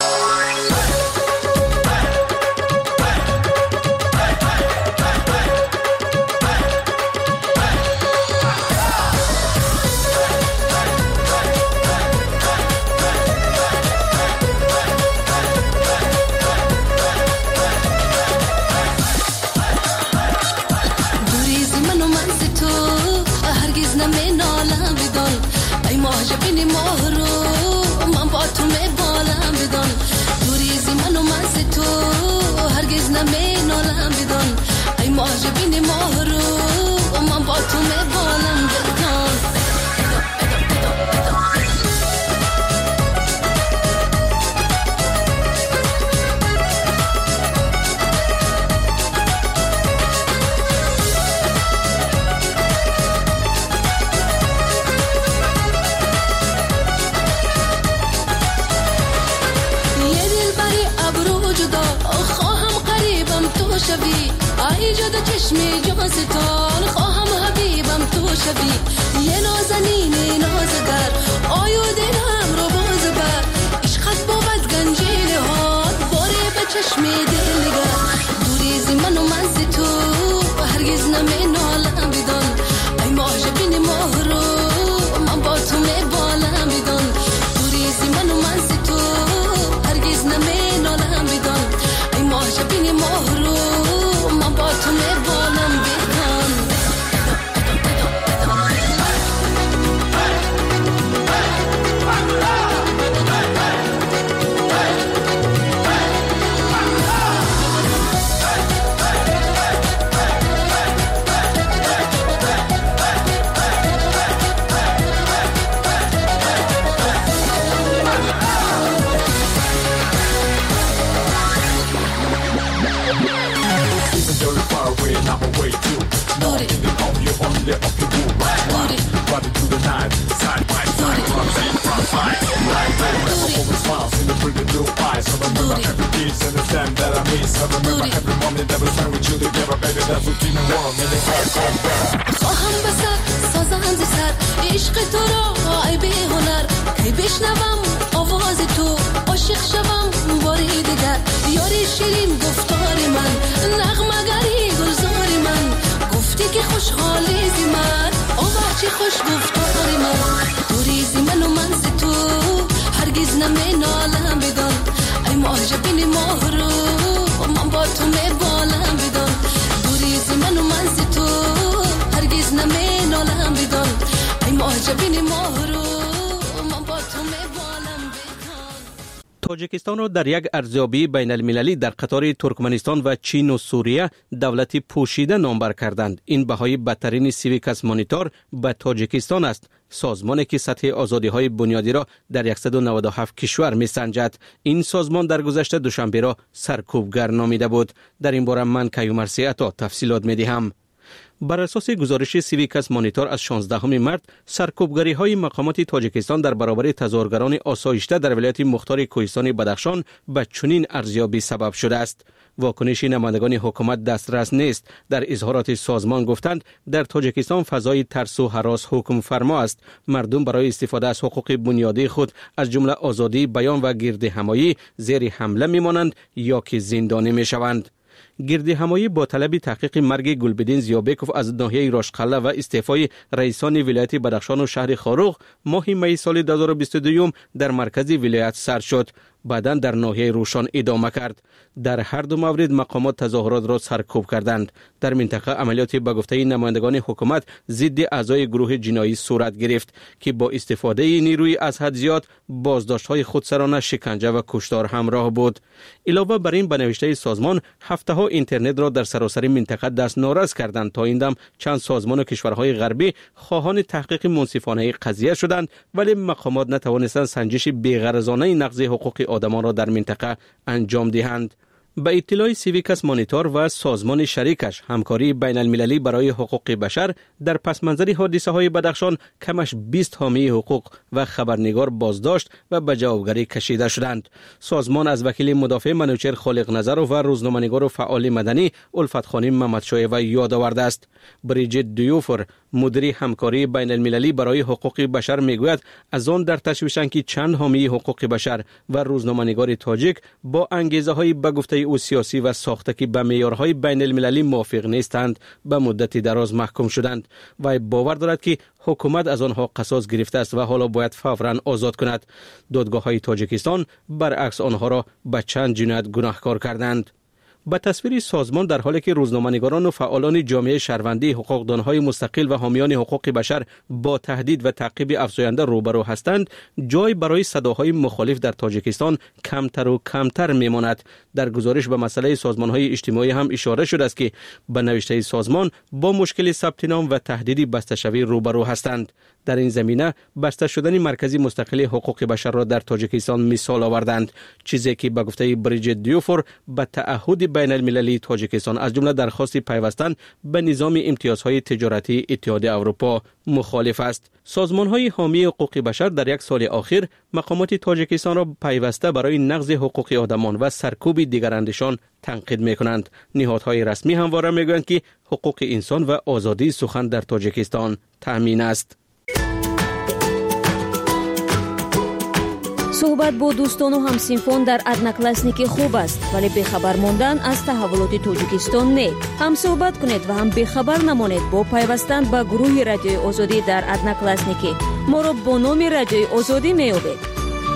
یه نازنین نازگر آیو دلم رو باز بر عشقت بود گنجینه ها باره به چشم دلگر دوریزی من و من زی تو هرگز نمینالم بدان ای معجبین ماه رو من با تو میبالم بدان دوریزی من و من زی تو هرگز نمینالم بدان ای معجبین ماه رو من با تو میبالم بدان خواهم بسر سازند سر عشق تو را ای به هنر کی بشنوم آواز تو عاشق شوم باری دیگر یاری شیرین گفتار من نغمه‌گری گلزار من گفتی که خوشحالی زی من او بچه خوش گفتار من دوریزی من و من زی تو هرگز نمی نالم بدان ای معجبین ماه رو من با تو می بالم بدان دوریزی من و من زی تو هرگز نمی نالم بدان ای معجبین ماه رو من با تو می بالم بدان. تاجیکستان را در یک ارزیابی بین المللی در قطار ترکمنستان و چین و سوریه دولتی پوشیده نامبر کردند. این بهای بدترین سیویکس مانیتور به تاجیکستان است، سازمانی که سطح آزادی‌های بنیادی را در 197 کشور می‌سنجد. این سازمان در گذشته دوشنبه را سرکوبگر نامیده بود. در این باره من کیومرثی عطا تفصیلات می‌دهم. بر اساس گزارش سیویکس مانیتور از 16 مارس، سرکوبگری‌های مقامات تاجیکستان در برابر تظاهرگران آسایشته در ولایت مختار کوهستان بدخشان به چنین ارزیابی سبب شده است. واکنش نمایندگان حکومت دسترس نیست. در اظهارات سازمان گفتند در تاجیکستان فضای ترس و هراس حکم فرما است. مردم برای استفاده از حقوق بنیادی خود از جمله آزادی بیان و گردهمایی زیر حمله میمانند یا که زندانی میشوند. گردهمایی با طلب تحقیق مرگ گلبدین زیابکوف از ناحیه راشقله و استعفای رئیسان ولایت بدخشان و شهر خاروق ماه می سال 2022 در مرکز ولایت سر شد. بعداً در ناحیه روشان ادامه کرد. در هر دو مورد مقامات تظاهرات را سرکوب کردند. در منطقه عملیات به گفته نمایندگان حکومت ضد اعضای گروه جنایی صورت گرفت که با استفاده نیروی از حد زیاد بازداشت‌های خودسرانه، شکنجه و کشتار همراه بود. علاوه بر این به نوشته سازمان هفته‌ها اینترنت را در سراسر منطقه دست نارس کردند. تا این دم چند سازمان و کشورهای غربی خواهان تحقیق منصفانه قضیه شدند، ولی مقامات نتوانستند سنجش بی‌غرضانه نقض حقوق آدمان را در منطقه انجام دهند. به اطلاع سیویکس مانیتور و سازمان شریکش، همکاری بین المللی برای حقوق بشر در پس منظر حادثه های بدخشان کمش 20 حامی حقوق و خبرنگار بازداشت و به جوابگری کشیده شدند. سازمان از وکیل مدافع منوچهر خالق نظر و روزنامه‌نگار و فعال مدنی الفت خانم محمدشایوه یاد آورده است. بریجیت دیوفر، مدیر همکاری بین المللی برای حقوق بشر میگوید از آن در تشویشند که چند حامی حقوق بشر و روزنامه‌نگار تاجیک با انگیزه های به گفته او سیاسی و ساخته که به معیارهای بین المللی موافق نیستند به مدت دراز محکوم شدند. و باور دارد که حکومت از آنها قصاص گرفته است و حالا باید فوراً آزاد کند. دادگاه‌های تاجیکستان برعکس آنها را به چند جنایت گناهکار کردند. به تصویر سازمان در حالی که روزنامه‌نگاران و فعالان جامعه شهروندی، حقوقدانهای مستقل و حامیان حقوق بشر با تهدید و تعقیب افزاینده روبرو هستند، جای برای صداهای مخالف در تاجیکستان کمتر و کمتر میماند. در گزارش به مسئله سازمان‌های اجتماعی هم اشاره شده است که به نوشته سازمان با مشکل ثبت نام و تهدید بسته‌شوی روبرو هستند. در این زمینه بسته شدن مرکزی مستقل حقوق بشر را در تاجیکستان مثال آوردند، چیزی که به گفته بریجیت دیوفر به تعهد بین المللی تاجیکستان از جمله درخواست پیوستن به نظام امتیازهای تجارتی اتحادیه اروپا مخالف است. سازمان‌های حامی حقوق بشر در یک سال اخیر مقامات تاجیکستان را پیوسته برای نقض حقوق آدمان و سرکوب دیگراندیشان تنقید می‌کنند. نهادهای رسمی همواره می‌گویند که حقوق انسان و آزادی سخن در تاجیکستان تأمین است. صحبت با دوستان و همسینفون در ادناکلاسنیک خوب است، ولی بخبر ماندن از تحولات تاجیکستان نه. هم صحبت کنید و هم بخبر نمانید با پیوستن به گروه رادیوی آزادی در ادناکلاسنیک. ما را با نام رادیوی آزادی می‌یابید.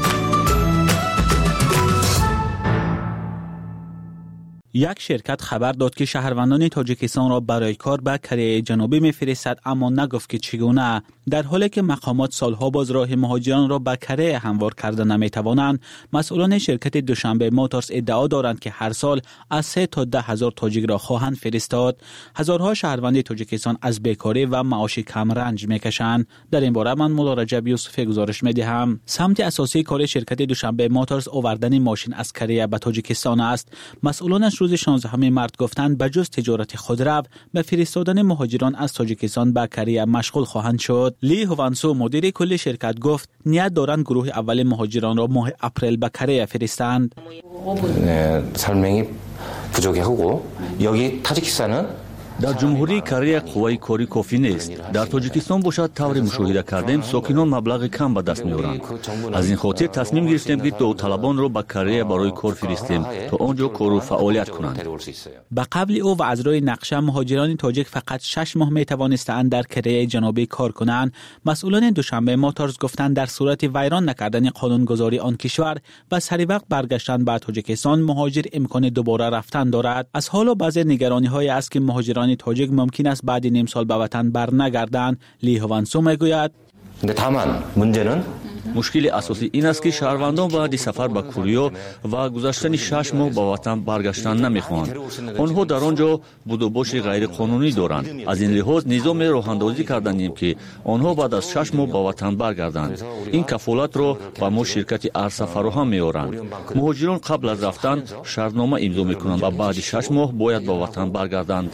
یک شرکت خبر داد که شهروندان تاجیکستان را برای کار به کره جنوبی می‌فرستد، اما نگفت که چگونه. در حالی که مقامات سالها باز راه مهاجران را به کره هموار کرده نمی‌توانند، مسئولان شرکت دوشنبه موتورز ادعا دارند که هر سال از 3 تا 10 هزار تاجیک را خواهند فرستاد. هزارها شهروند تاجیکستان از بیکاری و معاش کم رنج می‌کشند. در این باره من مولا رجب یوسفی گزارش می‌دهم. سمت اساسی کار شرکت دوشنبه موتورز آوردن ماشین از کره به تاجیکستان است. مسئولانش روز 16 مارس گفتند بجز تجارت خودرو به فرستادن مهاجران از تاجیکستان به کره مشغول خواهند شد. لی هوانسو مدیر کل شرکت گفت نیت دارند گروه اول مهاجران را ماه اپریل به کره فرستند. 설명이 부족하고 여기 타지키스탄은 дар ҷумҳурии Корея қувваи кори кофӣ нест. Дар Тоҷикистон бошад тавре мушоҳида кардем сокинон маблағи кам ба даст меоранд. Аз ин хотир тасмим гирифтем ки довуталабонро ба Корея барои кор фиристем то он ҷо кору фаъолият кунанд. با قبل او و از روی نقشه مهاجران تاجیک فقط 6 ماه میتوانستند در کره جنوبی کار کنند. مسئولان دوشنبه موتورز گفتند در صورت ویران نکردن قانونگذاری آن کشور و سری وقت برگشتن به تاجیکستان مهاجر امکان دوباره رفتن دارد. از حالا بعضی نگرانی های است که مهاجران تاجیک ممکن است بعد نیم سال به وطن برنگردند. لی هوانسو میگوید мушкили асосӣ ин аст ки шаҳрвандон баъди сафар ба куриё ва гузаштани 6 моҳ ба ватан баргаштан намехоҳанд. онҳо дар он ҷо будубоши ғайриқонунӣ доранд. аз ин лиҳоз низоме роҳандозӣ карданем ки онҳо баъд аз 6 моҳ ба ватан баргарданд. ин кафолатро ба мо ширкати арса фароҳам меоранд. муҳоҷирон қабл аз рафтан шартнома имзо мекунанд ва баъди 6 моҳ бояд ба ватан баргарданд.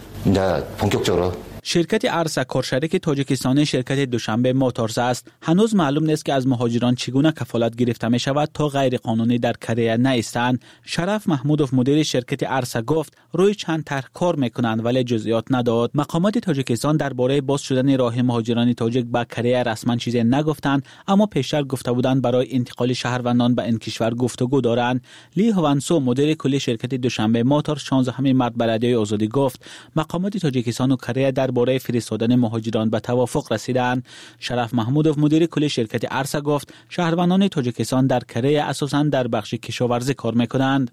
شرکت ارسا کارشریک تاجیکستانی شرکت دوشنبه موتورز است. هنوز معلوم نیست که از مهاجران چگونه کفالت گرفته می شود تا غیر قانونی در کره نیستند. شرف محمودوف مدیر شرکت ارسا گفت روی چند طرح کار میکنند ولی جزئیات نداد. مقامات تاجیکستان درباره باز شدن راه مهاجران تاجیک به کره رسما چیزی نگفتند، اما پیشتر گفته بودند برای انتقال شهروندان به این کشور گفتگو دارند. لی هوانسو مدیر کلی شرکت دوشنبه موتورز 16 مارس به رادیوی آزادی گفت مقامات تاجیکستان و کره درباره فرستادن مهاجران به توافق رسیدند. شرف محمودوف مدیر کل شرکت ارسا گفت شهروندان تاجیکستان در کره اساساً در بخش کشاورزی کار میکنند.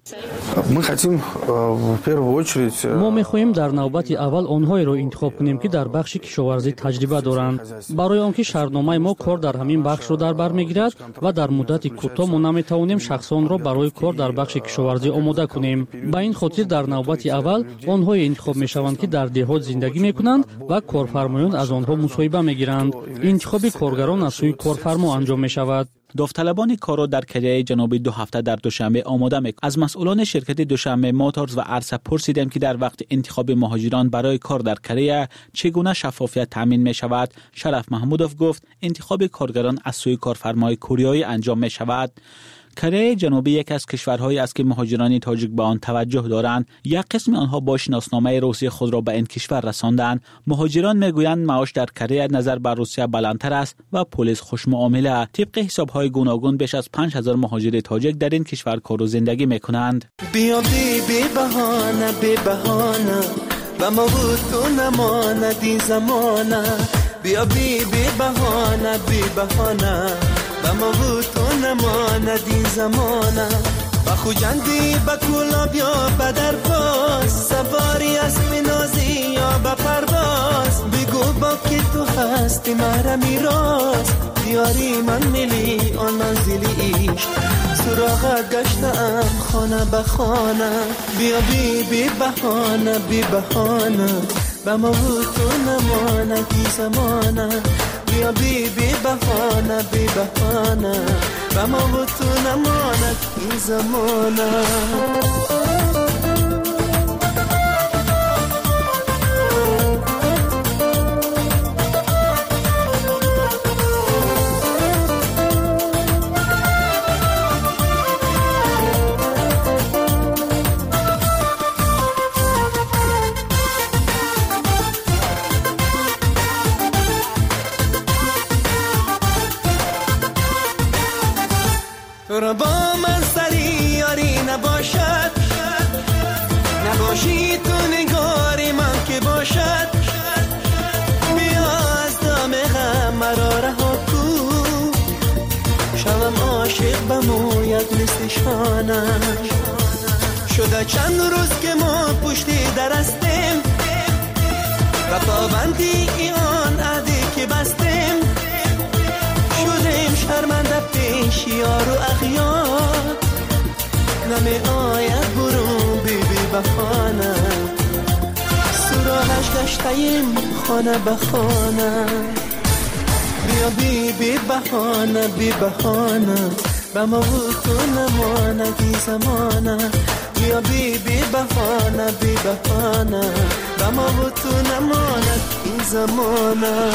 ما میخواهیم در نوبت اول آنهایی را انتخاب کنیم که در بخش کشاورزی تجربه دارند. برای آنکه شهرنامه ما کار در همین بخش را در بر میگیرد و در مدت کوتاه ما نمیتوانیم شخصان را برای کار در بخش کشاورزی آماده کنیم. به این خاطر در نوبت اول آنهایی انتخاب میشوند که در دهات زندگی میکنند و کارفرمایان از آنها مصاحبه میگیرند. انتخاب کارگران از سوی کارفرما انجام می شود. داوطلبان کارو در کره جنوبی 2 هفته در دوشنبه آماده میکنند. از مسئولان شرکت دوشنبه موتورز و ارسا پرسیدم که در وقت انتخاب مهاجران برای کار در کره چگونه شفافیت تامین می شود. شرف محمودوف گفت انتخاب کارگران از سوی کارفرمای کوریایی انجام می شود. کره جنوبی یک از کشورهایی است که مهاجران تاجیک به آن توجه دارند. یک قسم آنها با شناسنامه روسی خود را به این کشور رساندند. مهاجران میگویند معاش در کره نظر بر روسیه بلندتر است و پلیس خوش معامله. طبق حساب‌های گوناگون بیش از 5000 مهاجر تاجیک در این کشور کار و زندگی میکنند. بیا بی بهانه و ما تو نماند زمانه. بیا بی بهانه و ما تو نماند این زمانه. و خوجندی با کولا بیا بدر باز سواری اسب نازی یا با پرواز. بگو با که تو هستی مرا میراز دیاری من ملی آن منزلی عشق سراغت گشتم خانه به خانه. بیا بی بهانه و ما تو نماند این زمانه. بیا بی بهانه و ما تو نماند این زمانه. تو را با من سری یاری نباشد نباشی تو نگاری من که باشد. بیا از دام غم مرا رها کن شوم عاشق بموید مثل شانم. شده چند روز که ما پشتی درستیم و پابندی آن عهدی که بستیم. شدیم شرمنده پیش یار و اغیار نمی آید برون بی بهانه. سراغش گشتیم خانه به خانه. بیا بی بهانه و ما تو نماند زمانه. بیا بی بهانه و ما تو نماند این زمانه.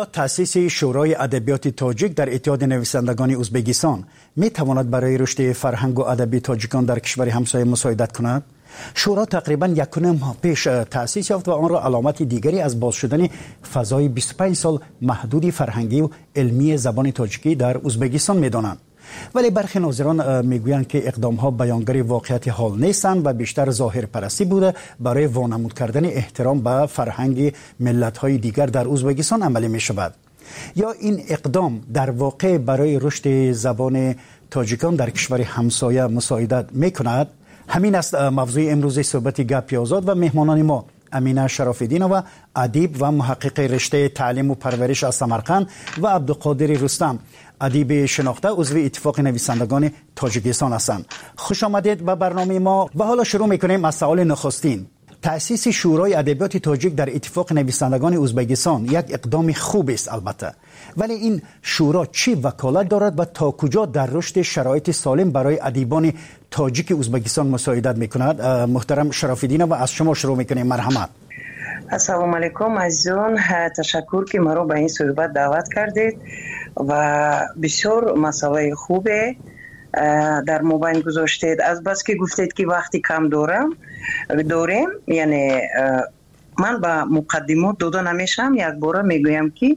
آیا تأسیس شورای ادبیات تاجیک در اتحاد نویسندگان ازبکستان می تواند برای رشد فرهنگ و ادبی تاجیکان در کشور همسایه مساعدت کند؟ شورا تقریبا 1.5 ماه پیش تأسیس یافت و آن را علامت دیگری از باز شدن فضای 25 سال محدود فرهنگی و علمی زبان تاجیکی در ازبکستان می دانند. ولی برخی ناظران میگویند که اقدامها بیانگر واقعیت حال نیستند و بیشتر ظاهر پرستی بوده برای وانمود کردن احترام به فرهنگ ملت‌های دیگر در ازبکستان عملی می شود. یا این اقدام در واقع برای رشد زبان تاجیکان در کشور همسایه مساعدت می کند؟ همین است موضوع امروز صحبت گپ آزاد و مهمانان ما امینه شراف‌الدینова ادیب و محقق رشته تعلیم و پرورش از سمرقند و عبدالقادر رستم ادیب شناخته عضو اتفاق نویسندگان تاجیکستان هستند. خوش آمدید به برنامه ما و حالا شروع می‌کنیم از سوال نخستین. تأسیس شورای ادبیات تاجیک در اتفاق نویسندگان ازبکستان یک اقدام خوب است البته، ولی این شورا چی وکالت دارد و تا کجا در رشد شرایط سالم برای ادیبان تاجیک ازبکستان مساعدت می‌کند؟ محترم شراف‌الدینова از شما شروع می‌کنیم. مرحمت. السلام علیکم عزیزان، تشکر که مرا به این صحبت دعوت کردید و بسیار مسئله خوبه در مبین گذاشتید. از بس که گفتید که وقتی کم داریم یعنی من با مقدمات داده نمیشم، یک بار میگویم که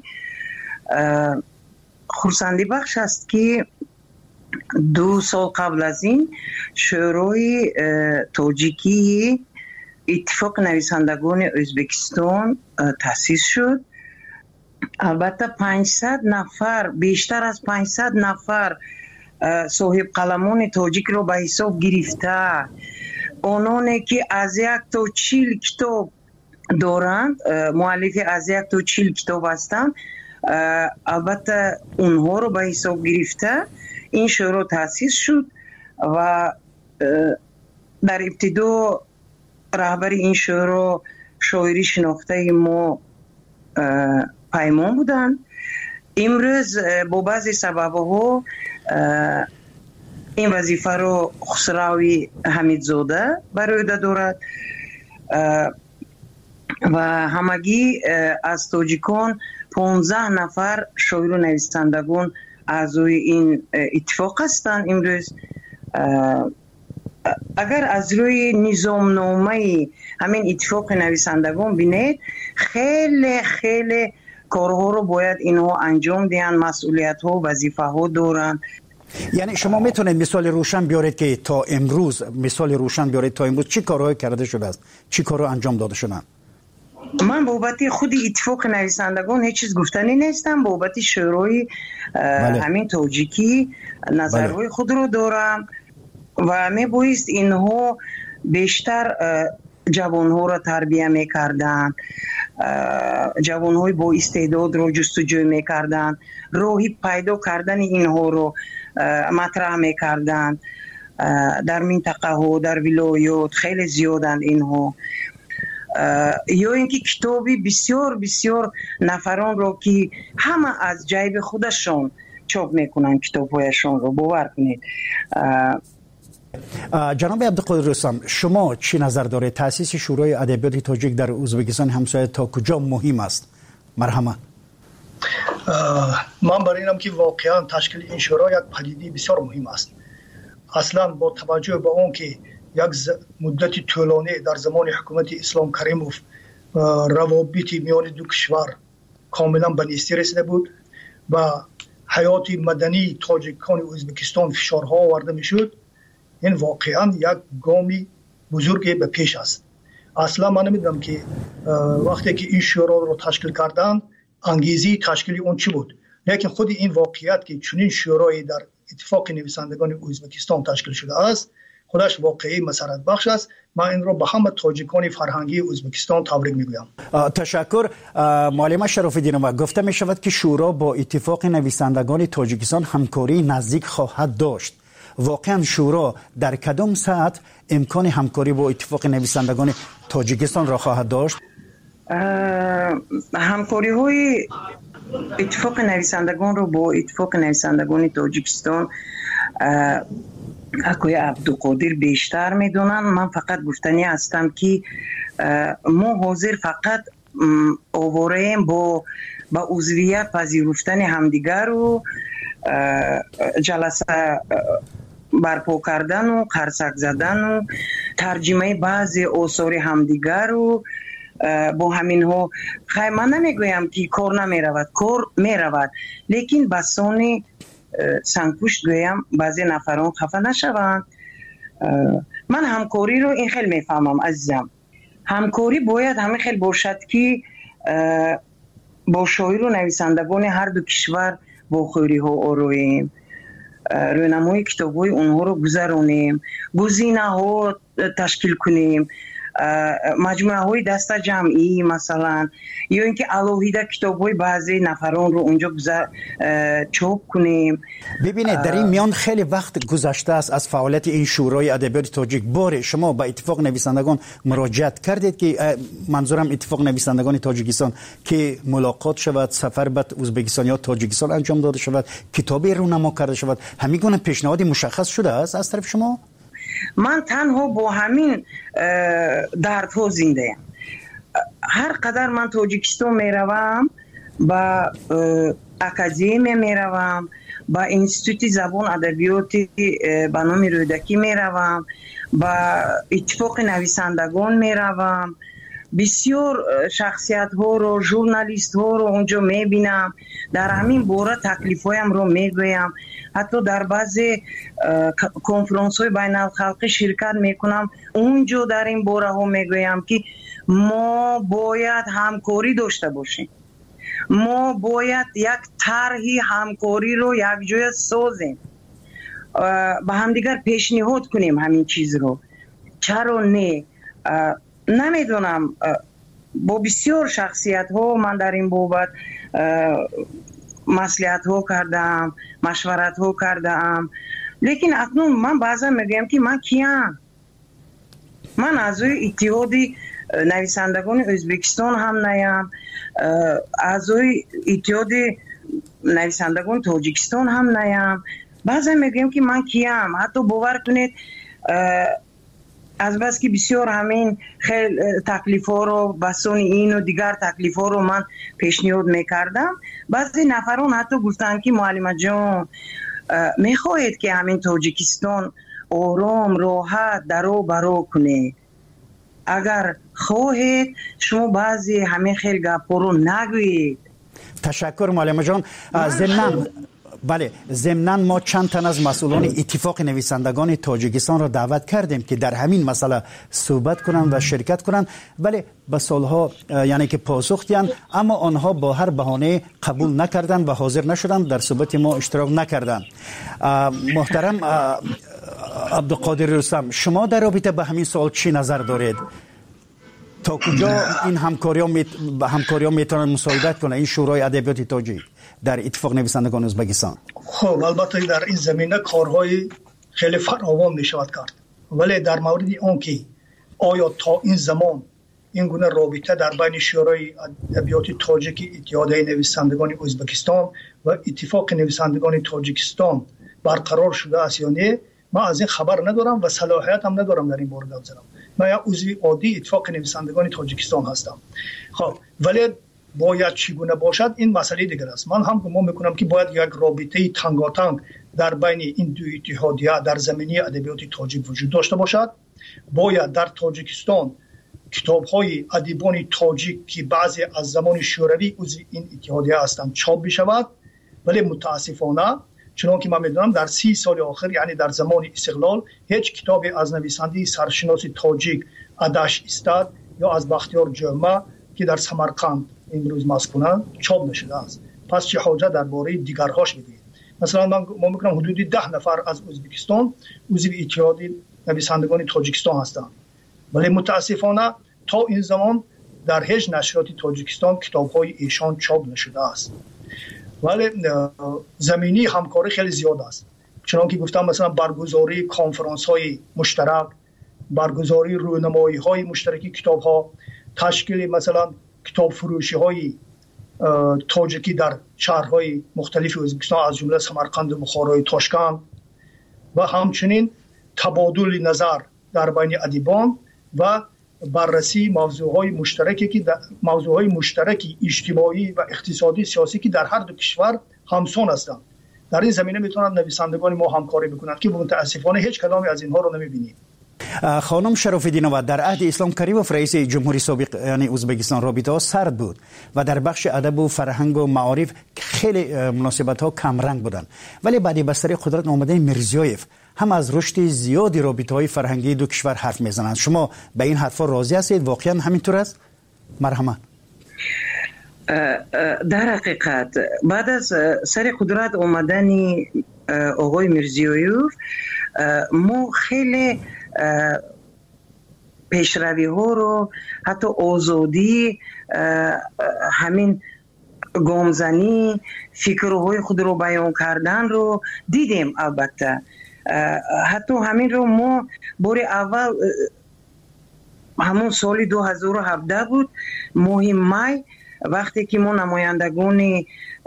خرسندی بخش است که 2 سال قبل از این شورای تاجیکی اتفاق نویسندگان ازبکستان تأسیس شد. البته 500 نفر، بیشتر از 500 نفر صاحب قلمان تاجیک رو به حساب گرفته، آنانی که از 1 تا 40 کتاب دارند، مؤلف از 1 تا 40 کتاب هستند، البته اونها رو به حساب گرفته این شورا تأسیس شد و در ابتدا رهبر این شورا شاعری شناخته ما پیمان بودند. امروز با بعضی سببها این وظیفه رو خسروی حمیدزاده بر عهده دارد و همگی از تاجیکان 15 نفر شاعر و نویسندگان اعضای این اتفاق هستند. امروز اگر از روی نظامنامه همین اتفاق نویسندگان بینید، خیلی خیلی کارها رو باید اینها انجام دهند، مسئولیت ها و وظیفه ها دارند. یعنی شما میتونید مثال روشن بیارید که تا امروز چی کارهایی کرده شده است، چی کارها انجام داده شدن؟ من بابت خود اتفاق نویسندگان هیچ چیز گفتنی نیستم. بابت شورای همین تاجیکی نظرهای خود رو دارم و میبایست اینها بیشتر جوانها را تربیه میکردن، جوانهای با استعداد رو جستجو میکردن، راهی پیدا کردن اینها رو مطرح میکردن. در منطقه ها، در ولایات خیلی زیادند اینها. یا اینکه کتابی بسیار بسیار نفران رو که همه از جیب خودشون چاپ میکنن کتابهایشون رو، باور کنید. جناب عبدالقادر رستم، شما چی نظر داره؟ تأسیس شورای ادبیات تاجیک در ازبکستان همسایه تا کجا مهم است؟ مرحمت. من برای اینم که واقعا تشکیل این شورا یک پدیده بسیار مهم است. اصلا با توجه به اون که یک مدت طولانی در زمان حکومت اسلام کریموف روابط میان دو کشور کاملا به نیستی رسیده بود و حیات مدنی تاجیکان ازبکستان فشارها آورده میشد، این واقعا یک گامی بزرگی به پیش است. اصلا من نمیدونم که وقتی که این شورا رو تشکیل کردن انگیزه تشکیل اون چی بود، لیکن خود این واقعیت که چنین شورایی در اتفاق نویسندگان ازبکستان تشکیل شده است خودش واقعی مسرت بخش است. من این رو به همه تاجیکان فرهنگی ازبکستان تبریک میگویم. تشکر. معلم شراف‌الدینова، گفته می شود که شورا با اتفاق نویسندگان تاجیکستان همکاری نزدیک خواهد داشت. واقعا شورا در کدام سطح امکان همکاری با اتفاق نویسندگان تاجیکستان را خواهد داشت؟ همکاری های اتفاق نویسندگان رو با اتفاق نویسندگان تاجیکستان اکوی عبدالقادر بیشتر میدونن. من فقط گفتنی هستم که ما حاضر فقط آوریم با عضویت پذیرفتن همدیگر و جلسه برپا کردن و قرصک زدن و ترجمه بعضی آثار همدیگر و با همین ها خیلی من نمیگویم که کار نمیرود، کار میرود، لیکن بسان سنگپوشت گویم بعضی نفران خفه نشوند. من همکاری رو این خیلی میفهمم عزیزم. همکاری باید همه خیلی باشد که با شاعر و نویسندگان هر دو کشور با خوری ها آرویم، رونمای کتاب های اونها رو گذرانیم، گزینه ها تشکیل کنیم، مجموعه های دست جمعی مثلا، یا اینکه الهیده کتاب های بعضی نفران رو اونجا چاپ کنیم. ببینید در این میان خیلی وقت گذشته است از فعالیت این شورای ادبیات تاجیک. باره شما با اتفاق نویسندگان مراجعت کردید که منظورم اتفاق نویسندگان تاجیکستان که ملاقات شود، سفر به ازبکستان یا تاجیکستان انجام داده شود، کتابی رونما کرده شود، همین گونه پیشنهادی مشخص شده است از طرف شما؟ من تنها با همین دردها زنده ام. هر قدر من تاجیکستان میروم، با اکادمی میروم، با انستیتوت زبان ادبیاتی به نام رودکی میروم، با اتفاق نویسندگان میروم، بسیار شخصیت ها رو، ژورنالیست ها رو اونجا میبینم، در همین باره تکلیف هایم رو میگویم، حتی در بعضی کنفرانس های بین الخلقی شرکت میکنم، اونجا در این باره ها میگویم که ما باید همکاری داشته باشیم، ما باید یک طرحی همکاری رو یک جای سازیم، با همدیگر پیشنهاد کنیم همین چیز رو. چرا نه؟ نمیدونم، با بسیار شخصیت ها من در این بابت مصلحت ها کردم، مشورت ها کردم، لیکن اکنون من بعضا میگم که من کیم؟ من اعضای اتحادی نویسندگان ازبکستان هم نیم، اعضای اتحادی نویسندگان تاجیکستان هم نیم. بعضا میگم که من کیم؟ حتی باور کنید از بس که بسیار همین خیلی تکلیف ها رو بسان این و دیگر تکلیف ها رو من پیشنهاد میکردم، بعضی نفران حتی گفتن که معلم جان میخواهید که همین تاجیکستان آرام راحت درو برو کنه، اگر خواهید شما بعضی همین خیلی گپا رو نگویید. تشکر معلم جان. ضمناً ما چند تن از مسئولان اتفاق نویسندگان تاجیکستان را دعوت کردیم که در همین مسئله صحبت کنند و شرکت کنند، ولی به سالها یعنی که پاسخ دادند، اما آنها با هر بهانه قبول نکردند و حاضر نشدند، در صحبت ما اشتراک نکردند. محترم عبدالقادر رستم، شما در رابطه به همین سوال چی نظر دارید؟ تا کجا این همکاری ها میتونن مساعدت کنه این شورای ادبیات تاجیک در اتفاق نویسندگان ازبکستان؟ خب البته در این زمینه کارهای خیلی فراوان می شود کرد، ولی در مورد اون که آیا تا این زمان این گونه رابطه در بین شورای ادبیات تاجیک اتحادیه نویسندگان ازبکستان و اتفاق نویسندگان تاجیکستان برقرار شده است یا نه، من از این خبر ندارم و صلاحیت هم ندارم در این باره بزنم. من یک عضو عادی اتفاق نویسندگان تاجیکستان هستم. خب ولی باید چگونه باشد این مسئله دیگر است. من هم گمان میکنم که باید یک رابطه تنگاتنگ در بین این دو اتحادیه در زمینه ادبیات تاجیک وجود داشته باشد. باید در تاجیکستان کتاب‌های ادیبان تاجیک که بعضی از زمان شوروی عضو این اتحادیه هستند چاپ بشود، ولی متاسفانه چون که من میدونم در 30 سال آخر، یعنی در زمان استقلال، هیچ کتابی از نویسنده سرشناس تاجیک ادش استاد یا از بختیار جمعه که در سمرقند امروز مسکونند چاپ نشده است. پس چه حاجت درباره دیگرهاش بگویید؟ مثلا من میگم حدود 10 نفر از ازبکستان عضو اتحاد نویسندگان تاجیکستان هستند، ولی متاسفانه تا این زمان در هیچ نشریات تاجیکستان کتاب‌های ایشان چاپ نشده است. ولی زمینی همکاری خیلی زیاد است، چون که گفتم مثلا برگزاری کنفرانس‌های مشترک، برگزاری رونمایی‌های مشترکی کتاب‌ها، تشکیل مثلا کتاب فروشی‌های تاجیکی در شهرهای مختلف ازبکستان از جمله سمرقند، بخارا، تاشکند، و همچنین تبادل نظر در بین ادیبان و بررسی موضوعهای مشترک اجتماعی و اقتصادی سیاسی که در هر دو کشور همسان هستند. در این زمینه میتونند نویسندگان ما همکاری بکنند که متاسفانه هیچ کدام از اینها رو نمیبینیم. خانم شراف‌الدینова در عهد اسلام کریموف رئیس جمهوری سابق یعنی ازبکستان رابطه‌ها سرد بود و در بخش ادب و فرهنگ و معارف خیلی مناسبت‌ها کم رنگ بودند، ولی بعد بستر قدرت آمدن میرزیویف هم از رشد زیادی رابطه‌های فرهنگی دو کشور حرف میزنند. شما به این حرفا راضی هستید؟ واقعا همینطور است؟ مرحمت. در حقیقت بعد از سر قدرت آمدن آقای میرزیویف ما خیلی پیشروی ها رو، حتی آزادی، همین گامزنی، فکرهای خود رو بیان کردن رو دیدیم. البته حتی همین رو ما بار اول همون سال 2017 بود ماه می، وقتی که ما نمایندگان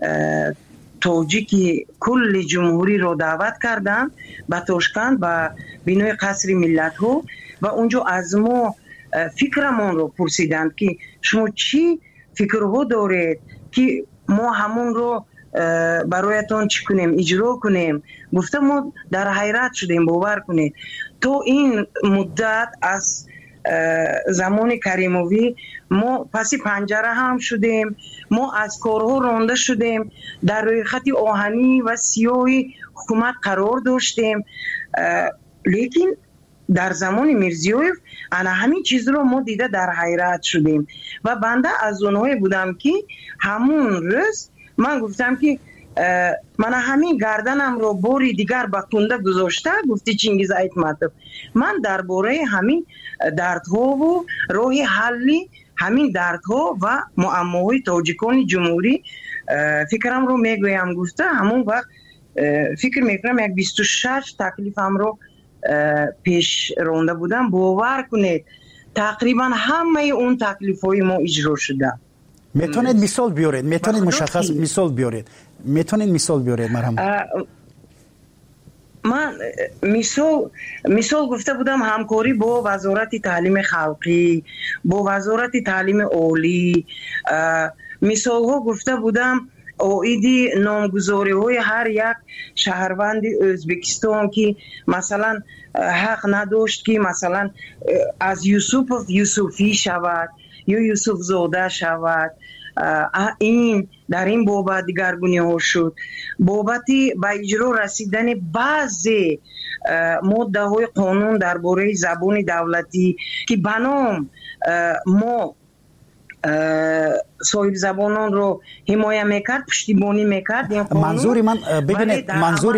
تاجیکی کل جمهوری رو دعوت کردن به تاشکند به بینای قصر ملت ها و اونجا از ما فکرمون رو پرسیدند که شما چی فکرها دارید که ما همون رو برایتان چی کنیم، اجرا کنیم. گفتم ما در حیرت شدیم، باور کنید تو این مدت از زمان کریموی ما پسی پنجره هم شدیم، ما از کارها رانده شدیم، در روی خط آهنی و سیاهی حکومت قرار داشتیم، لیکن در زمان میرزیویف انا همین چیز رو ما دیده در حیرت شدیم و بنده از اونهایی بودم که همون روز من گفتم که من همین گردنم رو باری دیگر به کنده گذاشته. گفتی چینگیز ایتمتب من درباره همین دردها و راه حلی همین دردها و معماهای تاجیکان جمهوری فکرم رو میگویم. گفته همون وقت فکر میکنم یک 26 تکلیفم رو پیش رونده بودم. باور کنید تقریبا همه اون تکلیف‌های ما اجرا شده. میتونید مثال بیارید؟ میتونید مشخص مثال بیارید؟ میتونید مثال بیارید؟ مرحبا. من مثال گفته بودم همکاری با وزارت تعلیم خلقی، با وزارت تعلیم عالی، مثال ها گفته بودم اویدی نامگذاری های هر یک شهروند ازبکستان که مثلا حق نداشت که مثلا از یوسفی شود یا یوسف زاده شود. این در این بابت دیگرگونی ها شد. بابتی به اجرا رسیدن بعضی ماده های قانون درباره زبان دولتی که بنام ما صاحب زبانان رو حمایت میکرد، پشتیبانی میکرد. منظور من ببینید،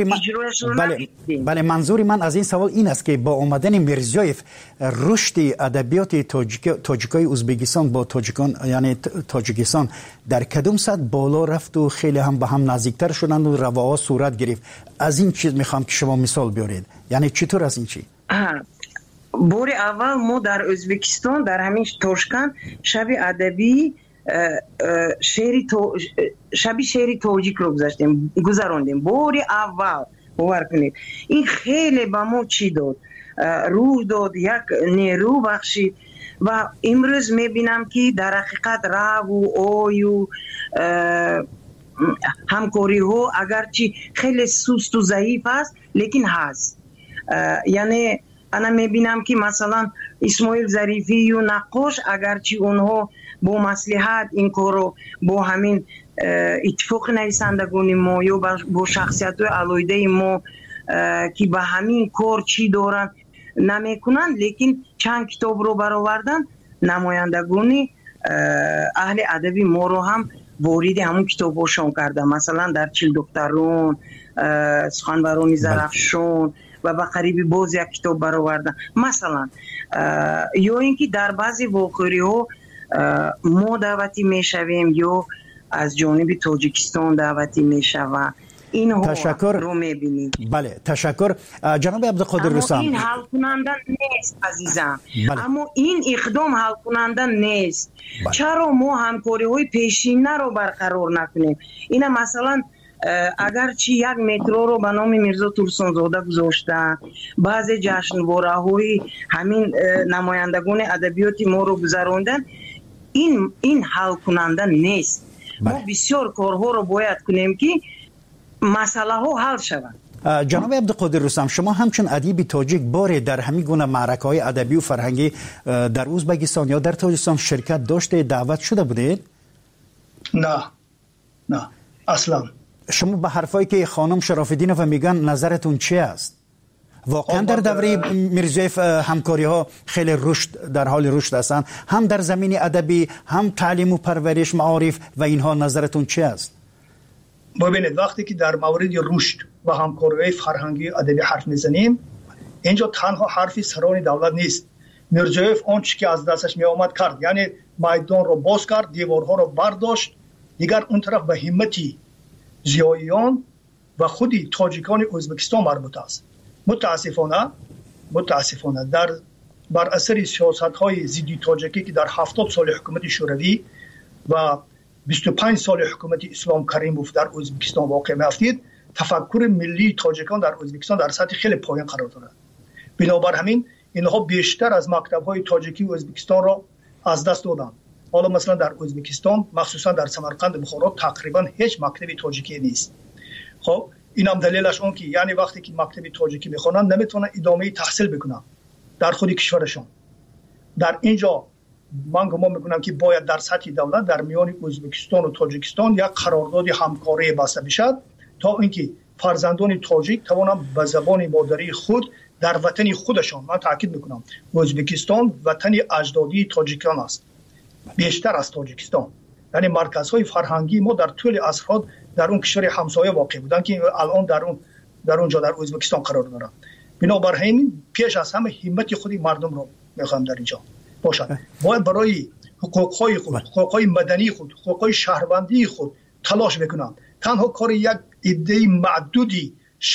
منظور من از این سوال این است که با آمدن میرزیویف رشد ادبیات تاجیکای ازبکستان با تاجیکان یعنی تاجیکستان در کدوم سطح بالا رفت و خیلی هم به هم نزدیکتر شدند و رواها صورت گرفت. از این چیز میخوام که شما مثال بیارید. یعنی چطور از این چی؟ بار اول ما در ازبکستان در همین تاشکند شب ادبی شعری تاجیک رو گذراندیم. بار اول باور کنید این خیلی به ما چی داد، روح داد، یک نیرو بخشید و امروز میبینم که در حقیقت رو و آی و همکاری ها اگرچه خیلی سست و ضعیف است لیکن هست. یعنی انا میبینم که مثلا اسماعیل ظریفی و نقاش اگرچه اونها با مصلحت این کارو با همین اتفاق نویسندگان ما یا با شخصیت های علایده ما که به همین کار چی دارن نمیکنن، لیکن چند کتاب رو برآوردن نمایندگان اهل ادبی ما رو هم وارد همون کتاباشون کردن. مثلا در چیل دخترون، سخنوران زرفشان و به قریبی باز یک کتاب برآوردن مثلا. یا اینکه در بعضی واقعی ها ما دعوتی میشویم یا از جانب تاجیکستان دعوتی میشوند. این تشکر رو میبینیم. بله تشکر جناب عبدالقادر رستم. اما این حل کننده نیست عزیزم. اما این اقدام حل کننده نیست. چرا ما همکاری های پیشینه رو برقرار نکنیم؟ اینا مثلا اگر چی یک مترو رو به نام میرزا ترسانزاده گذاشتن، بعضی جشنواره های همین نمایندگان ادبیات ما رو گذراندن، این حل کننده نیست. ما بسیار کارها رو باید کنیم که مسئله ها حل شود. جناب عبدالقادر رستم، شما همچون ادیب تاجیک باری در همین گونه معرکه‌های ادبی و فرهنگی در ازبکستان یا در تاجیکستان شرکت داشته، دعوت شده بودید؟ نه اصلا. شما به حرفایی که خانم شراف‌الدینوف میگن نظرتون چی است؟ واقعا در دوره میرزایف همکاری ها خیلی رشد، در حال رشد هستند، هم در زمین ادبی، هم تعلیم و پرورش، معارف و اینها، نظرتون چی است؟ ببینید، وقتی که در مورد رشد و همکاری فرهنگی ادبی حرف میزنیم، اینجا تنها حرفی سران دولت نیست. میرزایف آنچه که از دستش می آمد کرد، یعنی میدان رو باز کرد، دیوارها رو برداشت. دیگر اون طرف به همتی زیاییان و خودی تاجیکان ازبکستان مربوط است. متاسفانه بر اثر سیاست‌های ضد تاجیکی که در 70 سال حکومت شوروی و 25 سال حکومت اسلام کریموف در ازبکستان واقع می‌افتید، تفکر ملی تاجیکان در ازبکستان در سطح خیلی پایین قرار دارد. بنابر همین اینها بیشتر از مکتب‌های تاجیکی ازبکستان را از دست دادند. حالا مثلا در ازبکستان، مخصوصا در سمرقند و بخارا، تقریبا هیچ مکتبی تاجیکی نیست. خب اینم دلیلش اون که یعنی وقتی که مکتبی تاجیکی میخونن نمیتونن ادامه تحصیل بکنن در خود کشورشون. در اینجا من گمان میکنم که باید در سطح دولت در میان ازبکستان و تاجیکستان یک قرارداد همکاری بسته بشد تا اینکه فرزندان تاجیک توانند به زبان مادری خود در وطن خودشان، من تاکید میکنم ازبکستان وطن اجدادی تاجیکان است بیشتر از تاجیکستان. یعنی مرکزهای فرهنگی ما در طول عصرها در اون کشور همسایه واقع بودن که الان در اونجا در ازبکستان قرار دارن. بنابر همین پیش از همه همت خودی مردم رو میخوام در اینجا باشد. باید برای حقوقهای خود، حقوقهای مدنی خود، حقوقهای شهروندی خود تلاش بکنن. تنها کار یک عده معدودی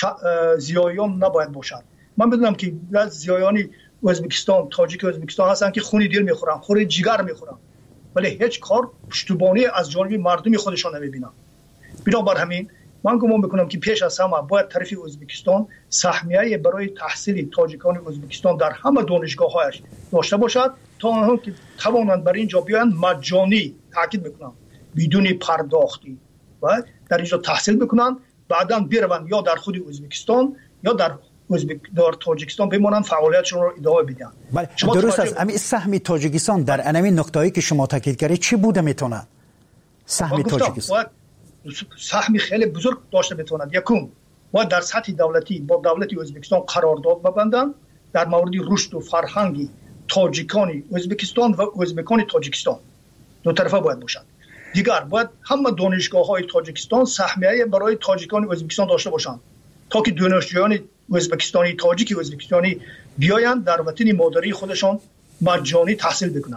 زیایان نباید باشد. من بدونم که زیایانی ازبکستان، تاجیک ازبکستان هستن که خون دل میخورن، خون جگر میخورن، ولی هیچ کار پشتیبانی از جانب مردم خودشان نمیبینن. بنابر همین من گمان میکنم که پیش از همه باید طرف ازبکستان سهمیه برای تحصیل تاجیکان ازبکستان در همه دانشگاه‌هایش داشته باشد تا آنها که توانند برای اینجا بیایند مجانی، تاکید میکنم بدون پرداختی، و در اینجا تحصیل بکنند، بعداً بروند یا در خود ازبکستان یا در تاجیکستان بمانند فعالیتشون رو ادامه بدن. بله، درست است. اما سهم تاجیکستان در انمی نکته‌ای که شما تاکید کردید چی بوده میتونه؟ سهم تاجیکستان سهمی خیلی بزرگ داشته بتواند. یکم باید در سطح دولتی با دولت ازبکستان قرارداد ببندند در مورد رشد و فرهنگی تاجیکان ازبکستان و ازبکان تاجیکستان، دو طرفه باید باشد. دیگر باید همه دانشگاه‌های تاجیکستان سهمیه برای تاجیکان ازبکستان داشته باشند تا که دانشجویان ازبکستانی، تاجیک ازبکستانی بیایند در وطن مادری خودشان مجانی تحصیل بکنند.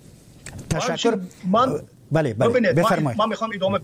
تشکر. بله بفرمایید. من میخوام ادامه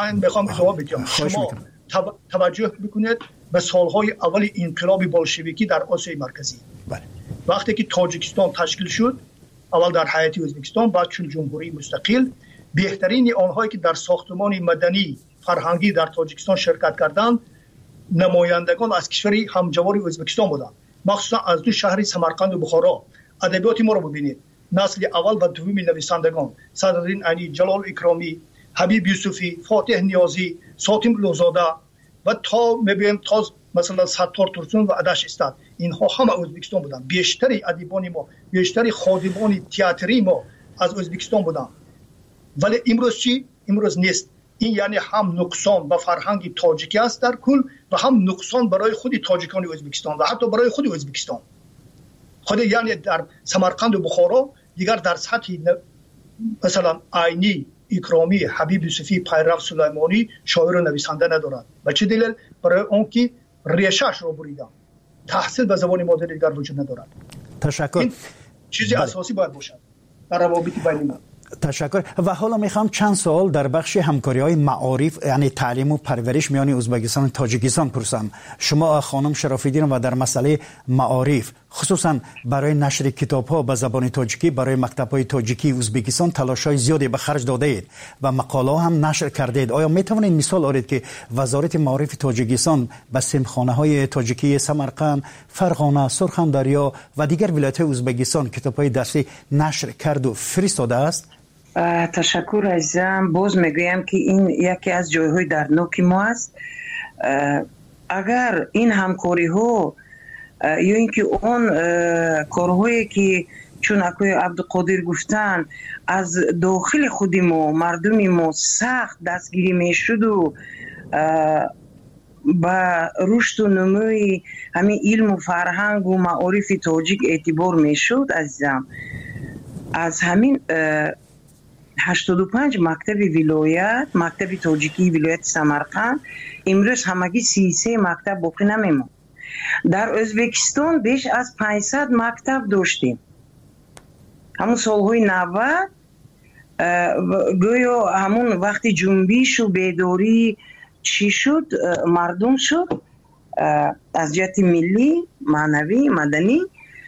بدم. شما توجه بکنید به سالهای اول انقلاب بولشویکی در آسیای مرکزی. بله. وقتی که تاجیکستان تشکیل شد، اول در حیات ازبکستان، بعد چون جمهوری مستقل، بهترین آنهایی که در ساختمان مدنی فرهنگی در تاجیکستان شرکت کردند نمایندگان از کشوری همجوار ازبکستان بودند، مخصوصا از دو شهر سمرقند و بخارا. ادبیات ما رو ببینید، نسل اول و دوم نویسندگان صدرالدین علی، جلال اکرامی، حبیب یوسفی، فاتح نیازی، ساتم لوزاده و تا میبینیم تا مثلا ستار ترسون و عدش استاد، اینها همه ازبکستان بودن. بیشتری ادیبان ما، بیشتری خادمان تئاتری ما از ازبکستان بودن. ولی امروز چی؟ امروز نیست. این یعنی هم نقصان به فرهنگ تاجیکی است در کل و هم نقصان برای خود تاجیکان ازبکستان و حتی برای خود ازبکستان. خود یعنی در سمرقند و بخارا دیگر در سطح مثلا عینی، اکرامی، حبیب یوسفی، پیرو سلیمانی شاعر و نویسنده ندارند. و چه دلیل؟ برای اون که ریشه‌اش رو بریدن. تحصیل به زبان مادری دیگر وجود ندارد. تشکر. این چیزی اساسی باید باشد در روابط بین ما. تشکر. و حالا میخوام چند سوال در بخش همکاری‌های معارف، یعنی تعلیم و پرورش میان ازبکستان و تاجیکستان پرسم. شما خانم شراف‌الدین و در مسئله معارف خصوصا برای نشر کتاب‌ها به زبان تاجیکی برای مکتب‌های تاجیکی ازبکستان تلاش‌های زیادی به خرج داده اید و مقاله هم نشر کرده اید. آیا می‌توانید مثال آورید که وزارت معارف تاجیکستان به سیمخانه‌های تاجیکی سمرقند، فرغانه، سرخندریا و دیگر ولایت‌های ازبکستان کتاب‌های درسی نشر کرد و فرستاده است؟ تشکر عزیزم. باز میگویم که این یکی از جایهای دردناک ما است. اگر این همکاری ها یا اینکه اون کارهایی که چون اکوی عبدالقادر گفتن از داخل خودی ما مردم ما سخت دستگیری میشد و با رشد و نموی همین علم و فرهنگ و معارف تاجیک اعتبار میشد عزیزم، از همین 85 مکتب ولایت، مکتب تاجیکی ولایت سمرقند امروز همگی 33 مکتب باقی نمیموند. در ازبکستان بیش از 500 مکتب داشتیم. همون سالهای 90 گویا همون وقتی جنبش و بیداری چی شد مردم شد از جهت ملی، معنوی، مدنی،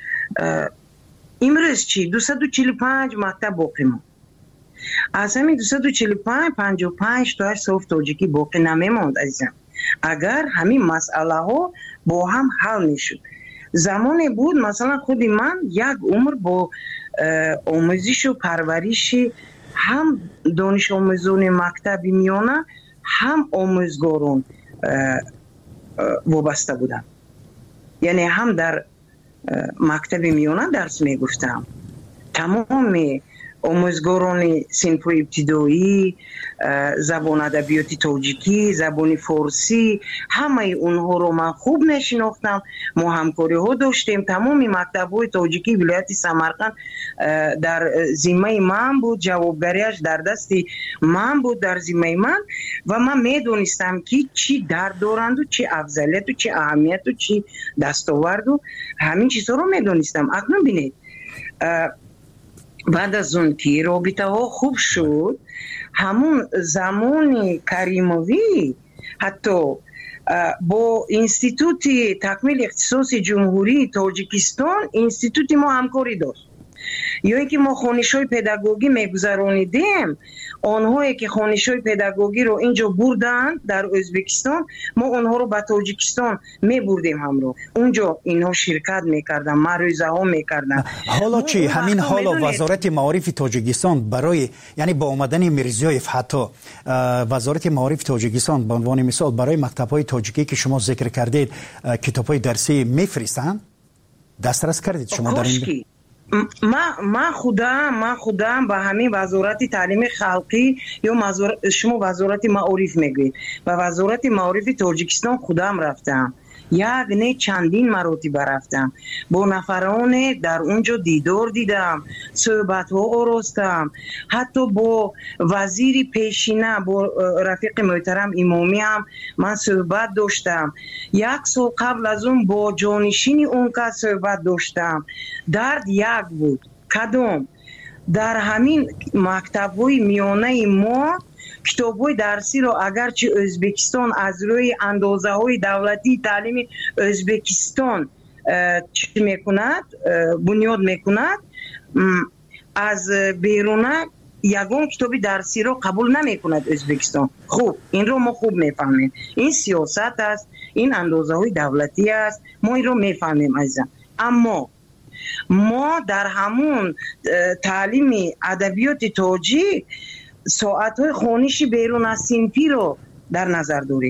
امروز چی 245 مکتب باقی ماند. از همین 245 55 تا صف تاجیکی باقی نمیموند عزیزم. اگر همین مسئله ها با هم حل میشد. زمانی بود مثلا خود من یک عمر با آموزش و پرورش هم دانش آموزان مکتب میانه هم آموزگاران وابسته بودم، یعنی هم در مکتب میانه درس میگفتم. تمام آموزگاران صنف ابتدایی، زبان ادبیات تاجیکی، زبان فارسی، همه اونها رو من خوب نشناختم. ما همکاری ها داشتیم. تمام مکتب های تاجیکی ولایت سمرقند در ذمه من بود، جوابداریش در دست من بود، در ذمه من، و من میدونستم که چی در دارند و چی افضلیت و چی اهمیت و چی دستاورد و همین چیزها رو میدونستم. اکنون بینید بعد از اون که رابطه ها خوب شد، همون زمان کریموی حتی با انستیتوت تکمیل اختصاص جمهوری تاجیکستان انستیتوت ما همکاری داشت. یا اینکه ما خوانش‌های پداگوژی میگذرانیدیم، آنهایی که خوانش‌های پداگوژی رو اینجا بردن در ازبکستان، ما آنها رو به تاجیکستان میبردیم همراه. اونجا اینها شرکت میکردن، معروضه ها میکردن. حالا چی همین حالا وزارت معارف تاجیکستان برای یعنی با اومدن میرزیویف حتی وزارت معارف تاجیکستان به عنوان مثال برای مکتب‌های تاجیکی که شما ذکر کردید کتاب‌های درسی میفرستن؟ دسترس کردید شما در این؟ من خودم به همین وزارت تعلیم خلقی یا شما وزارت معارف میگوید، به وزارت معارف تاجیکستان خودم رفتم، یک نه چندین مراتب رفتم، با نفران در اونجا دیدار دیدم، صحبت ها آراستم، حتی با وزیر پیشینه با رفیق محترم امامی هم من صحبت داشتم. یک سال قبل از اون با جانشین اون که صحبت داشتم. درد یک بود. کدام؟ در همین مکتب‌های میانه ما کتاب‌های درسی رو اگرچه ازبکستان از روی اندازه‌های دولتی تعلیم ازبکستان چی میکند بنیاد میکند، از بیرونه یگان کتابی درسی رو قبول نمیکند ازبکستان. خوب این رو ما خوب میفهمیم، این سیاست است، این اندازه‌های دولتی است، ما این رو میفهمیم عزیزم. اما ما در همون تعلیم ادبیات تاجیک ساعت‌های خوانشی بیرون از صنفی رو در نظر داریم.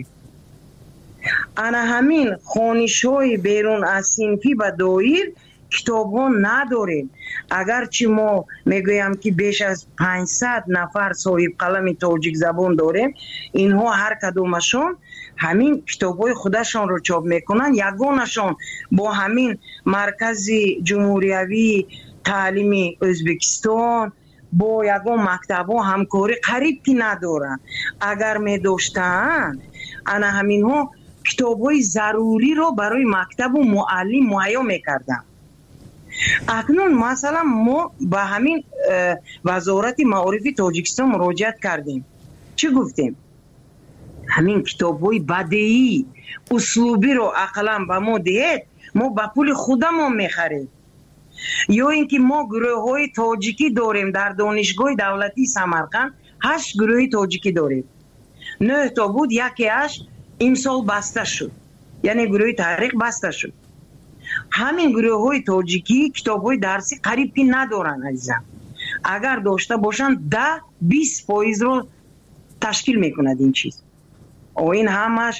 انا همین خوانش‌های بیرون از صنفی و دایر کتاب‌ها نداریم. اگرچه ما میگویم که بیش از 500 نفر صاحب قلم تاجیک زبان داریم، اینها هر کدومشون همین کتاب‌های خودشان رو چاپ میکنن. یگانشان با همین مرکز جمهوریوی تعلیم ازبکستان با یگان مکتب‌ها همکاری قریب که ندارن. اگر می داشتن انا همین ها کتاب‌های ضروری رو برای مکتب و معلم مهیا میکردن. اکنون مثلا ما با همین وزارت معارف تاجیکستان مراجعت کردیم. چی گفتیم؟ همین کتاب‌های بدیعی اسلوبی رو اقلا به ما دهید، ما با پول خودمون میخریم. یا اینکه ما گروه های تاجیکی داریم در دانشگاه دولتی سمرقند 8 گروه تاجیکی داریم. 9 تا بود، یکیش امسال بسته شد، یعنی گروه تحریک بسته شد. همین گروه های تاجیکی کتاب های درسی قریب که ندارن عزیزم. اگر داشته باشن 10-20% رو تشکیل میکند این چیز. و این همش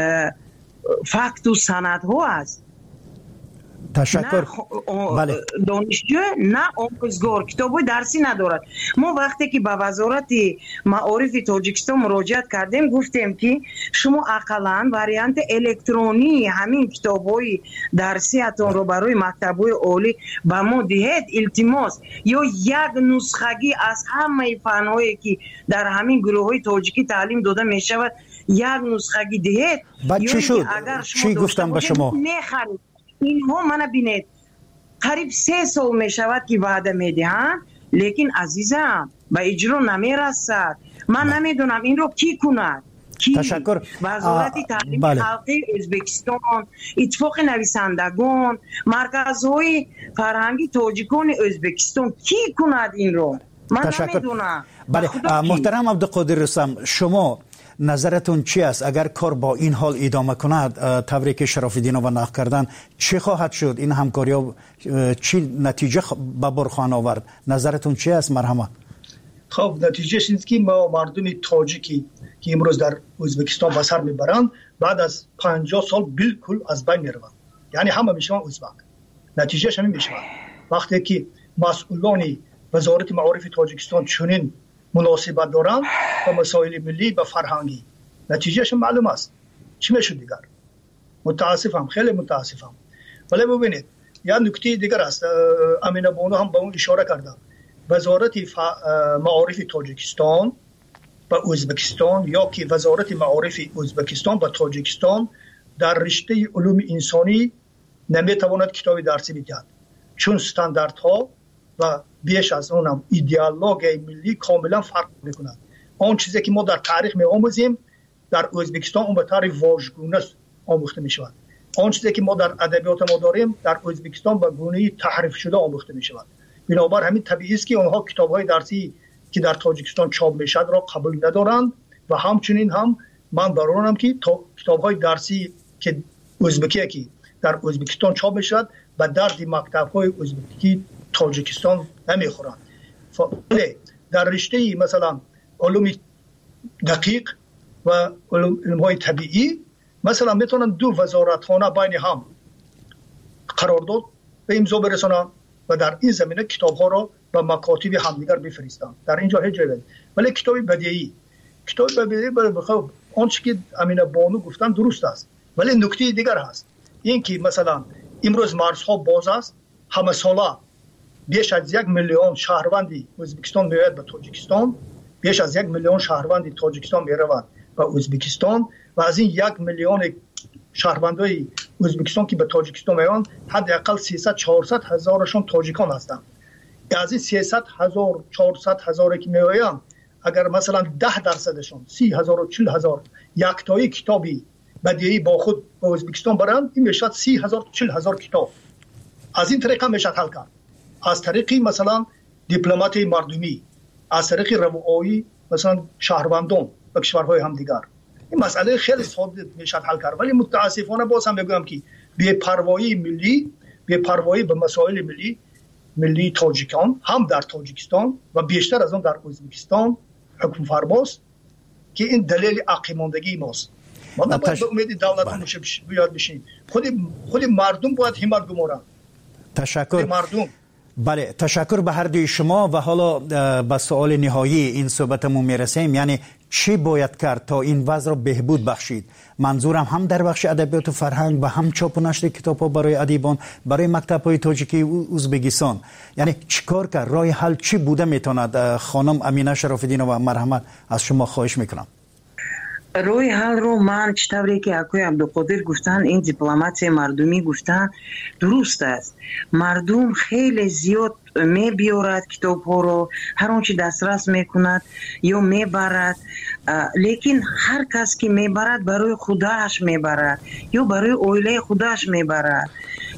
فکت و سند ها است. تشکر. بله. دانشجو نه آموزگار کتاب درسی ندارد. ما وقتی که به وزارت معارف تاجیکستان مراجعت کردیم گفتیم که شما اقلا وریانت الکترونی همین کتاب‌های درسیتون رو برای مکتب‌های عالی به ما دهید التماس، یا یک نسخگی از همه فن‌هایی که در همین گروه‌های تاجیکی تعلیم داده می‌شود یک نسخگی دهید. بعد چی شد؟ چی گفتم به شما؟ می‌خرید. اینها منو بینید قریب 3 سال می شود که وعده میدهند، لیکن عزیزم به اجرا نمیرسد. من نمیدونم این رو کی کند. تشکر. وزارت تعلیم خلقی ازبکستان، اتفاق نویسندگان، مرکزهای فرهنگی تاجیکان ازبکستان کی کند این رو؟ من نمیدونم. بله محترم عبدالقادر رستم، شما نظرتون چی است؟ اگر کار با این حال ادامه کند، تبریک شراف‌الدین و نقد کردن، چی خواهد شد؟ این همکاری ها چی نتیجه به بار خواهند آورد؟ نظرتون چی است؟ مرحمت. خب نتیجهش اینه که ما مردم تاجیکی که امروز در ازبکستان به سر میبرند بعد از 50 سال بالکل از بین میروند، یعنی همه میشوند ازبک. نتیجهش همین میشود. وقتی که مسئولان وزارت معارف تاجیکستان چنین مناسبت دارند با مسائل ملی و فرهنگی، نتیجهش معلوم است. چی میشه دیگر؟ متاسفم، خیلی متاسفم. ولی ببینید یا نکته دیگر است، امینه بانو هم به اون اشاره کردم. وزارت معارف تاجیکستان و ازبکستان یا که وزارت معارف ازبکستان و تاجیکستان در رشته علوم انسانی نمیتواند کتاب درسی بدهد، چون استانداردها و بیش از اونم ایدئولوژی ملی کاملا فرق میکند. آن چیزی که ما در تاریخ میآموزیم در ازبکستان اون به طور واژگونه آموخته میشود. آن چیزی که ما در ادبیات ما داریم در ازبکستان به گونه تحریف شده آموخته میشود. بنابر همین طبیعی است که اونها کتاب‌های درسی که در تاجیکستان چاپ میشد را قبول ندارند و همچنین هم من برانم که کتاب‌های درسی که ازبکی که در ازبکستان چاپ میشد به درد مکتب‌های ازبکی تاجیکستان نمیخورند. در رشته مثلا علوم دقیق و علوم‌های طبیعی مثلا میتونن دو وزارتخانه بین هم قرارداد به امضا برسونن و در این زمینه کتاب‌ها را به مکاتب همدیگر بفرستند. در اینجا هیچ جایی نیست. ولی کتاب بدیعی خب آنچه که امینه بانو گفتن درست است، ولی نکته دیگر هست. این که مثلا امروز مرزها باز است، همه ساله بیش از 1 میلیون شهروندی ازبکستان میآید به تاجیکستان، بیش از 1 میلیون شهروندی تاجیکستان میروند به ازبکستان و از این 1 میلیون شهروندای ازبکستان که به تاجیکستان میآیند حداقل 300-400 هزارشون تاجیکان هستند. از این 300,000-400 هزار که میآیند اگر مثلا 10%شون 30,000-40,000 یکتایی کتابی بدیعی با خود به ازبکستان برند، این میشد 30,000-40,000 کتاب. از این طریقه میشد حل کرد. از طریق مثلا دیپلمات مردمی، از طریق روایی مثلا شهروندان و کشورهای همدیگر. این مسئله خیلی ساده میشد حل کرد. ولی متاسفانه باز هم میگم که بی‌پروایی ملی، بی‌پروایی به مسائل ملی تاجیکان هم در تاجیکستان و بیشتر از اون در ازبکستان حکم فرماست که این دلیل عقیماندگی ماست. ما نباید به امید دولت بیاد بشیم. خود مردم باید همت گمارند. تشکر. مردم. بله، تشکر به هر دوی شما و حالا به سوال نهایی این صحبتمون میرسیم، یعنی چی باید کرد تا این وضع را بهبود بخشید؟ منظورم هم در بخش ادبیات و فرهنگ و هم چاپ و نشر کتاب‌ها برای ادیبان، برای مکتب‌های تاجیکی و ازبکستان، یعنی چیکار کرد؟ راه حل چی بوده میتواند؟ خانم امینه شراف‌الدین و مرحمت از شما خواهش میکنم. روی حل رو من چطوری که اکوی عبدالقادر گفتن، این دیپلمات مردمی گفتن درست است. مردم خیلی زیاد می بیارد کتاب ها رو، هر اون چی دسترس میکند یا میبرد، لیکن هر کس که میبرد برای خودش میبرد یا برای اویله خودش میبرد.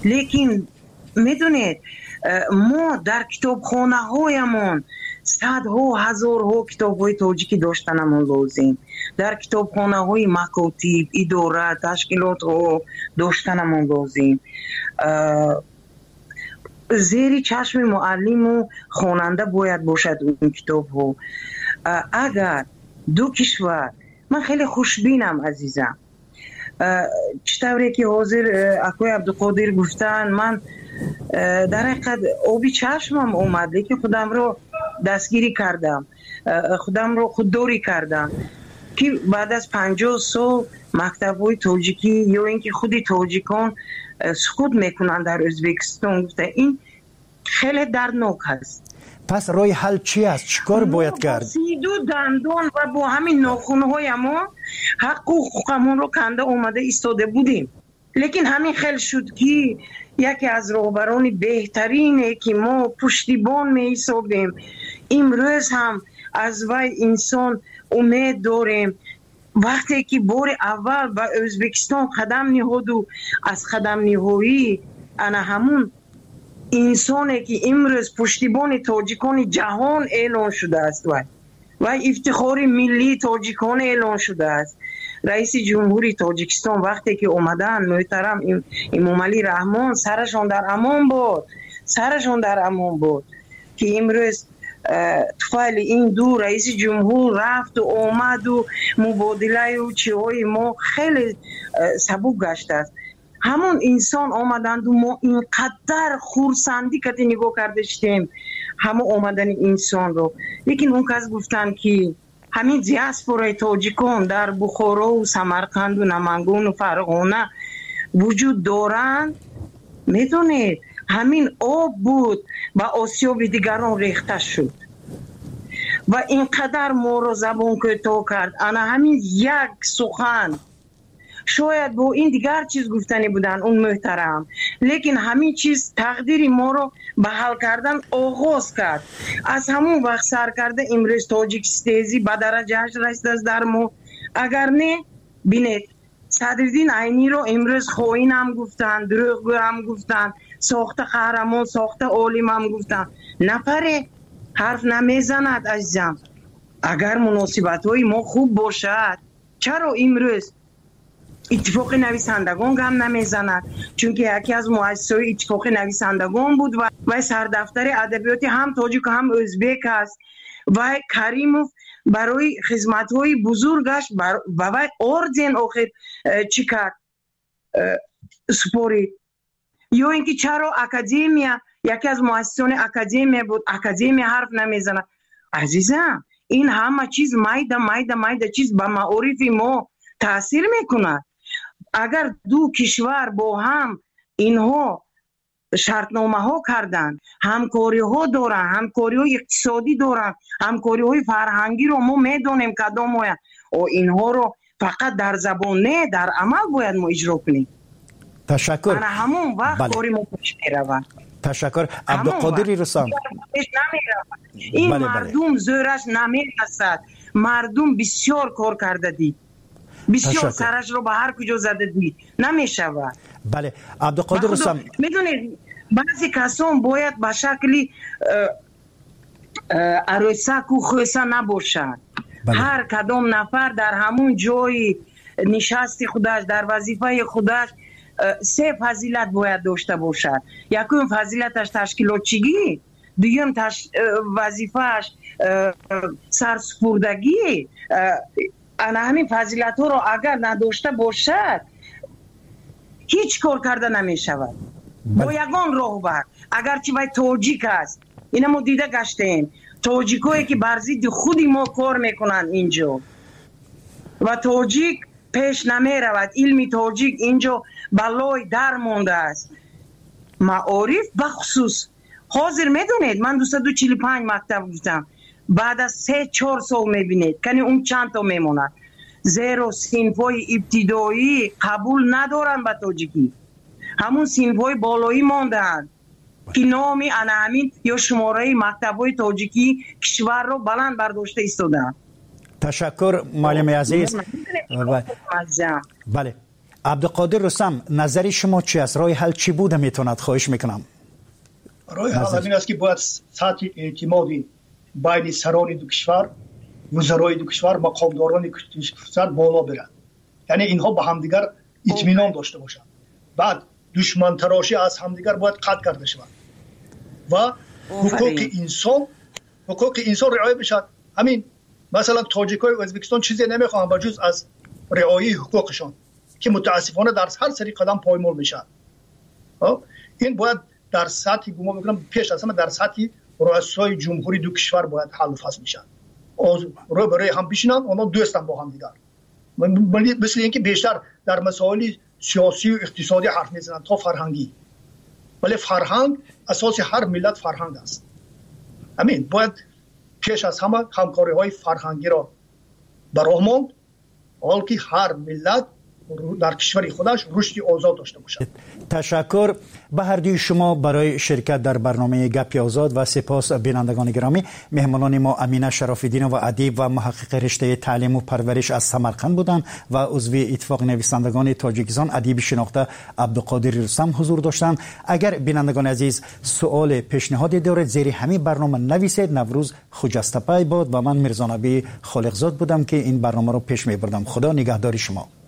لیکن میدونید ما در کتابخانه هایمون صدها هزارها کتاب های تاجیکی داشتنمون لازم، در کتابخانه های مکاتب، اداره، تشکیلات ها داشتنمون لازم. زیر چشم معلم و خواننده باید باشد اون کتاب ها. اگر دو کشور، من خیلی خوشبینم عزیزم، چطوری که حاضر اکوی عبدالقادر گفتن، من در حقیقت آبی چشمم اومد، لیکن خودم رو دستگیری کردم، خودم رو خودداری کردم که بعد از 50 سال مکتب‌های تاجیکی یا اینکه خودی تاجیکان سقوط میکنن در ازبکستان، گفته این خیلی دردناک هست. پس راه حل چی است؟ چیکار باید کرد؟ سیدو دندان و با همین ناخون‌های ما حق و حقوقمون رو کنده اومده ایستاده بودیم، لیکن همین خیلی شد که یکی از رهبران بهترینه که ما پشتیبان می‌حسابیم، امروز هم از وی انسان امید داریم. وقتی که بار اول به ازبکستان قدم نهاد و از قدم نهایی انا همون انسانی که امروز پشتیبان تاجیکان جهان اعلان شده است و افتخار ملی تاجیکان اعلان شده است. رئیس جمهوری تاجیکستان وقتی که اومدن، محترم امامعلی رحمان، سرشون در امان بود که امروز طفل این دو رئیس جمهور رفت و آمد و مبادله و چیهای ما خیلی سبک گشت است. همون انسان آمدند و ما اینقدر خورسندی که نگاه کردشتیم همه آمدن انسان رو، لیکن اون کس گفتن که همین دیاسپورای تاجیکان در بخارا و سمرقند و نمنگان و فرغانه وجود دارند. میدونید همین آب بود و آسیاب دیگران ریخته شد و اینقدر ما رو زبان کوتاه کرد. انا همین یک سخن شاید با این دیگر چیز گفتنی بودن اون محترم، لیکن همین چیز تقدیر ما رو به حل کردن آغاز کرد. از همون وقت سر کرده امروز تاجیکستانی به درجهش رسیده است در ما. اگر نه بینید صدرالدین عینی رو امروز خائن هم گفتن، دروغگو هم گفتن، ساخته قهرمان، ساخته عالم هم گفتن. نفره حرف نمیزند عزیزم. اگر مناسبت های ما خوب باشد چرا امروز اتفاق نویسندگان هم نمیزند؟ چون که یکی از مؤسسای اتفاق نویسندگان بود و سردفتر ادبیات هم تاجیک هم ازبک است و کریموف برای خدمت‌های بزرگش و اردن آخر چی کرد سپورید. یا اینکه چرا اکادمیا، یکی از مؤسسان اکادمیا بود، اکادمیا حرف نمیزند. عزیزم این همه چیز مایده چیز به معارف ما تاثیر میکنه. اگر دو کشور با هم اینها شرطنامه ها کردن، همکاری ها دارن، همکاری های اقتصادی دارن، همکاری های فرهنگی رو ما میدونیم کدام های و اینها رو فقط در زبان نه در عمل باید ما اجرا کنیم. تشکر. انا همون وقت کاری ما پیش میروند. تشکر. عبدالقادر رسام. این مردم زورش نمیرسد. مردم بسیار کار کرده دید، بسیار سرش رو به هر کجا زده دید، نمیشود. بله عبدالقادر رسام، میدونید بعضی کسان باید به شکلی عروسک و خویسه نباشند. هر کدام نفر در همون جای نشست خودش در وظیفه خودش سه فضیلت باید داشته باشد. یکم فضیلتش تشکیلاتچی، دویم وظیفهش سرسپردگی. انا همین فضیلت ها رو اگر نداشته باشد هیچ کار کرده نمی شود. با یگان راهبر اگرچه باید تاجیک است، اینا ما دیده گشتیم تاجیک هایی که بر ضد خودی ما کار میکنن اینجا و تاجیک پیش نمی رود. علم تاجیک اینجا بلای در مونده است. معارف بخصوص حاضر میدونید من 245 مکتب گفتم، بعد از 3-4 سال میبینید کنی اون چند تا میموند. زیرا صنفای ابتدایی قبول ندارن به تاجیکی، همون صنفای بالایی ماندن که نامی همین یا شماره مکتبای تاجیکی کشور رو بلند برداشته ایستادن. تشکر معلم عزیز. بله عبدالقادر رستم، نظر شما چی است؟ راه حل چی بوده میتوند؟ خواهش میکنم. راه حل این است که باید سطح اعتمادی بین سران دو کشور، وزرای دو کشور، مقامداران دو کشور بالا برد. یعنی اینها به همدیگر اطمینان داشته باشند. بعد دشمن تراشی از همدیگر باید قطع کرده شود و حقوق انسان رعایت بشود. همین مثلا تاجیکای ازبکستان چیزی نمیخوان به جز از رعایت حقوقشان که متاسفانه در هر سری قدم پایمال میشه. این باید در سطح گمان میکنم پیش از همه در سطح رؤسای جمهوری دو کشور باید حل و فصل میشن. رو برای هم بشینن، اونا دوستن با هم دیگر. مثل اینکه بیشتر در مسائل سیاسی و اقتصادی حرف میزنن تا فرهنگی. ولی فرهنگ اساس هر ملت فرهنگ است. همین باید پیش از همه همکاری های فرهنگی را براه ماند، حال که هر ملت در کشور خودش رشد آزاد داشته باشد. تشکر به هر دوی شما برای شرکت در برنامه گپ آزاد و سپاس بینندگان گرامی. مهمانان ما امینه شراف‌الدین و ادیب و محقق رشته تعلیم و پرورش از سمرقند بودند و عضو اتفاق نویسندگان تاجیکستان ادیب شناخته عبدالقادر رستم حضور داشتند. اگر بینندگان عزیز سوال پیشنهادی دارید زیر همین برنامه نویسید. نوروز خجسته پی باد و من میرزا نبی خالقزاد بودم که این برنامه رو پیش میبردم. خدا نگهدار شما.